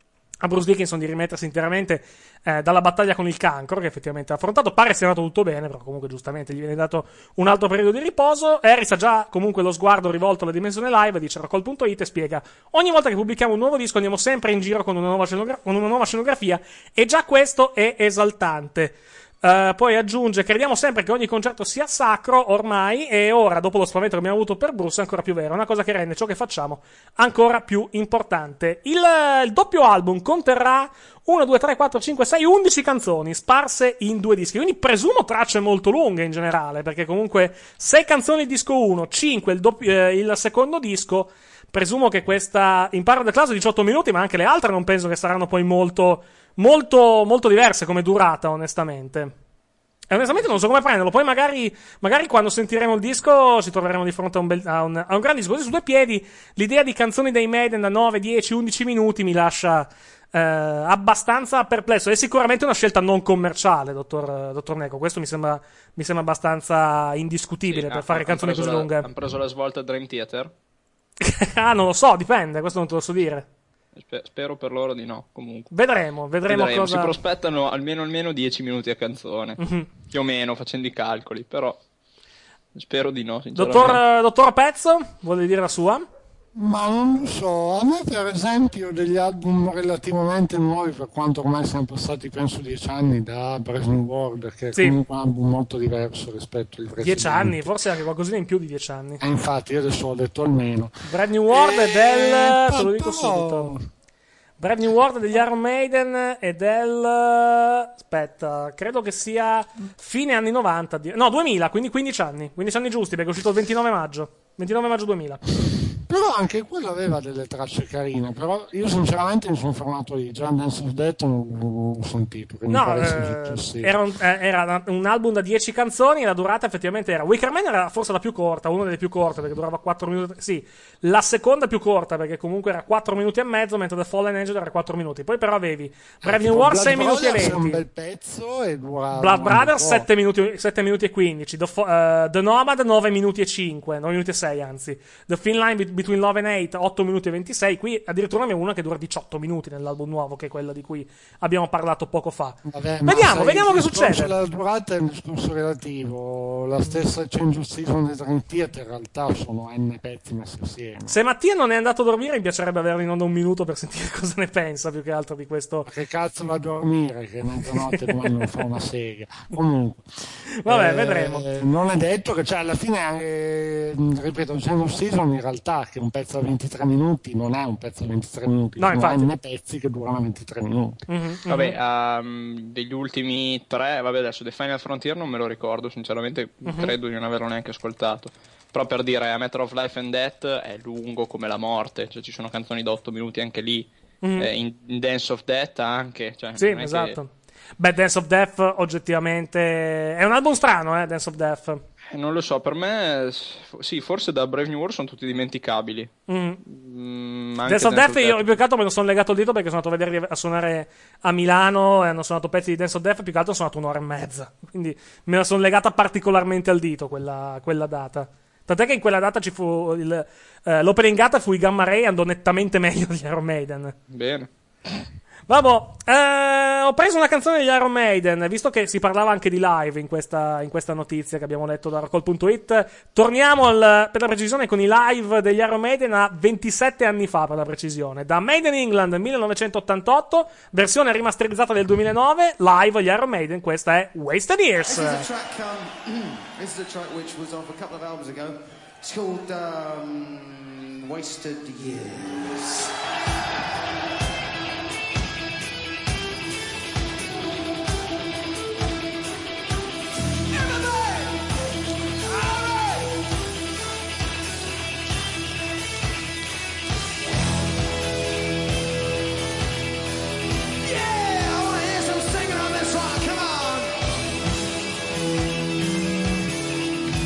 a Bruce Dickinson di rimettersi interamente eh, dalla battaglia con il cancro, che effettivamente ha affrontato. Pare sia andato tutto bene, però comunque giustamente gli viene dato un altro periodo di riposo. Harris ha già comunque lo sguardo rivolto alla dimensione live, dice a rockall punto it, e spiega: ogni volta che pubblichiamo un nuovo disco andiamo sempre in giro con una nuova, scenogra- con una nuova scenografia, e già questo è esaltante. Uh, poi aggiunge: crediamo sempre che ogni concerto sia sacro ormai, e ora, dopo lo spavento che abbiamo avuto per Bruce, è ancora più vero. È una cosa che rende ciò che facciamo ancora più importante. Il, il doppio album conterrà uno, due, tre, quattro, cinque, sei, undici canzoni sparse in due dischi, quindi presumo tracce molto lunghe in generale, perché comunque sei canzoni il disco uno, cinque il, doppio, eh, il secondo disco. presumo che questa in Power of the Clouds diciotto minuti, ma anche le altre non penso che saranno poi molto, molto, molto diverse come durata, onestamente. E onestamente non so come prenderlo. Poi magari, magari quando sentiremo il disco ci troveremo di fronte a un, bel, a un, a un gran disco. Così su due piedi l'idea di canzoni dei Maiden da nove, dieci, undici minuti mi lascia eh, abbastanza perplesso. È sicuramente una scelta non commerciale, dottor, dottor Neco. Questo mi sembra, mi sembra abbastanza indiscutibile Sì, per ah, fare canzoni così la, lunghe. Hanno preso la svolta Dream Theater? Ah, non lo so, dipende, questo non te lo so dire. Spero per loro di no, comunque. Vedremo, vedremo, vedremo. cosa... Si prospettano almeno almeno dieci minuti a canzone, mm-hmm. più o meno, facendo i calcoli, però spero di no, sinceramente. Dottor, dottor Pezzo, vuole dire la sua? Ma non lo so, a me per esempio degli album relativamente nuovi, per quanto ormai siamo passati penso dieci anni da Brave New World, che è sì. comunque un album molto diverso rispetto ai precedenti. Dieci anni, forse anche qualcosina in più di dieci anni. E infatti io adesso ho detto almeno. Brave New World e... è del... Pa- te lo dico però... subito. Brave New World degli Iron Maiden è del... aspetta, credo che sia fine anni novanta, no duemila, quindi quindici anni, quindici anni giusti, perché è uscito il ventinove maggio, ventinove maggio duemila. Però anche quello aveva delle tracce carine, però io sinceramente mi sono fermato lì, già Dance of Death non l'ho sentito, che no, mi pare eh, sia era, un, eh, era un album da dieci canzoni e la durata effettivamente era, Wicker Man era forse la più corta, una delle più corte perché durava quattro minuti, sì, la seconda più corta perché comunque era quattro minuti e mezzo, mentre The Fallen Angel era quattro minuti, poi però avevi Brave New World sei minuti e venti, è un bel pezzo e dura Blood Brothers sette minuti, sette minuti e quindici, The, uh, The Nomad nove minuti e cinque, nove minuti e sei anzi, The Thin Line Between Love and Hate otto minuti e ventisei, qui addirittura ne abbiamo una che dura diciotto minuti nell'album nuovo, che è quella di cui abbiamo parlato poco fa. Vabbè, vediamo, vediamo che succede. La durata è un discorso relativo, la stessa Change of Season di Dream Theater in realtà sono n pezzi messi assieme. Se Mattia non è andato a dormire mi piacerebbe averlo in onda un minuto per sentire cosa ne pensa più che altro di questo. Che cazzo va a dormire, che mezzanotte domani non fa una sega. Comunque vabbè, eh, vedremo. Non è detto che, cioè, alla fine eh, ripeto, Change of Season in realtà che un pezzo da ventitré minuti non è un pezzo da ventitré minuti, no, sono n pezzi che durano ventitré minuti. Mm-hmm, vabbè, um, degli ultimi tre, vabbè, adesso The Final Frontier non me lo ricordo, sinceramente mm-hmm. credo di non averlo neanche ascoltato. Però per dire, A Matter of Life and Death è lungo come la morte, cioè ci sono canzoni da otto minuti anche lì, mm-hmm. eh, in, in Dance of Death anche, cioè, sì, non è esatto. Che... Beh, Dance of Death oggettivamente è un album strano, eh, Dance of Death. Non lo so, per me sì, forse da Brave New World sono tutti dimenticabili. Mm. Mm, Dance of Death io più che altro me lo sono legato al dito perché sono andato a vedere a suonare a Milano e hanno suonato pezzi di Dance of Death, più che altro sono suonato un'ora e mezza, quindi me la sono legata particolarmente al dito quella, quella data. Tant'è che in quella data ci fu il, eh, l'opening data fu i Gamma Ray, andò nettamente meglio degli Iron Maiden. Bene. Vabbè, eh, ho preso una canzone degli Iron Maiden, visto che si parlava anche di live in questa, in questa notizia che abbiamo letto da Rockall punto it. Torniamo al, per la precisione con i live degli Iron Maiden a ventisette anni fa, per la precisione, da Made in England millenovecentottantotto, versione rimasterizzata del duemilanove, live gli Iron Maiden. Questa è Wasted Years. This is a track, um, this is a track which was off a couple of albums ago. It's called um, Wasted Years.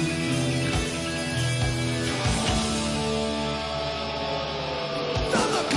Thunder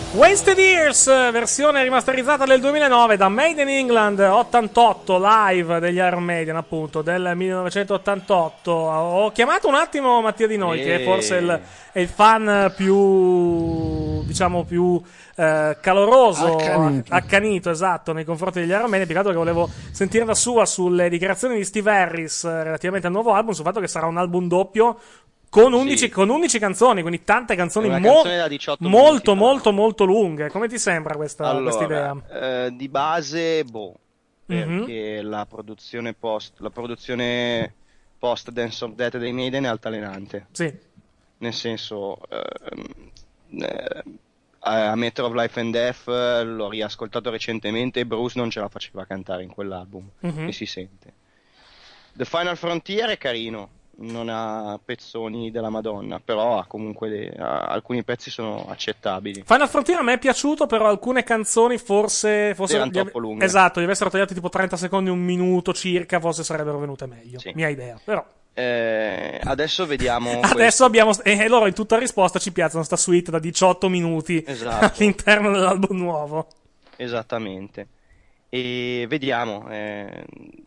Wasted Years, versione rimasterizzata del duemilanove da Made in England, ottantotto, live degli Iron Maiden, appunto, del millenovecentottantotto. Ho chiamato un attimo Mattia Di Noi, e... che è forse il, è il fan più, diciamo, più eh, caloroso, accanito. accanito, esatto, nei confronti degli Iron Maiden, peccato che volevo sentire la sua sulle dichiarazioni di Steve Harris eh, relativamente al nuovo album, sul fatto che sarà un album doppio, Con undici, sì. con undici canzoni, quindi tante canzoni mo- molto, molto, molto lunghe. Come ti sembra questa allora, idea? Eh, di base, boh, perché mm-hmm. la produzione post la produzione post Dance of Death dei Maiden è altalenante. Sì. Nel senso, eh, eh, a Matter of Life and Death eh, l'ho riascoltato recentemente e Bruce non ce la faceva cantare in quell'album, mm-hmm. e si sente. The Final Frontier è carino, non ha pezzoni della Madonna, però ha comunque dei, ha, alcuni pezzi sono accettabili. Final Frontier a me è piaciuto, però alcune canzoni forse forse erano troppo lunghe. Esatto, gli avessero tagliati tipo trenta secondi, un minuto circa, forse sarebbero venute meglio. Sì. Mia idea, però eh, adesso vediamo adesso questo. abbiamo e eh, loro in tutta risposta ci piazzano sta suite da diciotto minuti, esatto. all'interno dell'album nuovo. Esattamente. E vediamo, eh,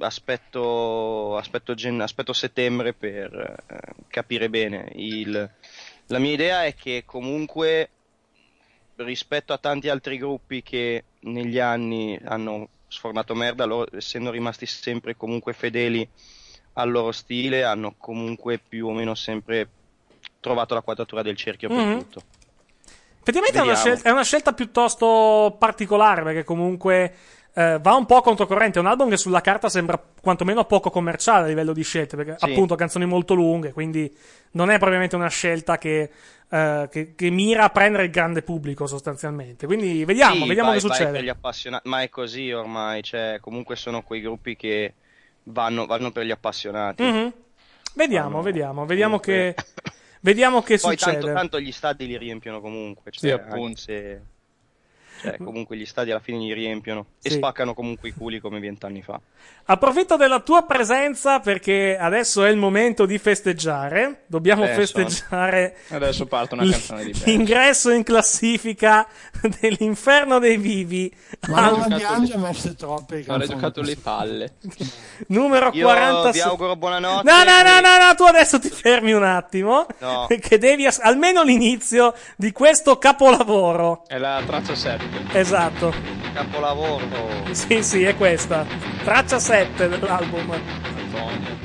aspetto, aspetto, gen- aspetto settembre per eh, capire bene. Il, la mia idea è che comunque, rispetto a tanti altri gruppi che negli anni hanno sfornato merda, loro, essendo rimasti sempre comunque fedeli al loro stile, hanno comunque più o meno sempre trovato la quadratura del cerchio per mm-hmm. tutto. Effettivamente è una, scelta, è una scelta piuttosto particolare, perché comunque Uh, va un po' controcorrente. È un album che sulla carta sembra quantomeno poco commerciale a livello di scelte, perché sì. appunto canzoni molto lunghe, quindi non è propriamente una scelta che, uh, che, che mira a prendere il grande pubblico sostanzialmente. Quindi vediamo, sì, vediamo vai, che vai succede. Per gli appassionati, ma è così ormai, cioè comunque sono quei gruppi che vanno, vanno per gli appassionati. Mm-hmm. Vediamo, vanno, vediamo, vediamo comunque... che vediamo che Poi succede. Tanto, tanto gli stadi li riempiono comunque, cioè, sì, appunto. Se... Cioè, comunque gli stadi alla fine li riempiono e sì. spaccano comunque i culi come vent'anni fa. Approfitto della tua presenza perché adesso è il momento di festeggiare. Dobbiamo eh, festeggiare. So. Adesso parte una canzone di l'ingresso in classifica dell'Inferno dei Vivi. Ma non abbiamo già messo troppe. Ho giocato le palle. Numero Io quarantasei. vi auguro buonanotte. No, no, no, no, no, tu adesso ti fermi un attimo. No. Che devi ass- almeno l'inizio di questo capolavoro. È la traccia sette. Esatto. Capolavoro. Sì, sì, è questa. Traccia sette dell'album. Antonio.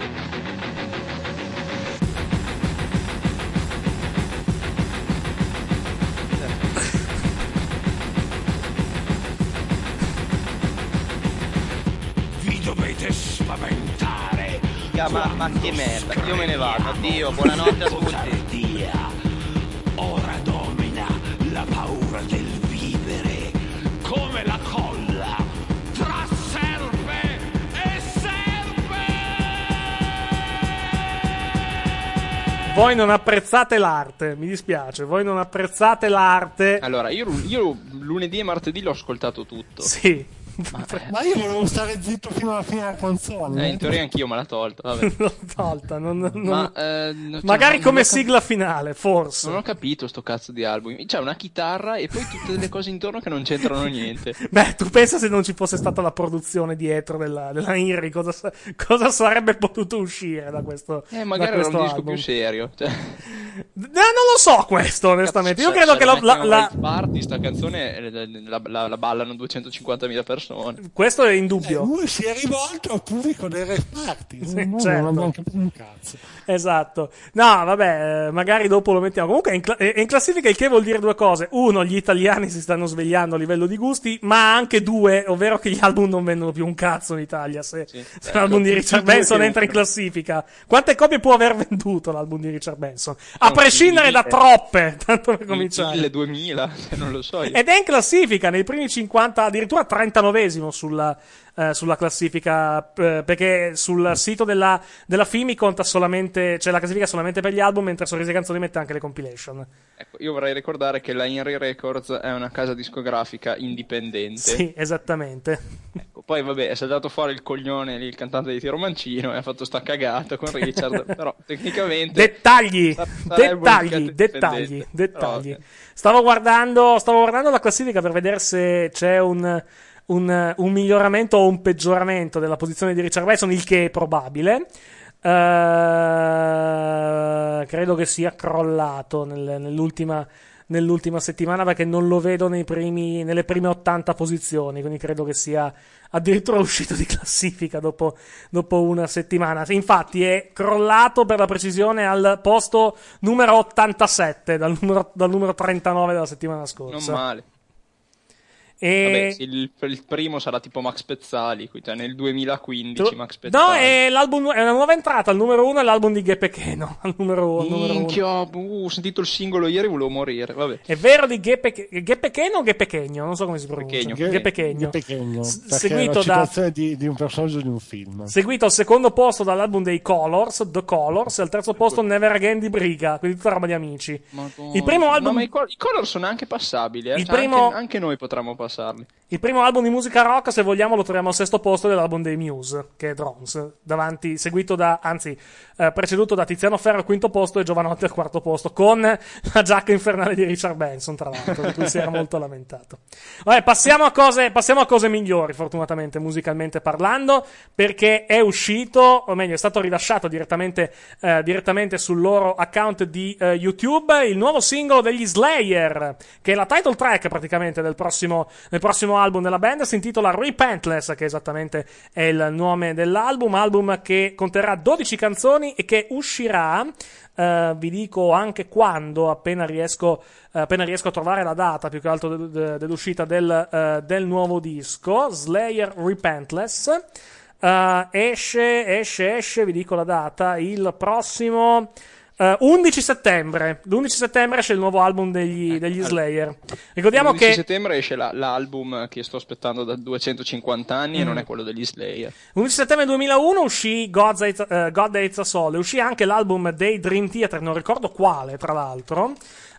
Vi dovete spaventare. Yeah, ma, ma che merda. Io me ne vado. Addio, buonanotte a tutti. Ora domina la paura del vivere come la colla tra serpe e serpe. Voi non apprezzate l'arte, mi dispiace, voi non apprezzate l'arte. Allora, io, io lunedì e martedì l'ho ascoltato tutto. Sì. Ma, ma io volevo stare zitto fino alla fine della canzone. Eh, in teoria anch'io me l'ha tolta. Vabbè. L'ho tolta, non, non, ma, eh, cioè, magari non, come non sigla finale, forse. Non ho capito sto cazzo di album. C'è una chitarra e poi tutte delle cose intorno che non c'entrano niente. Beh, tu pensa se non ci fosse stata la produzione dietro della, della Inri, cosa, cosa sarebbe potuto uscire da questo Eh, magari da era un disco album. più serio. Cioè... Eh, non lo so questo, onestamente. Io credo che la, la, la... Party, sta canzone la, la, la ballano duecentocinquantamila persone. Questo è indubbio. Eh, lui si è rivolto al pubblico dei rave party. Sì, no, certo. Non abbiamo capito un cazzo. Esatto. No, vabbè, magari dopo lo mettiamo. Comunque è in, cla- è in classifica, il che vuol dire due cose. Uno, gli italiani si stanno svegliando a livello di gusti, ma anche due, ovvero che gli album non vendono più un cazzo in Italia se, sì, se l'album di Richard Benson entra in classifica. Quante copie può aver venduto l'album di Richard Benson? A prescindere da troppe, tanto per cominciare. mille, duemila, non lo so io. Ed è in classifica nei primi cinquanta, addirittura trentanovesimo sulla, eh, sulla classifica, eh, perché sul sito della, della Fimi conta solamente, c'è la classifica solamente per gli album, mentre Sorrisi e Canzoni mette anche le compilation. Ecco, io vorrei ricordare che la Inri Records è una casa discografica indipendente. Sì, esattamente. Ecco, poi vabbè è saltato fuori il coglione lì, il cantante di Tiro Mancino, e ha fatto sta cagata con Richard, però tecnicamente dettagli, sarebbe dettagli, un dettagli, dipendente. dettagli. Però, ok. Stavo guardando, stavo guardando la classifica per vedere se c'è un, un, un miglioramento o un peggioramento della posizione di Richard Branson, il che è probabile. Uh, credo che sia crollato nel, nell'ultima, nell'ultima settimana, perché non lo vedo nei primi, nelle prime ottanta posizioni, quindi credo che sia addirittura uscito di classifica dopo, dopo una settimana. Infatti è crollato, per la precisione, al posto numero ottantasette dal numero, dal numero trentanove della settimana scorsa. Non male. E... Vabbè, sì, il, il primo sarà tipo Max Pezzali, cioè nel duemilaquindici Max Pezzali. No, è, l'album, è una nuova entrata, il numero uno è l'album di Ghe Pecheno, al numero uno. Minchia, uh, ho sentito il singolo ieri, volevo morire, vabbè. È vero, di Ghe Pecheno o Ghe Pechegno? Non so come si pronuncia. Pechegno. Ghe Ghe Pechegno. Pechegno, S- perché seguito è la da citazione di, di un personaggio di un film. Seguito al secondo posto dall'album dei Colors, The Colors, e al terzo posto Never Again di Briga, quindi tutta roba di amici. Madonna. Il primo album... No, ma i, col- i color sono anche passabili, eh? Il Cioè, primo- anche, anche noi potremmo passarli. Il primo album di musica rock, se vogliamo, lo troviamo al sesto posto dell'album dei Muse, che è Drones, davanti, seguito da, anzi, eh, preceduto da Tiziano Ferro al quinto posto e Giovanotti al quarto posto, con la giacca infernale di Richard Branson, tra l'altro, di cui si era molto lamentato. Vabbè, passiamo a cose, passiamo a cose migliori, fortunatamente, musicalmente parlando, perché è uscito, o meglio, è stato rilasciato direttamente, eh, direttamente sul loro account di eh, YouTube, il nuovo singolo degli Slayer, che è la title track praticamente del prossimo, del prossimo album della band, si intitola Repentless, che esattamente è il nome dell'album, album che conterrà dodici canzoni e che uscirà, uh, vi dico anche quando, appena riesco, uh, appena riesco a trovare la data più che altro de- de- dell'uscita del, uh, del nuovo disco, Slayer Repentless, uh, esce, esce, esce, vi dico la data, il prossimo... Uh, undici settembre. L'undici settembre esce il nuovo album degli, degli Slayer. Ricordiamo l'undici che settembre esce la, l'album che sto aspettando da duecentocinquanta anni mm. e non è quello degli Slayer. l'undici settembre duemilauno uscì God Hates, uh, God Hates Us All, e uscì anche l'album dei Dream Theater, non ricordo quale tra l'altro, uh,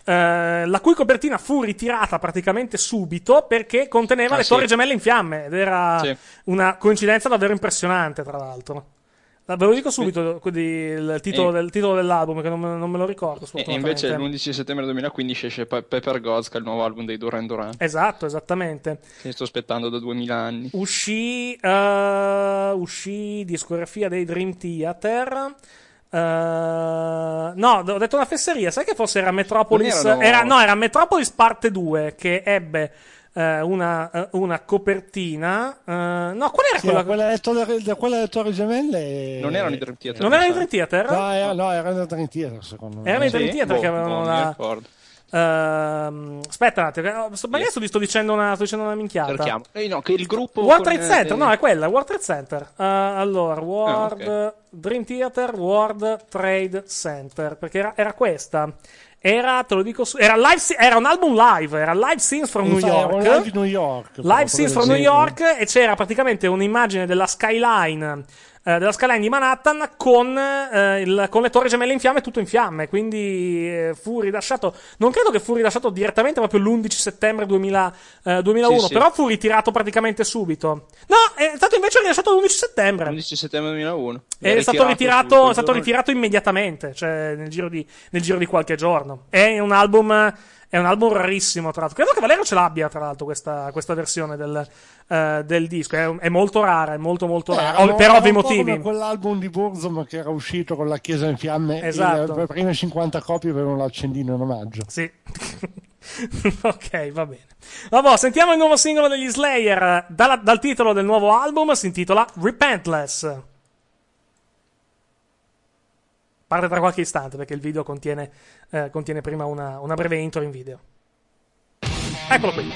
la cui copertina fu ritirata praticamente subito perché conteneva ah, le sì. Torri Gemelle in fiamme, ed era sì. una coincidenza davvero impressionante, tra l'altro. Ve lo dico subito, quindi, il titolo, e, del, titolo dell'album, che non me, non me lo ricordo. E invece l'undici settembre duemilaquindici esce Pe- Pepper Gods, che è il nuovo album dei Duran Duran. Esatto, esattamente. Che sto aspettando da duemila anni. Uscì, uh, uscì discografia dei Dream Theater. Uh, no, ho detto una fesseria. Sai che forse era Metropolis? Erano... Era, no, era Metropolis parte due, che ebbe Uh, una, uh, una copertina. Uh, no, qual era sì, quella? Quella delle Torri, quella delle Torri Gemelle. Non erano i Dream Theater. Non erano i Dream Theater? No, era, no, erano i Dream Theater, secondo me. Erano i Dream Sì? Theater boh, che avevano boh, la. mi ricordo. Uh, aspetta un attimo, sto, magari sto, sto dicendo una, sto dicendo una minchiata. Cerchiamo. Eh, no, che il gruppo. World con, Trade Center, eh, no, è quella, World Trade Center. Uh, allora, World Ah, okay. Dream Theater, World Trade Center, perché era, era questa. Era, te lo dico, su, era, live, era un album live, era Live Scenes from New York. Era live New York. Live Scenes from New York, e c'era praticamente un'immagine della skyline, eh, della skyline di Manhattan con, eh, il, con le Torri Gemelle in fiamme, tutto in fiamme. Quindi eh, fu rilasciato, non credo che fu rilasciato direttamente proprio l'undici settembre duemila, eh, duemilauno, Sì, sì. però fu ritirato praticamente subito. No, è stato invece rilasciato l'undici settembre. l'undici settembre duemilauno. È stato ritirato, è stato ritirato immediatamente, cioè nel giro di, nel giro di qualche giorno. È un album, è un album rarissimo, tra l'altro. Credo che Valerio ce l'abbia, tra l'altro, questa, questa versione del, uh, del disco. È, è molto rara, è molto molto rara, Eh, per era ovvi un po' motivi. come quell'album di Burzum che era uscito con la chiesa in fiamme. Esatto. Le prime cinquanta copie avevano l'accendino in omaggio. Sì. Ok, va bene. Vabbè, sentiamo il nuovo singolo degli Slayer. Dalla, dal titolo del nuovo album, si intitola Repentless. Parte tra qualche istante perché il video contiene, eh, contiene prima una, una breve intro in video. Eccolo qui.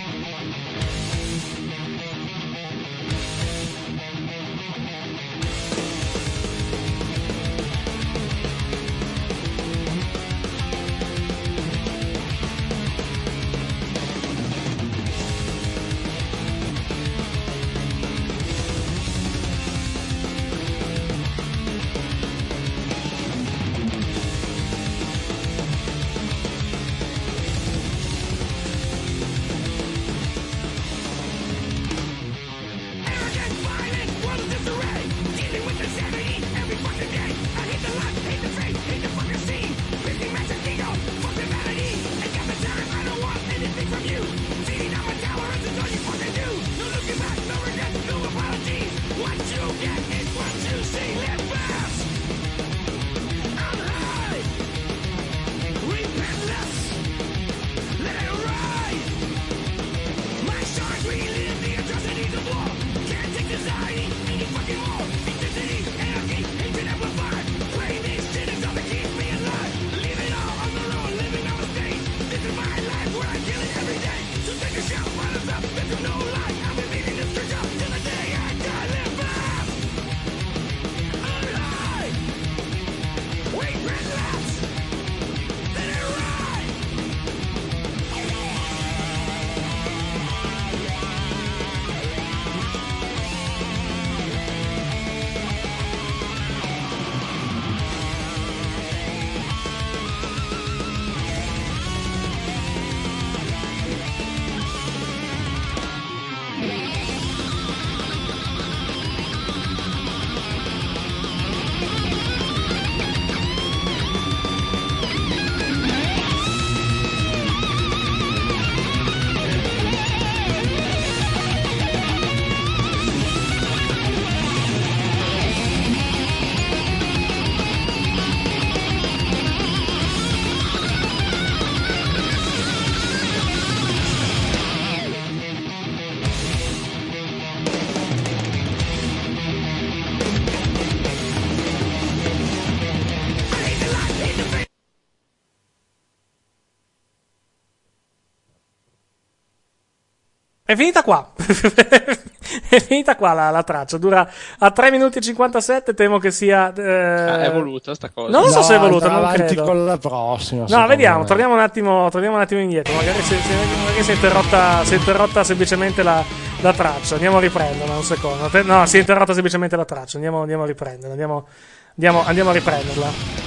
È finita qua. È finita qua la, la traccia. Dura a tre minuti e cinquantasette. Temo che sia. Eh... Ah, è evoluta sta cosa. Non lo so no, se è evoluta. Non avanti credo. con la prossima. No, vediamo. Torniamo un attimo. Torniamo un attimo indietro. Magari si, si, magari si è interrotta. Si è interrotta semplicemente la, la traccia. Andiamo a riprenderla un secondo. No, si è interrotta semplicemente la traccia. Andiamo, andiamo a riprenderla. Andiamo, andiamo, andiamo a riprenderla.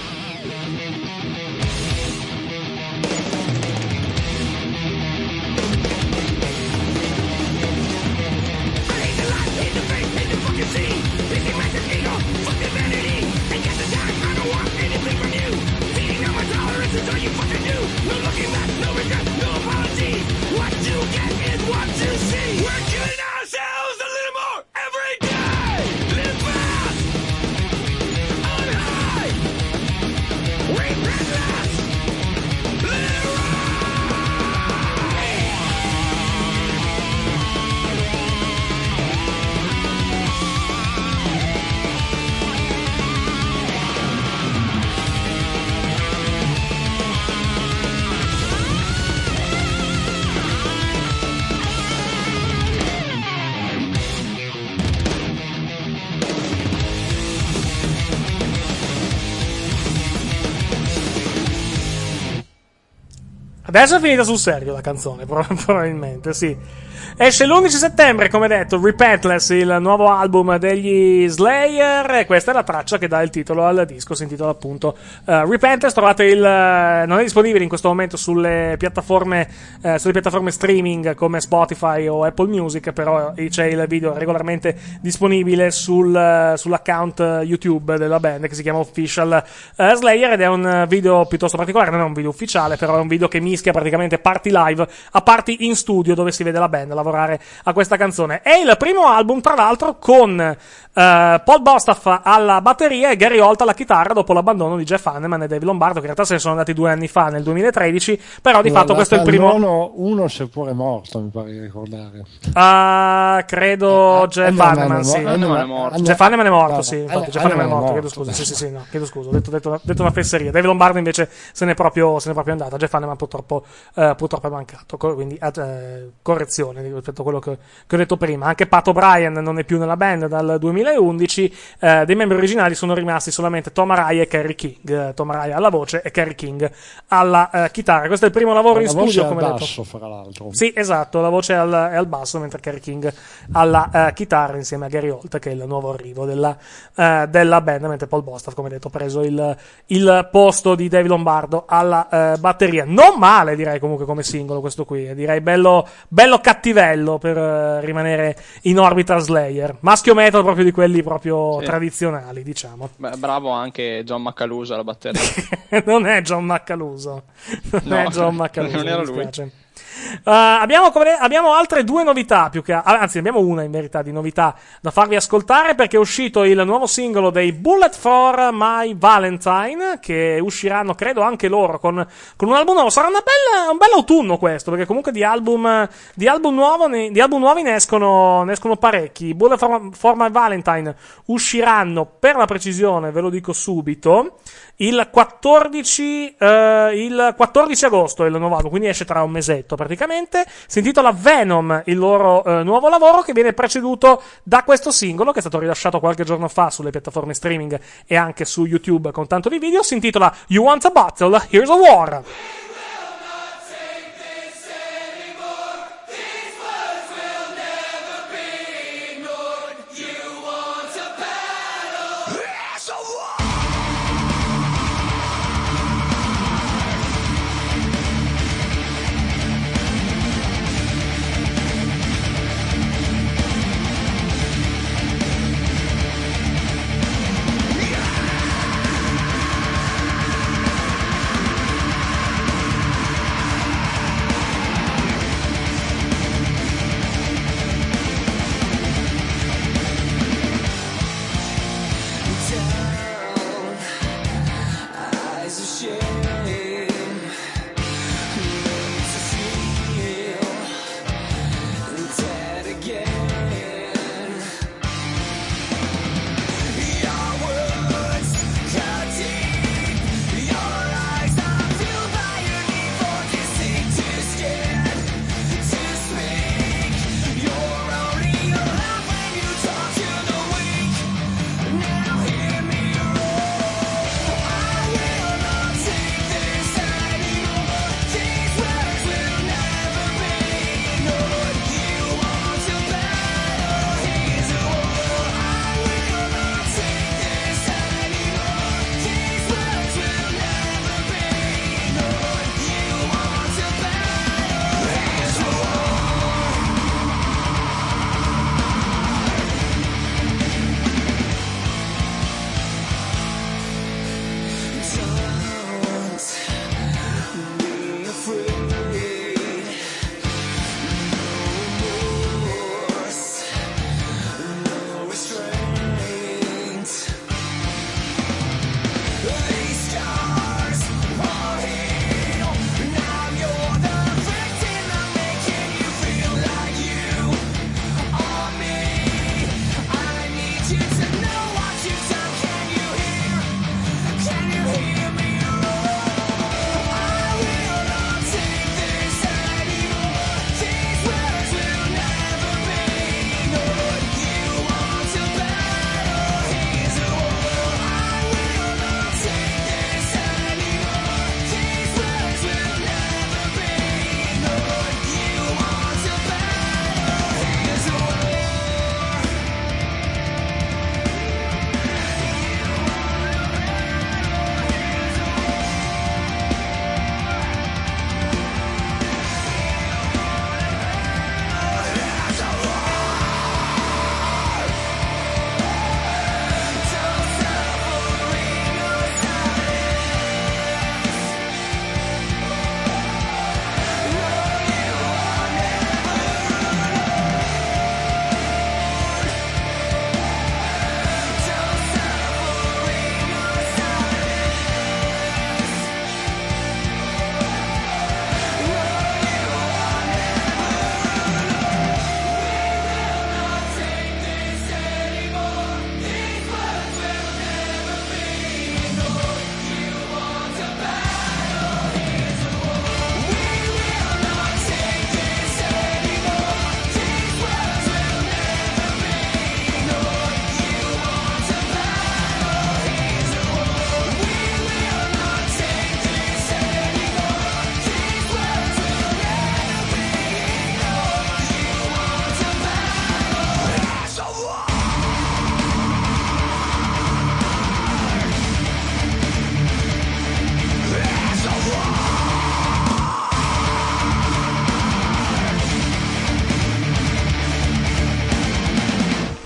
Adesso è finita sul serio la canzone, probabilmente, sì. Esce l'undici settembre, come detto, Repentless, il nuovo album degli Slayer, e questa è la traccia che dà il titolo al disco, si intitola appunto uh, Repentless. Trovate il... Uh, non è disponibile in questo momento sulle piattaforme uh, sulle piattaforme streaming come Spotify o Apple Music, però c'è il video regolarmente disponibile sul, uh, sull'account YouTube della band che si chiama Official uh, Slayer, ed è un video piuttosto particolare, non è un video ufficiale, però è un video che mischia praticamente parti live a parti in studio dove si vede la band lavorare a questa canzone. È il primo album, tra l'altro, con uh, Paul Bostaph alla batteria e Gary Holt alla chitarra dopo l'abbandono di Jeff Hanneman e Dave Lombardo, che in realtà se ne sono andati due anni fa, nel duemilatredici, però di no, fatto questo è il primo. Uno, uno si è pure morto, mi pare di ricordare. Uh, credo eh, Jeff Hanneman, sì. Hanneman è morto. Jeff Hanneman è morto, no, sì. no, Infatti, Jeff Hanneman Hanneman è morto, chiedo scusa. Sì, sì, sì, no, chiedo scusa. Ho detto, detto, detto una fesseria. Dave Lombardo invece se n'è proprio, se n'è proprio andata. Jeff Hanneman purtroppo, uh, purtroppo è mancato. Quindi, uh, correzione rispetto a quello che, che ho detto prima. Anche Pat O'Brien non è più nella band dal duemilaundici. Uh, dei membri originali sono rimasti solamente Tom Araya e Kerry King. Uh, Tom Araya alla voce e Kerry King alla uh, chitarra. Questo è il primo lavoro in studio, come detto. Basso, fra l'altro. Sì, esatto, la voce è al, è al basso, mentre Kerry King alla uh, chitarra insieme a Gary Holt, che è il nuovo arrivo della, uh, della band, mentre Paul Bostaph, come detto, ha preso il, il posto di Dave Lombardo alla uh, batteria. Non male, direi, comunque, come singolo questo qui. Direi bello, bello cattivello per uh, rimanere in orbita Slayer. Maschio metal proprio di quelli proprio sì. tradizionali, diciamo. Beh, bravo anche John Macaluso alla batteria. Non è John Macaluso. Non no, è John Macaluso. Non era lui. Uh, abbiamo, abbiamo altre due novità, più che anzi abbiamo una in verità di novità da farvi ascoltare, perché è uscito il nuovo singolo dei Bullet for My Valentine, che usciranno credo anche loro con, con un album nuovo. Sarà una bella, un bel autunno questo, perché comunque di album di album, nuovo, ne, di album nuovi ne escono, ne escono parecchi. Bullet for, for My Valentine usciranno, per la precisione ve lo dico subito, il quattordici uh, il quattordici agosto è il nuovo album, quindi esce tra un mesetto praticamente. Si intitola Venom, il loro uh, nuovo lavoro, che viene preceduto da questo singolo che è stato rilasciato qualche giorno fa sulle piattaforme streaming e anche su YouTube con tanto di video. Si intitola You Want a Battle? Here's a War.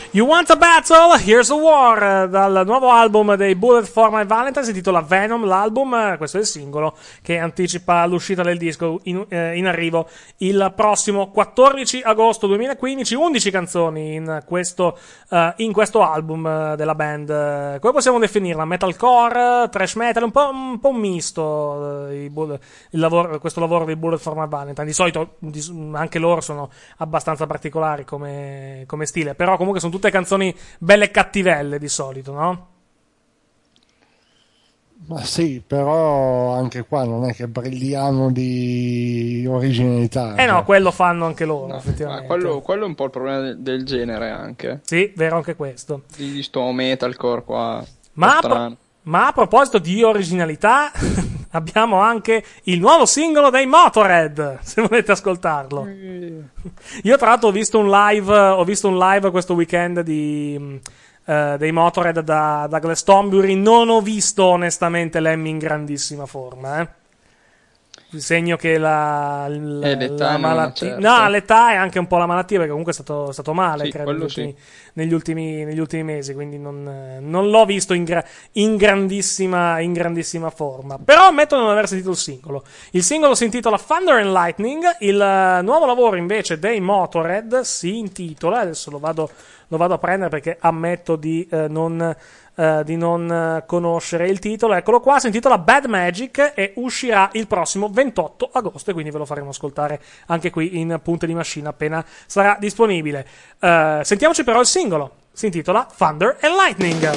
You Want a Battle? Here's a War, dal nuovo album dei Bullet for My Valentine, si intitola Venom l'album, questo è il singolo che anticipa l'uscita del disco in, eh, in arrivo il prossimo quattordici agosto duemilaquindici, undici canzoni in questo, uh, in questo album uh, della band. Uh, come possiamo definirla? Metalcore, thrash metal, un po', un, po' un misto uh, i bull- il lavoro, questo lavoro dei Bullet for My Valentine. Di solito di, anche loro sono abbastanza particolari come, come stile, però comunque sono tutte canzoni belle cattivelle di solito, no? Ma sì, però anche qua non è che brilliamo di originalità. Eh no, quello fanno anche loro, no, effettivamente. Ma quello, quello è un po' il problema del, del genere anche. Sì, vero anche questo. Di, di sto metalcore qua. Ma a, pro- ma a proposito di originalità, abbiamo anche il nuovo singolo dei Motorhead, se volete ascoltarlo. Io tra l'altro ho visto un live, ho visto un live questo weekend di... Uh, dei Motorhead da, da Glastonbury. Non ho visto onestamente Lemmy in grandissima forma, eh. Il segno che la, la, eh, l'età la malattia, certo. no, l'età è anche un po' la malattia, perché comunque è stato, stato male, sì, credo, negli ultimi, sì. negli, ultimi, negli ultimi mesi, quindi non, non l'ho visto in, gra, in, grandissima, in grandissima forma. Però ammetto di non aver sentito il singolo. Il singolo si intitola Thunder and Lightning, il nuovo lavoro invece dei Motorhead si intitola, adesso lo vado, lo vado a prendere perché ammetto di eh, non... Uh, di non uh, conoscere il titolo. Eccolo qua, si intitola Bad Magic e uscirà il prossimo ventotto agosto, e quindi ve lo faremo ascoltare anche qui in punte di macchina appena sarà disponibile. Uh, sentiamoci però il singolo, si intitola Thunder and Lightning.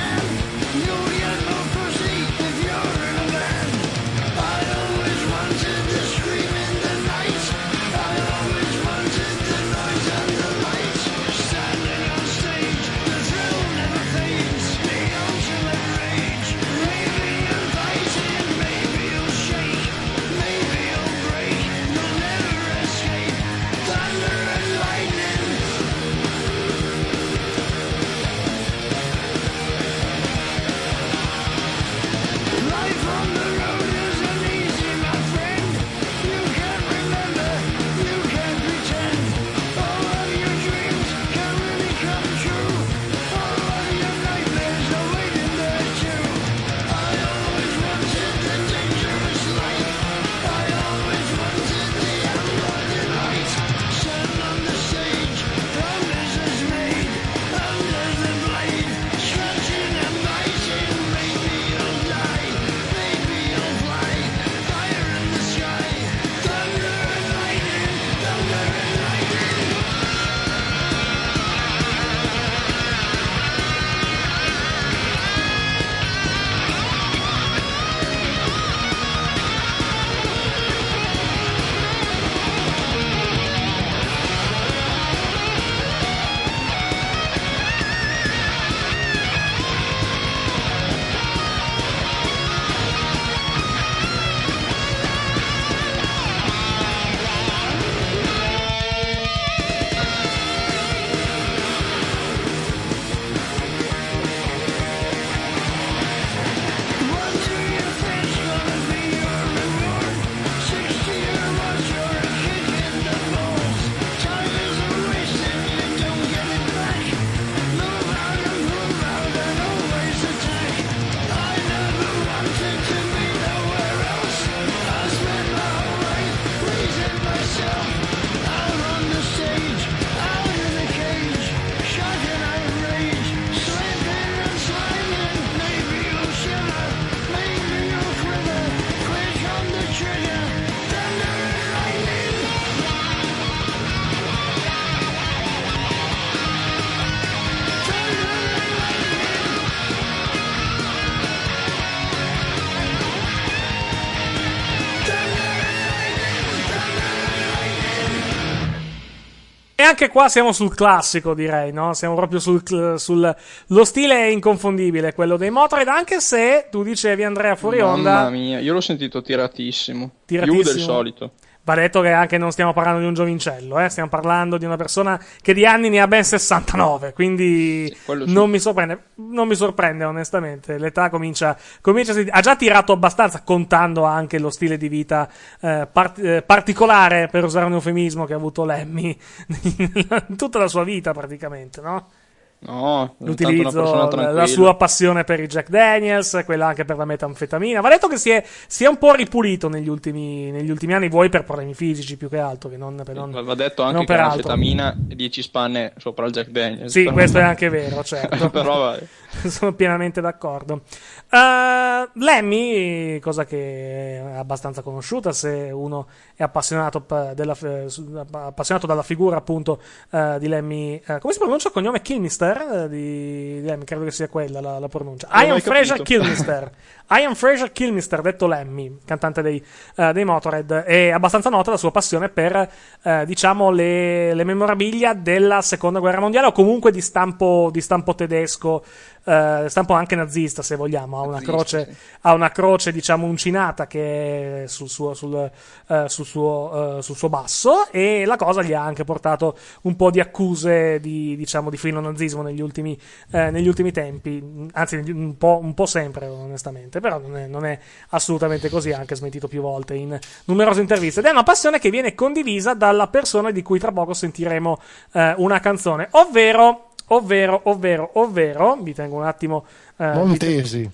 If you're in a band, I always want to anche qua siamo sul classico, direi, no? Siamo proprio sul, sul lo stile è inconfondibile, quello dei Motorhead, anche se tu dicevi, Andrea, fuori onda. Mamma mia, io l'ho sentito tiratissimo. Tiratissimo. Più del solito. Va detto che anche non stiamo parlando di un giovincello, eh? Stiamo parlando di una persona che di anni ne ha ben sessantanove, quindi sì, non mi sorprende, non mi sorprende onestamente, l'età comincia, comincia a, ha già tirato abbastanza, contando anche lo stile di vita eh, part, eh, particolare, per usare un eufemismo, che ha avuto Lemmy in tutta la sua vita praticamente, no? No, l'utilizzo, la sua passione per i Jack Daniels, quella anche per la metanfetamina. Va detto che si è, si è un po' ripulito negli ultimi, negli ultimi anni, vuoi per problemi fisici più che altro, che non per non, va detto anche non che per l'anfetamina e dieci spanne sopra il Jack Daniels. Sì, questo è anche vero, certo. Però vai. Sono pienamente d'accordo. Uh, Lemmy, cosa che è abbastanza conosciuta se uno è appassionato della, appassionato dalla figura appunto uh, di Lemmy, uh, come si pronuncia il cognome? Kilmister di, di Lemmy, credo che sia quella la, la pronuncia. Ian Fraser Kilmister. Ian Fraser Kilmister, detto Lemmy, cantante dei, uh, dei Motorhead, è abbastanza nota la sua passione per uh, diciamo le, le memorabilia della seconda guerra mondiale, o comunque di stampo, di stampo tedesco, uh, stampo anche nazista se vogliamo. Ha una nazista, croce, sì. ha una croce diciamo uncinata che è sul suo, sul, uh, sul, suo, uh, sul suo basso, e la cosa gli ha anche portato un po' di accuse di, diciamo, di filonazismo negli ultimi, uh, negli ultimi tempi, anzi un po', un po' sempre onestamente. Però non è, non è assolutamente così, ha anche smentito più volte in numerose interviste, ed è una passione che viene condivisa dalla persona di cui tra poco sentiremo eh, una canzone, ovvero ovvero ovvero ovvero vi tengo un attimo eh, Montesi.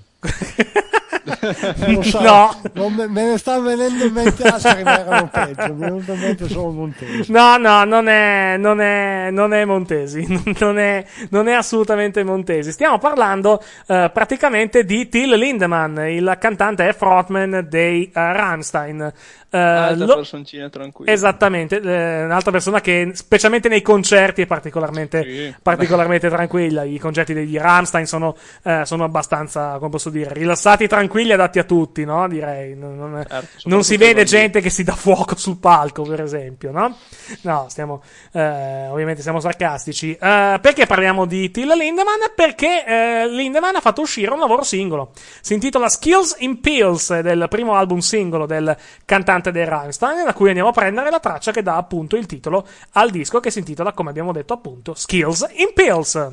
Non so, no, non me, me ne sta venendo in mente altri che ne erano peggio. Mi è venuto in mente solo Montesi. No, no, non è, non è, non è Montesi, non è, non è assolutamente Montesi. Stiamo parlando eh, praticamente di Till Lindemann, il cantante e frontman dei uh, Rammstein. Uh, Altra lo... personcina tranquilla. Esattamente, eh, un'altra persona che specialmente nei concerti è particolarmente, sì. particolarmente tranquilla. I concerti degli Rammstein sono, eh, sono abbastanza, come posso dire, rilassati, tranquilli, adatti a tutti, no? Direi. Non, non, certo, non si vede gente che si dà fuoco sul palco, per esempio, no? No, stiamo, eh, ovviamente siamo sarcastici. Uh, perché parliamo di Till Lindemann? Perché eh, Lindemann ha fatto uscire un lavoro singolo. Si intitola Skills in Pills, del primo album singolo del cantante dei Rammstein, da cui andiamo a prendere la traccia che dà appunto il titolo al disco, che si intitola, come abbiamo detto appunto, Skills in Pills.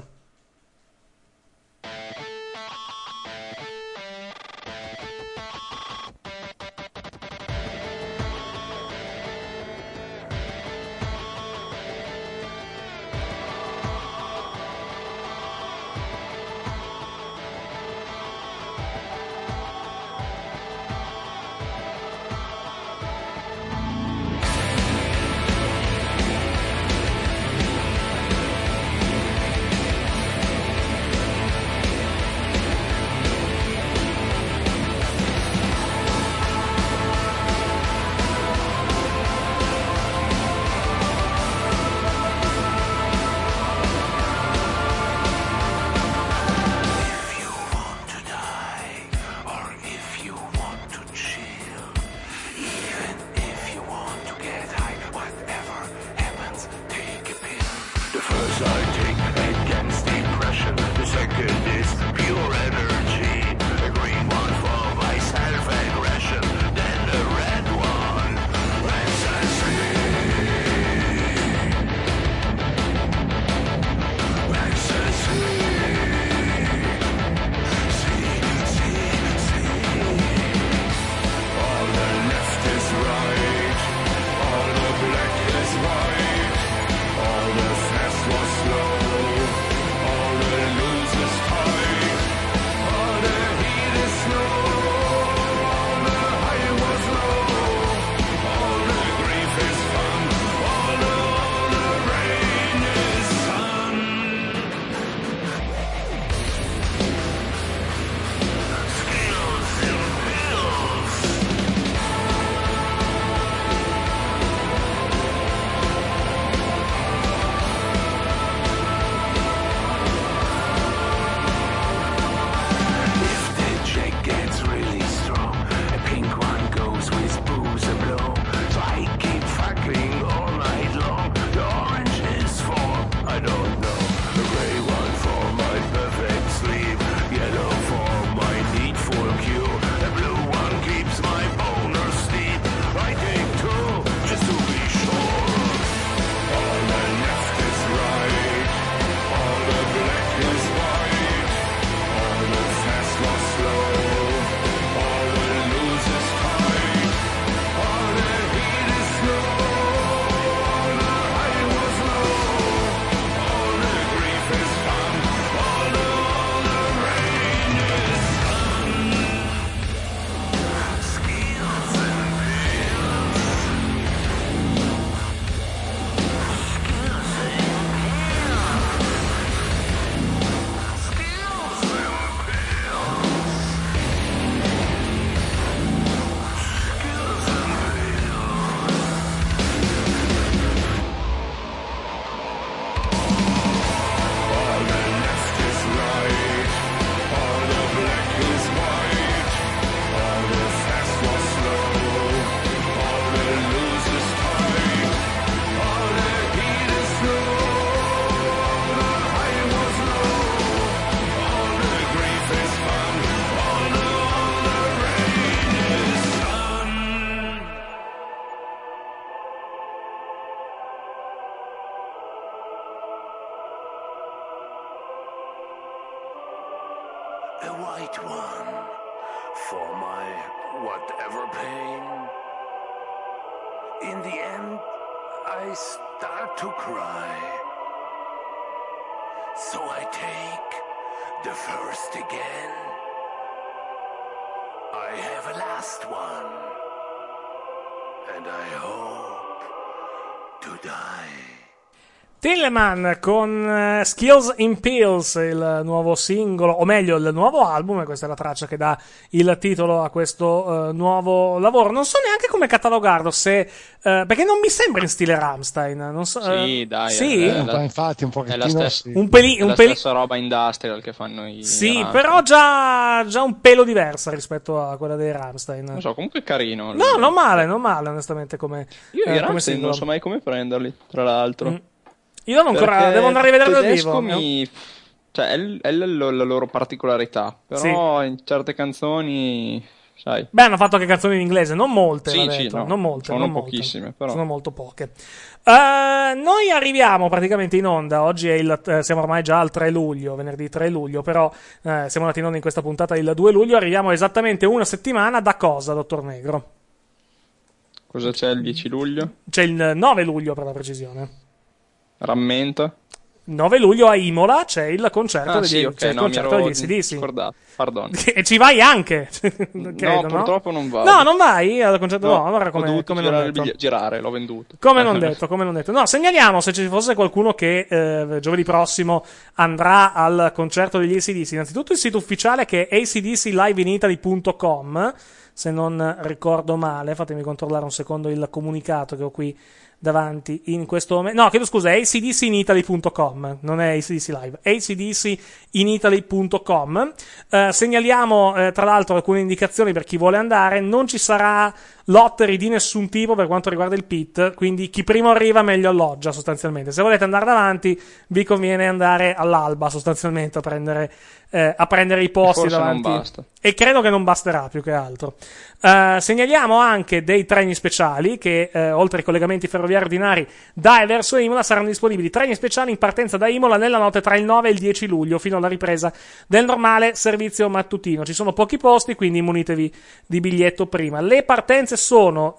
a white one for my whatever pain. In the end, I start to cry. So I take the first again. I have a last one, and I hope to die. Tilleman con uh, Skills in Pills, il nuovo singolo, o meglio il nuovo album, e questa è la traccia che dà il titolo a questo uh, nuovo lavoro. Non so neanche come catalogarlo, se uh, perché non mi sembra in stile Rammstein. Non so, sì, uh, dai, sì? È la, infatti un pochettino è la stessa, sì. un peli, è un la peli... stessa roba industrial che fanno i Sì, Rammstein. però già, già un pelo diversa rispetto a quella dei Rammstein. Non so, comunque è carino. No, non male, non male, onestamente, come Io eh, i come Rammstein singolo. non so mai come prenderli, tra l'altro. Mm. Io non ancora, Perché devo andare a rivedere dal tedesco vivo. Mi... Cioè, è, l- è l- la loro particolarità. Però Sì. in certe canzoni, sai. Beh, hanno fatto anche canzoni in inglese, non molte, Sì, va sì, detto, no, non molte, sono non molte. pochissime, però. Sono molto poche. Uh, noi arriviamo praticamente in onda, oggi è il, eh, siamo ormai già al tre luglio, venerdì tre luglio, però eh, siamo andati in onda in questa puntata il due luglio, arriviamo esattamente una settimana da cosa, dottor Negro? Cosa c'è il dieci luglio? C'è il nove luglio per la precisione. Rammenta. nove luglio a Imola c'è il concerto Ah, degli, sì, ok, c'è il no, concerto mi ero degli A C D C. scordato, pardon. E ci vai anche? Credo, no, purtroppo non vado. No, non vai al concerto? No, No, allora ho come, dovuto come non girare, il detto. bigli- girare, l'ho venduto. Come non detto, come non detto. No, segnaliamo se ci fosse qualcuno che eh, giovedì prossimo andrà al concerto degli A C D C. Innanzitutto il sito ufficiale che è a c d c live in italy punto com, se non ricordo male. Fatemi controllare un secondo il comunicato che ho qui davanti in questo momento. No, chiedo scusa, è a c d c in italy punto com, non è A C D C Live, a c d c in italy punto com. Eh, segnaliamo eh, tra l'altro alcune indicazioni per chi vuole andare. Non ci sarà lottery di nessun tipo per quanto riguarda il pit, quindi chi primo arriva meglio alloggia sostanzialmente. Se volete andare davanti vi conviene andare all'alba sostanzialmente a prendere, eh, a prendere i posti Forse davanti. non basta. E credo che non basterà più che altro. Uh, segnaliamo anche dei treni speciali che, uh, oltre ai collegamenti ferroviari ordinari da e verso Imola, saranno disponibili treni speciali in partenza da Imola nella notte tra il nove e il dieci luglio, fino alla ripresa del normale servizio mattutino. Ci sono pochi posti, quindi munitevi di biglietto prima. Le partenze sono, uh,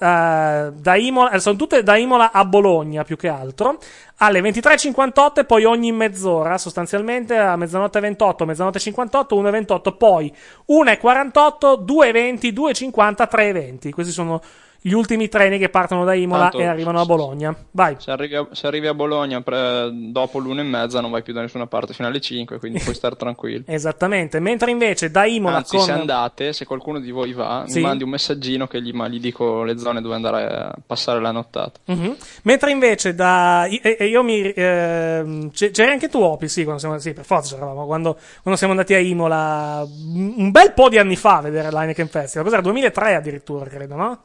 da Imola, sono tutte da Imola a Bologna, più che altro, alle ventitré e cinquantotto e poi ogni mezz'ora, sostanzialmente a mezzanotte e ventotto, mezzanotte e cinquantotto, una e ventotto, poi una e quarantotto, due e venti, due e cinquanta, tre e venti. Questi sono gli ultimi treni che partono da Imola Tanto, e arrivano a Bologna. Vai. Se arrivi a, se arrivi a Bologna pre, dopo l'una e mezza non vai più da nessuna parte fino alle cinque, quindi puoi stare tranquillo. Esattamente. Mentre invece da Imola Anzi, con... se andate, se qualcuno di voi va, Sì. mi mandi un messaggino che gli, ma gli dico le zone dove andare a passare la nottata. Mhm. Mentre invece da e, e io mi ehm, c- c'eri anche tu Opi, sì, quando siamo sì, per forza c'eravamo quando, quando siamo andati a Imola un bel po' di anni fa a vedere l'Heineken Festival. Cos'era? duemilatré addirittura, credo, no?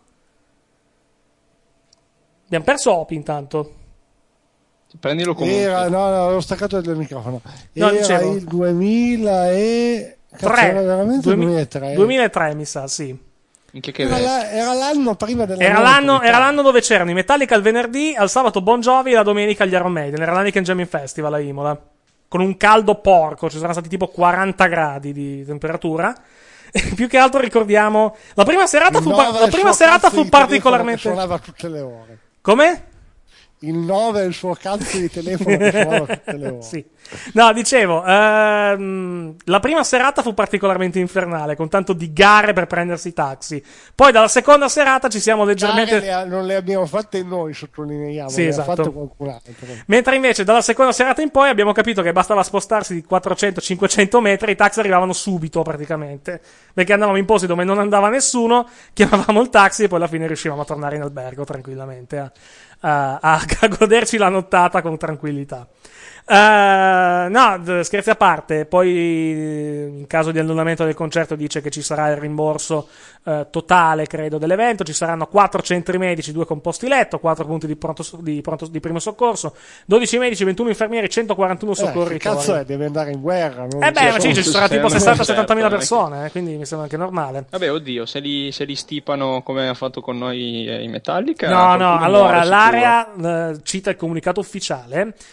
Abbiamo perso Opi intanto. Prendilo comunque. Era, no, no, l'ho staccato del microfono. No, Era dicevo. il duemila e... Cazzo, Tre. era veramente Duemi- duemilatré. duemilatré mi sa, sì. In che, che Era, vesti? la- era l'anno prima della Era nuova l'anno, pubblicità. era l'anno dove c'erano i Metallica il venerdì, al sabato Bon Jovi e la domenica gli Iron Maiden. Era l'Heineken Jamming Festival a Imola. Con un caldo porco, ci saranno stati tipo quaranta gradi di temperatura. E più che altro ricordiamo. La prima serata fu, par- Il nove la il prima suo serata cazzo fu di telefono particolarmente. che suonava tutte le ore. Come? Il nove è il suo cazzo di telefono che suonava tutte le ore. Sì. No, dicevo, ehm, la prima serata fu particolarmente infernale, con tanto di gare per prendersi i taxi. Poi dalla seconda serata ci siamo leggermente... Gare le ha- non le abbiamo fatte noi, sottolineiamo, Sì, le esatto. ha fatte qualcun altro. Mentre invece dalla seconda serata in poi abbiamo capito che bastava spostarsi di quattrocento cinquecento metri, i taxi arrivavano subito praticamente, perché andavamo in posti dove non andava nessuno, chiamavamo il taxi e poi alla fine riuscivamo a tornare in albergo tranquillamente a, a, a, a goderci la nottata con tranquillità. Uh, no, d- scherzi a parte, poi in caso di annullamento del concerto dice che ci sarà il rimborso uh, totale, credo, dell'evento. Ci saranno quattro centri medici, due composti letto, quattro punti di, pronto, di, pronto, di primo soccorso, dodici medici, ventuno infermieri, centoquarantuno Eh, che soccorritori. cazzo è? Deve andare in guerra. Non Eh beh, ma c'è- sì, ci saranno tipo Sì, sessanta certo, settantamila eh. persone, eh, quindi mi sembra anche normale. Vabbè, oddio, se li, se li stipano come ha fatto con noi eh, i Metallica. No, no, qualcuno allora muore l'area eh, cita il comunicato ufficiale. Uh,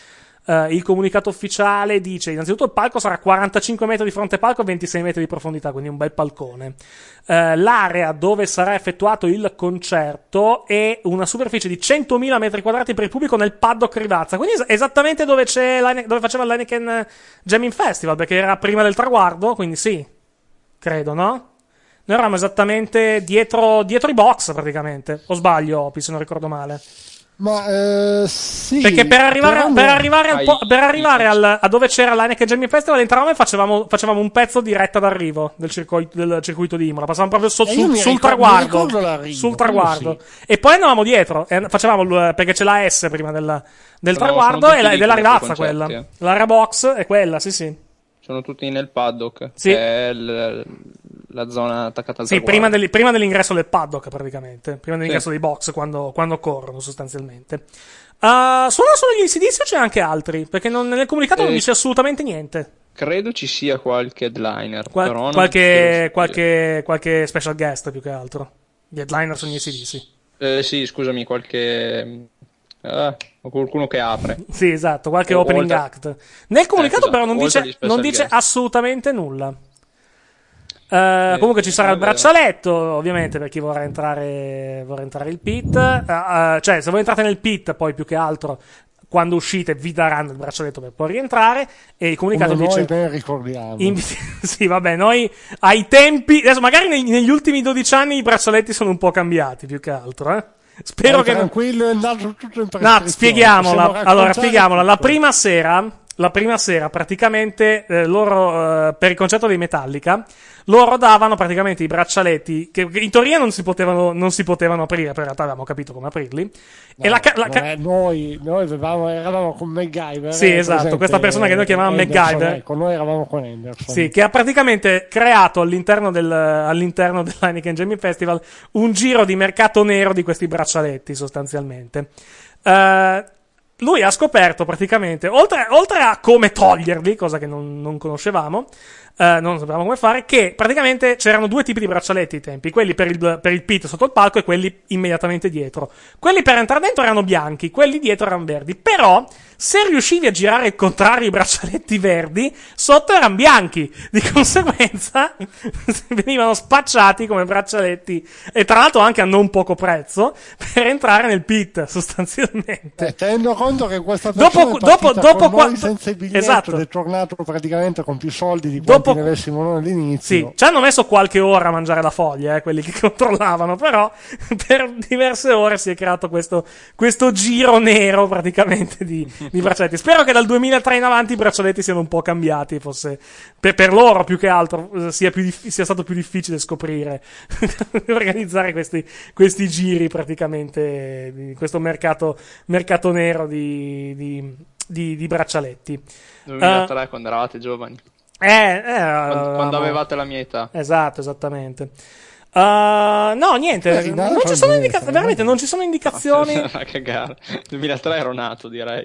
Uh, il comunicato ufficiale dice innanzitutto il palco sarà quarantacinque metri di fronte palco e ventisei metri di profondità, quindi un bel palcone. Uh, l'area dove sarà effettuato il concerto è una superficie di centomila metri quadrati per il pubblico nel paddock Rivazza, quindi es- esattamente dove, c'è dove faceva l'Heineken Jamming Festival, perché era prima del traguardo, quindi sì, credo, no? Noi eravamo esattamente dietro, dietro i box praticamente, o sbaglio, Opi, se non ricordo male. Ma eh, sì, perché per arrivare, però per no. arrivare, al po- per arrivare al, a dove c'era l'Heineken Jamming Festival entravamo e facevamo, facevamo un pezzo di retta d'arrivo del circuito, del circuito di Imola, passavamo proprio so- E sul, io mi sul ricordo- mi traguardo ricordo l'arrivo, sul quello traguardo sì. e poi andavamo dietro e facevamo l- perché c'è la S prima della, del No, traguardo sono e la, tutti ed è la lì Rivazza questi quella, concerti, l'area box è quella, sì sì. Sono tutti nel paddock, Sì. che è il- la zona attaccata al Sì, traguardo. prima, del- prima dell'ingresso del paddock praticamente, prima dell'ingresso Sì. dei box quando, quando corrono sostanzialmente. Uh, sono solo gli A C D C o c'è anche altri? Perché non- nel comunicato Eh, non dice assolutamente niente. Credo ci sia qualche headliner, Qual- però non qualche, qualche, qualche special guest più che altro. Gli headliner sono gli A C D C. Eh, sì, scusami, qualche... Eh, o qualcuno che apre. Sì, esatto, qualche O- opening oltre- act. Nel comunicato Eh, però non esatto, oltre dice, agli special non dice guest. assolutamente nulla. Uh, comunque ci sarà il braccialetto, ovviamente per chi vorrà entrare vorrà entrare il pit. Uh, uh, cioè, se voi entrate nel pit, poi più che altro quando uscite vi daranno il braccialetto per poi rientrare. E il comunicato Come dice: noi ben ricordiamo. Inviti- sì, vabbè, noi ai tempi, adesso magari nei- negli ultimi dodici anni i braccialetti sono un po' cambiati più che altro, eh. Spero Eh, che non... tranquillo, è andato tutto in No, prescrizione. spieghiamola. Possiamo Allora, raccontare spieghiamola. La tutto. prima sera, la prima sera, praticamente, eh, loro, eh, per il concerto dei Metallica, loro davano praticamente i braccialetti che, che in teoria non si potevano, non si potevano aprire, però in realtà avevamo capito come aprirli. No, e la, ca- la ca- non è- noi, noi avevamo, eravamo con MacGyver. Sì, eh, esatto, presente, questa persona che noi chiamavamo Anderson, MacGyver. Ecco, noi eravamo con Anderson. Sì, che ha praticamente creato all'interno del all'interno dell'Heineken Jamming Festival un giro di mercato nero di questi braccialetti, sostanzialmente. Eh, lui ha scoperto praticamente, oltre, oltre a come toglierli, cosa che non, non conoscevamo, eh, non sapevamo come fare, che praticamente c'erano due tipi di braccialetti ai tempi, quelli per il, per il pit sotto il palco e quelli immediatamente dietro. Quelli per entrare dentro erano bianchi, quelli dietro erano verdi, però se riuscivi a girare il contrario i braccialetti verdi, sotto erano bianchi, di conseguenza venivano spacciati come braccialetti, e tra l'altro anche a non poco prezzo, per entrare nel pit, sostanzialmente. Eh, tenendo conto che questa Dopo- persona è dopo- partita dopo con qua- noi senza il biglietto esatto. ed è tornato praticamente con più soldi di quanti Dopo- ne avessimo noi all'inizio. Sì, ci hanno messo qualche ora a mangiare la foglia, eh, quelli che controllavano, però per diverse ore si è creato questo, questo giro nero praticamente di, di braccialetti. Spero che dal duemilatré in avanti i braccialetti siano un po' cambiati, forse per, per loro più che altro eh, sia, più dif- sia stato più difficile scoprire, organizzare questi, questi giri praticamente, di questo mercato, mercato nero di, di, di, di braccialetti. duemilatré, quando eravate giovani. Eh, eh, Quando, quando avevamo- avevate la mia età. Esatto, esattamente. Uh, no, niente, Eh, non ci sono indicazioni, veramente non ci sono indicazioni. A cagare. duemilatré ero nato, direi.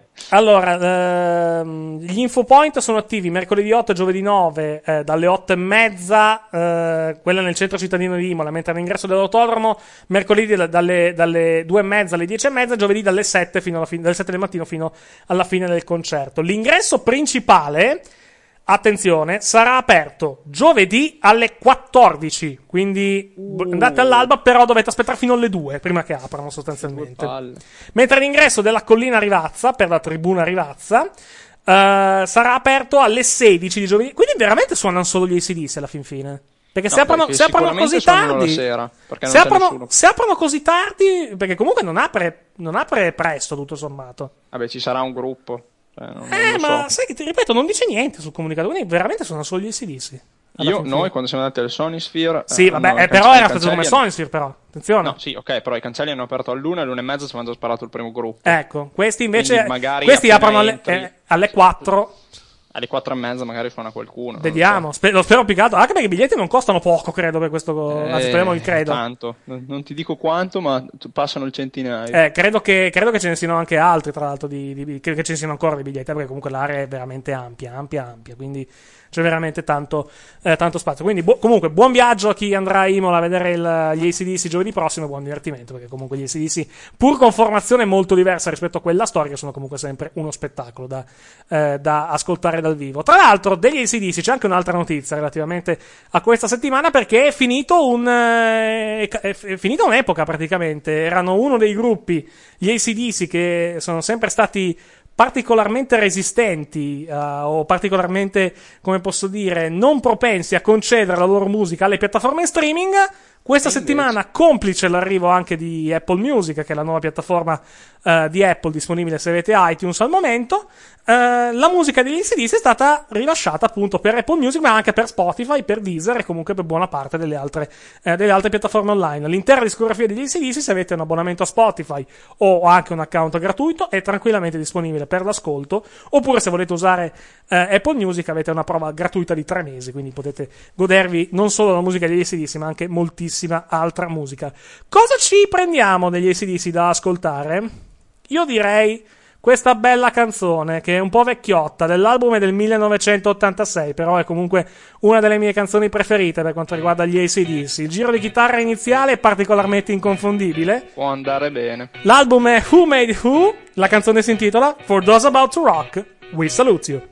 Allora, ehm, gli infopoint sono attivi mercoledì otto e giovedì nove, eh, dalle otto e mezza, eh, quella nel centro cittadino di Imola, mentre all'ingresso dell'autodromo mercoledì da- dalle, dalle due e mezza alle dieci e mezza, giovedì dalle sette fino alla fine, dalle sette del mattino fino alla fine del concerto. L'ingresso principale, attenzione, sarà aperto giovedì alle quattordici, quindi b- andate all'alba, però dovete aspettare fino alle due prima che aprano sostanzialmente. Mentre l'ingresso della collina Rivazza, per la tribuna Rivazza, eh, sarà aperto alle sedici di giovedì, quindi veramente suonano solo gli A C D C alla fin fine. Perché se No, aprono, perché se aprono sicuramente così suonano tardi, la sera, perché non se, c'è aprono, nessuno. se aprono così tardi, perché comunque non apre, non apre presto tutto sommato. Vabbè, ci sarà un gruppo. Cioè, non, non Eh, lo ma so. sai che ti ripeto, non dice niente sul comunicato, quindi veramente sono solo gli A C D C. alla Io, fin noi, fine. quando siamo andati al Sony Sphere... Sì, eh, vabbè, no, eh, i però cancelli- era i stato come cancelli Sony Sphere, però. Attenzione. No, sì, ok, però i cancelli hanno aperto all'una e all'una e mezza ci hanno sparato il primo gruppo. Ecco, questi invece, Quindi magari questi appena aprono alle, entri- eh, alle quattro. alle quattro e mezza magari suona qualcuno. Vediamo, Sper- lo spero più che altro, anche perché i biglietti non costano poco, credo, per questo, Eh, anzi speriamo il credo. Tanto, non, non ti dico quanto, ma t- passano il centinaio. Eh, credo che, credo che ce ne siano anche altri, tra l'altro, di, di, credo che ce ne siano ancora di biglietti, perché comunque l'area è veramente ampia, ampia, ampia, quindi c'è veramente tanto, eh, tanto spazio. Quindi bu- comunque buon viaggio a chi andrà a Imola a vedere il, gli A C D C giovedì prossimo, buon divertimento, perché comunque gli A C D C, pur con formazione molto diversa rispetto a quella storica, sono comunque sempre uno spettacolo da, eh, da ascoltare dal vivo. Tra l'altro degli A C D C c'è anche un'altra notizia relativamente a questa settimana, perché è finito un eh, è finita un'epoca praticamente. Erano uno dei gruppi, gli A C D C, che sono sempre stati particolarmente resistenti uh, o particolarmente, come posso dire, non propensi a concedere la loro musica alle piattaforme in streaming. Questa settimana, complice l'arrivo anche di Apple Music, che è la nuova piattaforma uh, di Apple disponibile se avete iTunes al momento, uh, la musica degli A C D C è stata rilasciata appunto per Apple Music, ma anche per Spotify, per Deezer e comunque per buona parte delle altre, uh, delle altre piattaforme online. L'intera discografia degli A C D C, se avete un abbonamento a Spotify o anche un account gratuito, è tranquillamente disponibile per l'ascolto, oppure se volete usare uh, Apple Music avete una prova gratuita di tre mesi, quindi potete godervi non solo la musica degli A C D C ma anche moltissima altra musica. Cosa ci prendiamo degli A C D C da ascoltare? Io direi questa bella canzone, che è un po' vecchiotta, dell'album è del millenovecentottantasei, però è comunque una delle mie canzoni preferite per quanto riguarda gli A C D C. Il giro di chitarra iniziale è particolarmente inconfondibile. Può andare bene. L'album è Who Made Who, la canzone si intitola For Those About to Rock, We Salute You.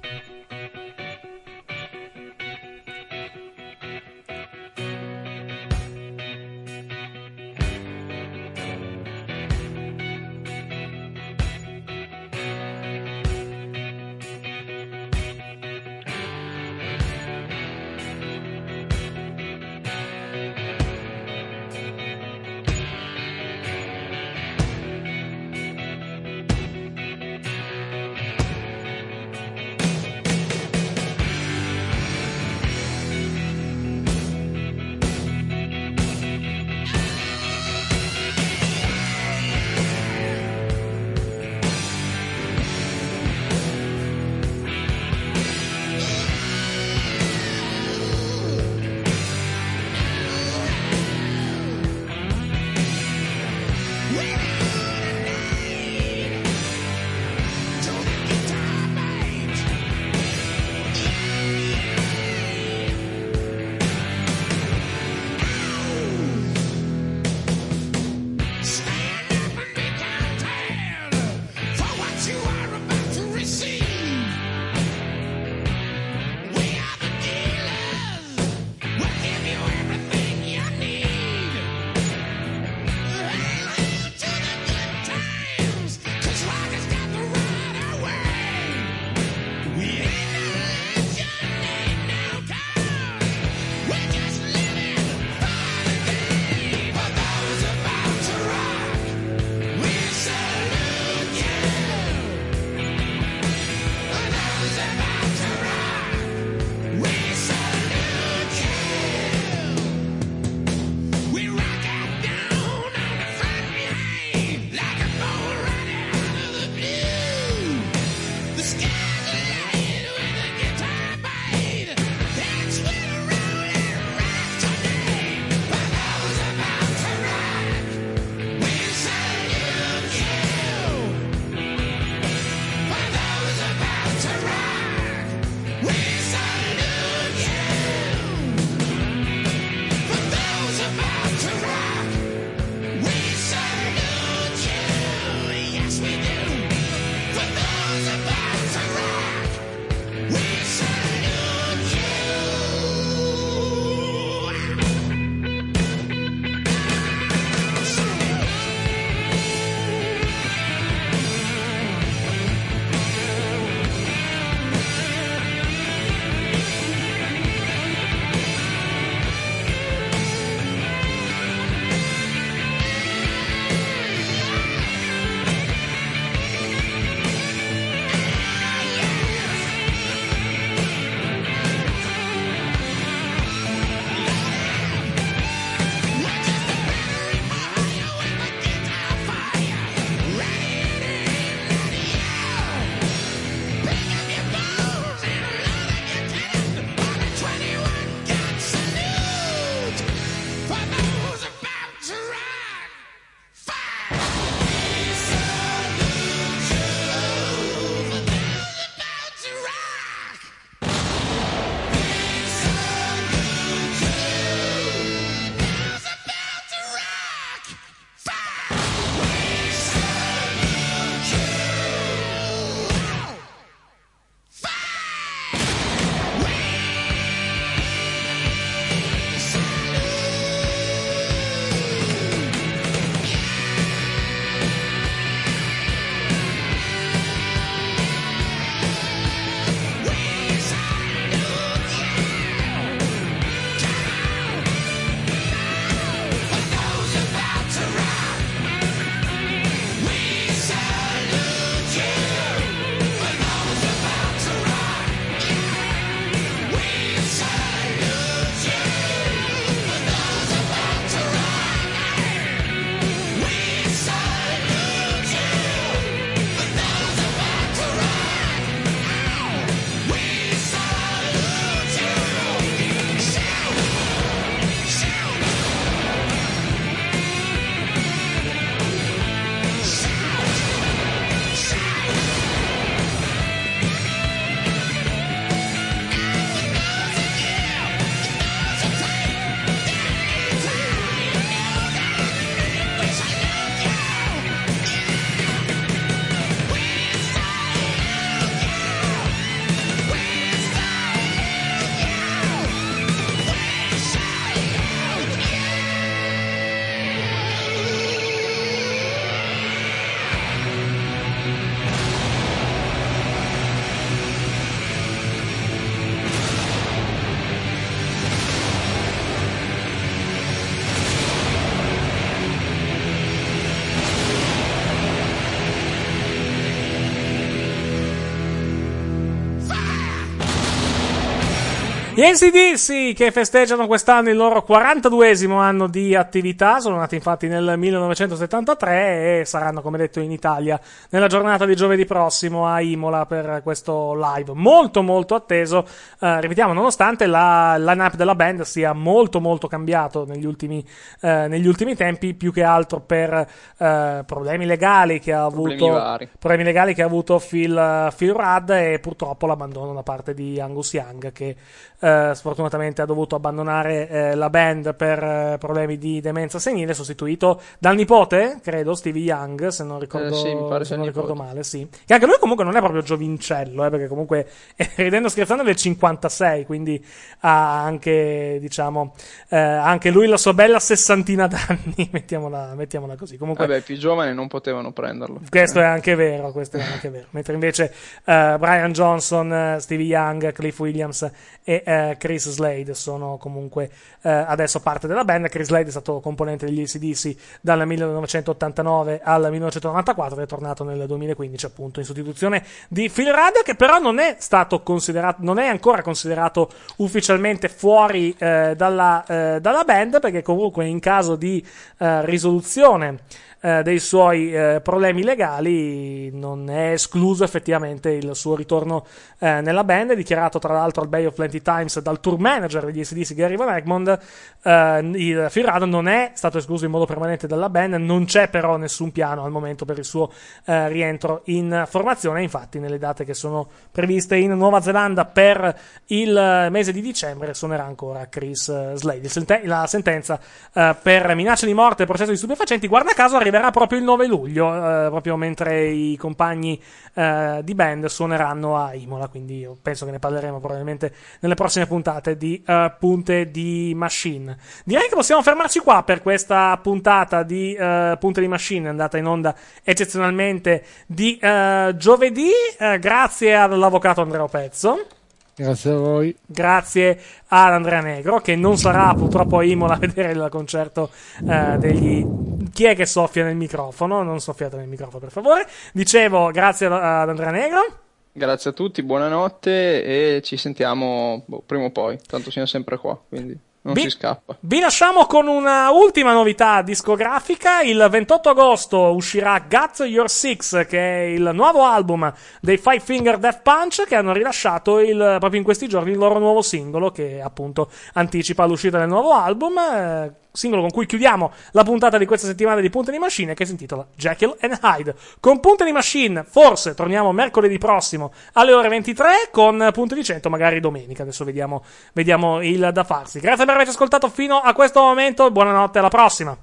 Gli A C D C che festeggiano quest'anno il loro quarantaduesimo anno di attività, sono nati infatti nel millenovecentosettantatré e saranno, come detto, in Italia nella giornata di giovedì prossimo a Imola per questo live molto molto atteso. Eh, ripetiamo, nonostante la line-up della band sia molto molto cambiato negli ultimi, eh, negli ultimi tempi, più che altro per eh, problemi legali che ha avuto Problemi vari. problemi legali che ha avuto Phil, Phil Rudd e purtroppo l'abbandono da parte di Angus Young, che eh, sfortunatamente ha dovuto abbandonare eh, la band per eh, problemi di demenza senile, sostituito dal nipote, credo, Stevie Young, se non ricordo, Eh, sì, mi pare se sia non il ricordo nipote. male, sì. Che anche lui comunque non è proprio giovincello, eh, perché comunque, eh, ridendo scherzando, è del cinquantasei, quindi ha anche, diciamo, eh, anche lui la sua bella sessantina d'anni, mettiamola, mettiamola così. Comunque, Vabbè, i più giovani non potevano prenderlo. questo è anche vero, questo è anche vero. Mentre invece eh, Brian Johnson, eh, Stevie Young, Cliff Williams e eh, Chris Slade sono comunque eh, adesso parte della band. Chris Slade è stato componente degli A C D C dal millenovecentottantanove al millenovecentonovantaquattro ed è tornato nel duemilaquindici appunto in sostituzione di Phil Rudd, che però non è stato considerato, non è ancora considerato ufficialmente fuori eh, dalla, eh, dalla band, perché comunque in caso di eh, risoluzione eh, dei suoi eh, problemi legali non è escluso effettivamente il suo ritorno eh, nella band. È dichiarato tra l'altro al Bay of Plenty Times dal tour manager degli A C D C, Gary Van Egmond. eh, il Phil Rudd non è stato escluso in modo permanente dalla band, non c'è però nessun piano al momento per il suo eh, rientro in formazione. Infatti nelle date che sono previste in Nuova Zelanda per il mese di dicembre suonerà ancora Chris eh, Slade. Il sente- la sentenza eh, per minacce di morte e processo di stupefacenti, guarda caso, arriverà proprio il nove luglio, eh, proprio mentre i compagni eh, di band suoneranno a Imola, quindi io penso che ne parleremo probabilmente nelle prossime puntate di eh, Punte di Machine. Direi che possiamo fermarci qua per questa puntata di eh, Punte di Machine, andata in onda eccezionalmente di eh, giovedì. Eh, grazie all'avvocato Andrea Pezzo. Grazie a voi. Grazie ad Andrea Negro, che non sarà purtroppo a Imola a vedere il concerto eh, degli... Chi è che soffia nel microfono? Non soffiate nel microfono, per favore. Dicevo, grazie ad Andrea Negro. Grazie a tutti, buonanotte e ci sentiamo boh, prima o poi. Tanto siamo sempre qua, quindi non Vi- si scappa. Vi lasciamo con una ultima novità discografica. Il ventotto agosto uscirà Got Your Six, che è il nuovo album dei Five Finger Death Punch, che hanno rilasciato il, proprio in questi giorni il loro nuovo singolo, che appunto anticipa l'uscita del nuovo album. Eh, singolo con cui chiudiamo la puntata di questa settimana di Punte di Machine, che si intitola Jekyll and Hyde. Con Punte di Machine forse torniamo mercoledì prossimo alle ore ventitré, con Punte di cento magari domenica. Adesso vediamo, vedidiamo il da farsi. Grazie per averci ascoltato fino a questo momento, buonanotte, alla prossima.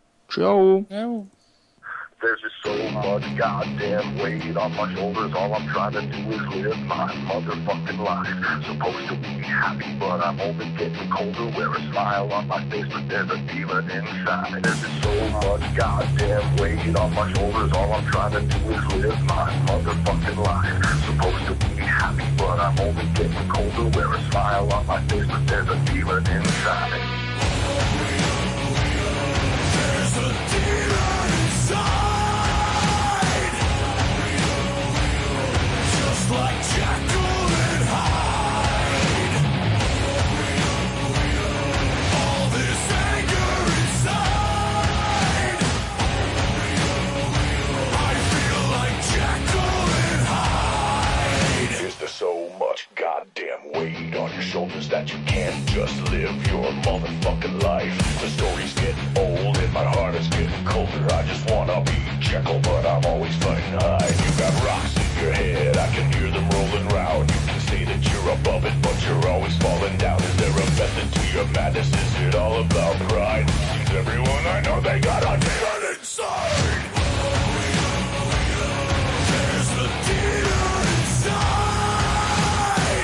Ciao. Ciao. There's just so much goddamn weight on my shoulders. All I'm trying to do is live my motherfucking life. Supposed to be happy, but I'm only getting colder. Wear a smile on my face, but there's a demon inside. There's just so much goddamn weight on my shoulders. All I'm trying to do is live my motherfucking life. Supposed to be happy, but I'm only getting colder. Wear a smile on my face, but there's a demon inside. There's a demon inside. Just like Jekyll and Hyde. All this anger inside. I feel like Jekyll and Hyde. Is there so much goddamn weight on your shoulders that you can't just live your motherfucking life? The stories get old and my heart is getting colder. I just wanna be Jekyll, but I'm always fighting Hyde. You got rocks in your head, I can hear them rolling round. You can say that you're above it, but you're always falling down. Is there a method to your madness? Is it all about pride? Seems everyone I know, they got a demon inside. There's a demon inside.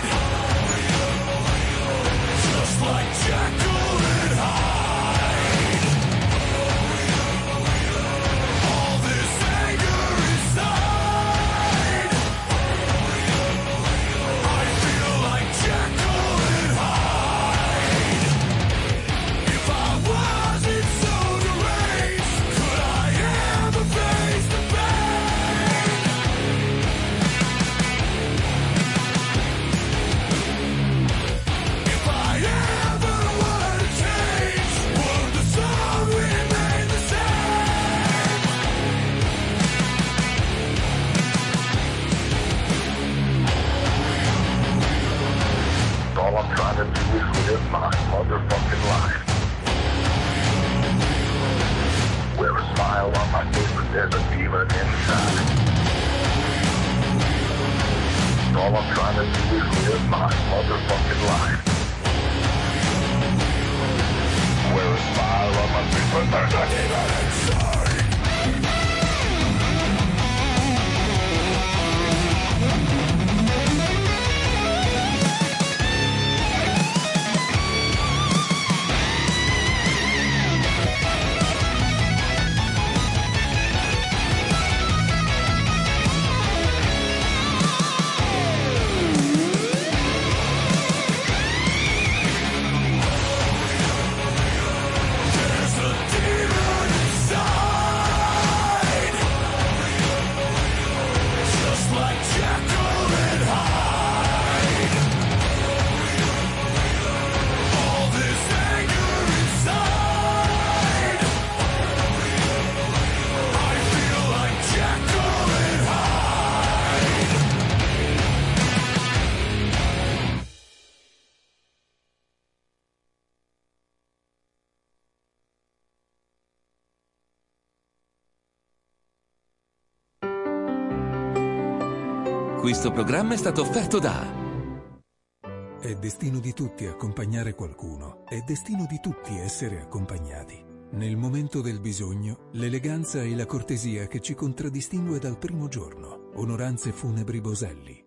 Just like Jekyll and Hyde. All this anger inside. I feel like Jekyll and Hyde. If I wasn't so deranged, could I ever all I'm trying to do is live my motherfucking life. Wear a smile on my face, but there's a demon inside. All I'm trying to do is live my motherfucking life. Wear a smile on my face, but there's a demon inside. Questo programma è stato offerto da... È destino di tutti accompagnare qualcuno, è destino di tutti essere accompagnati. Nel momento del bisogno, l'eleganza e la cortesia che ci contraddistingue dal primo giorno. Onoranze Funebri Boselli.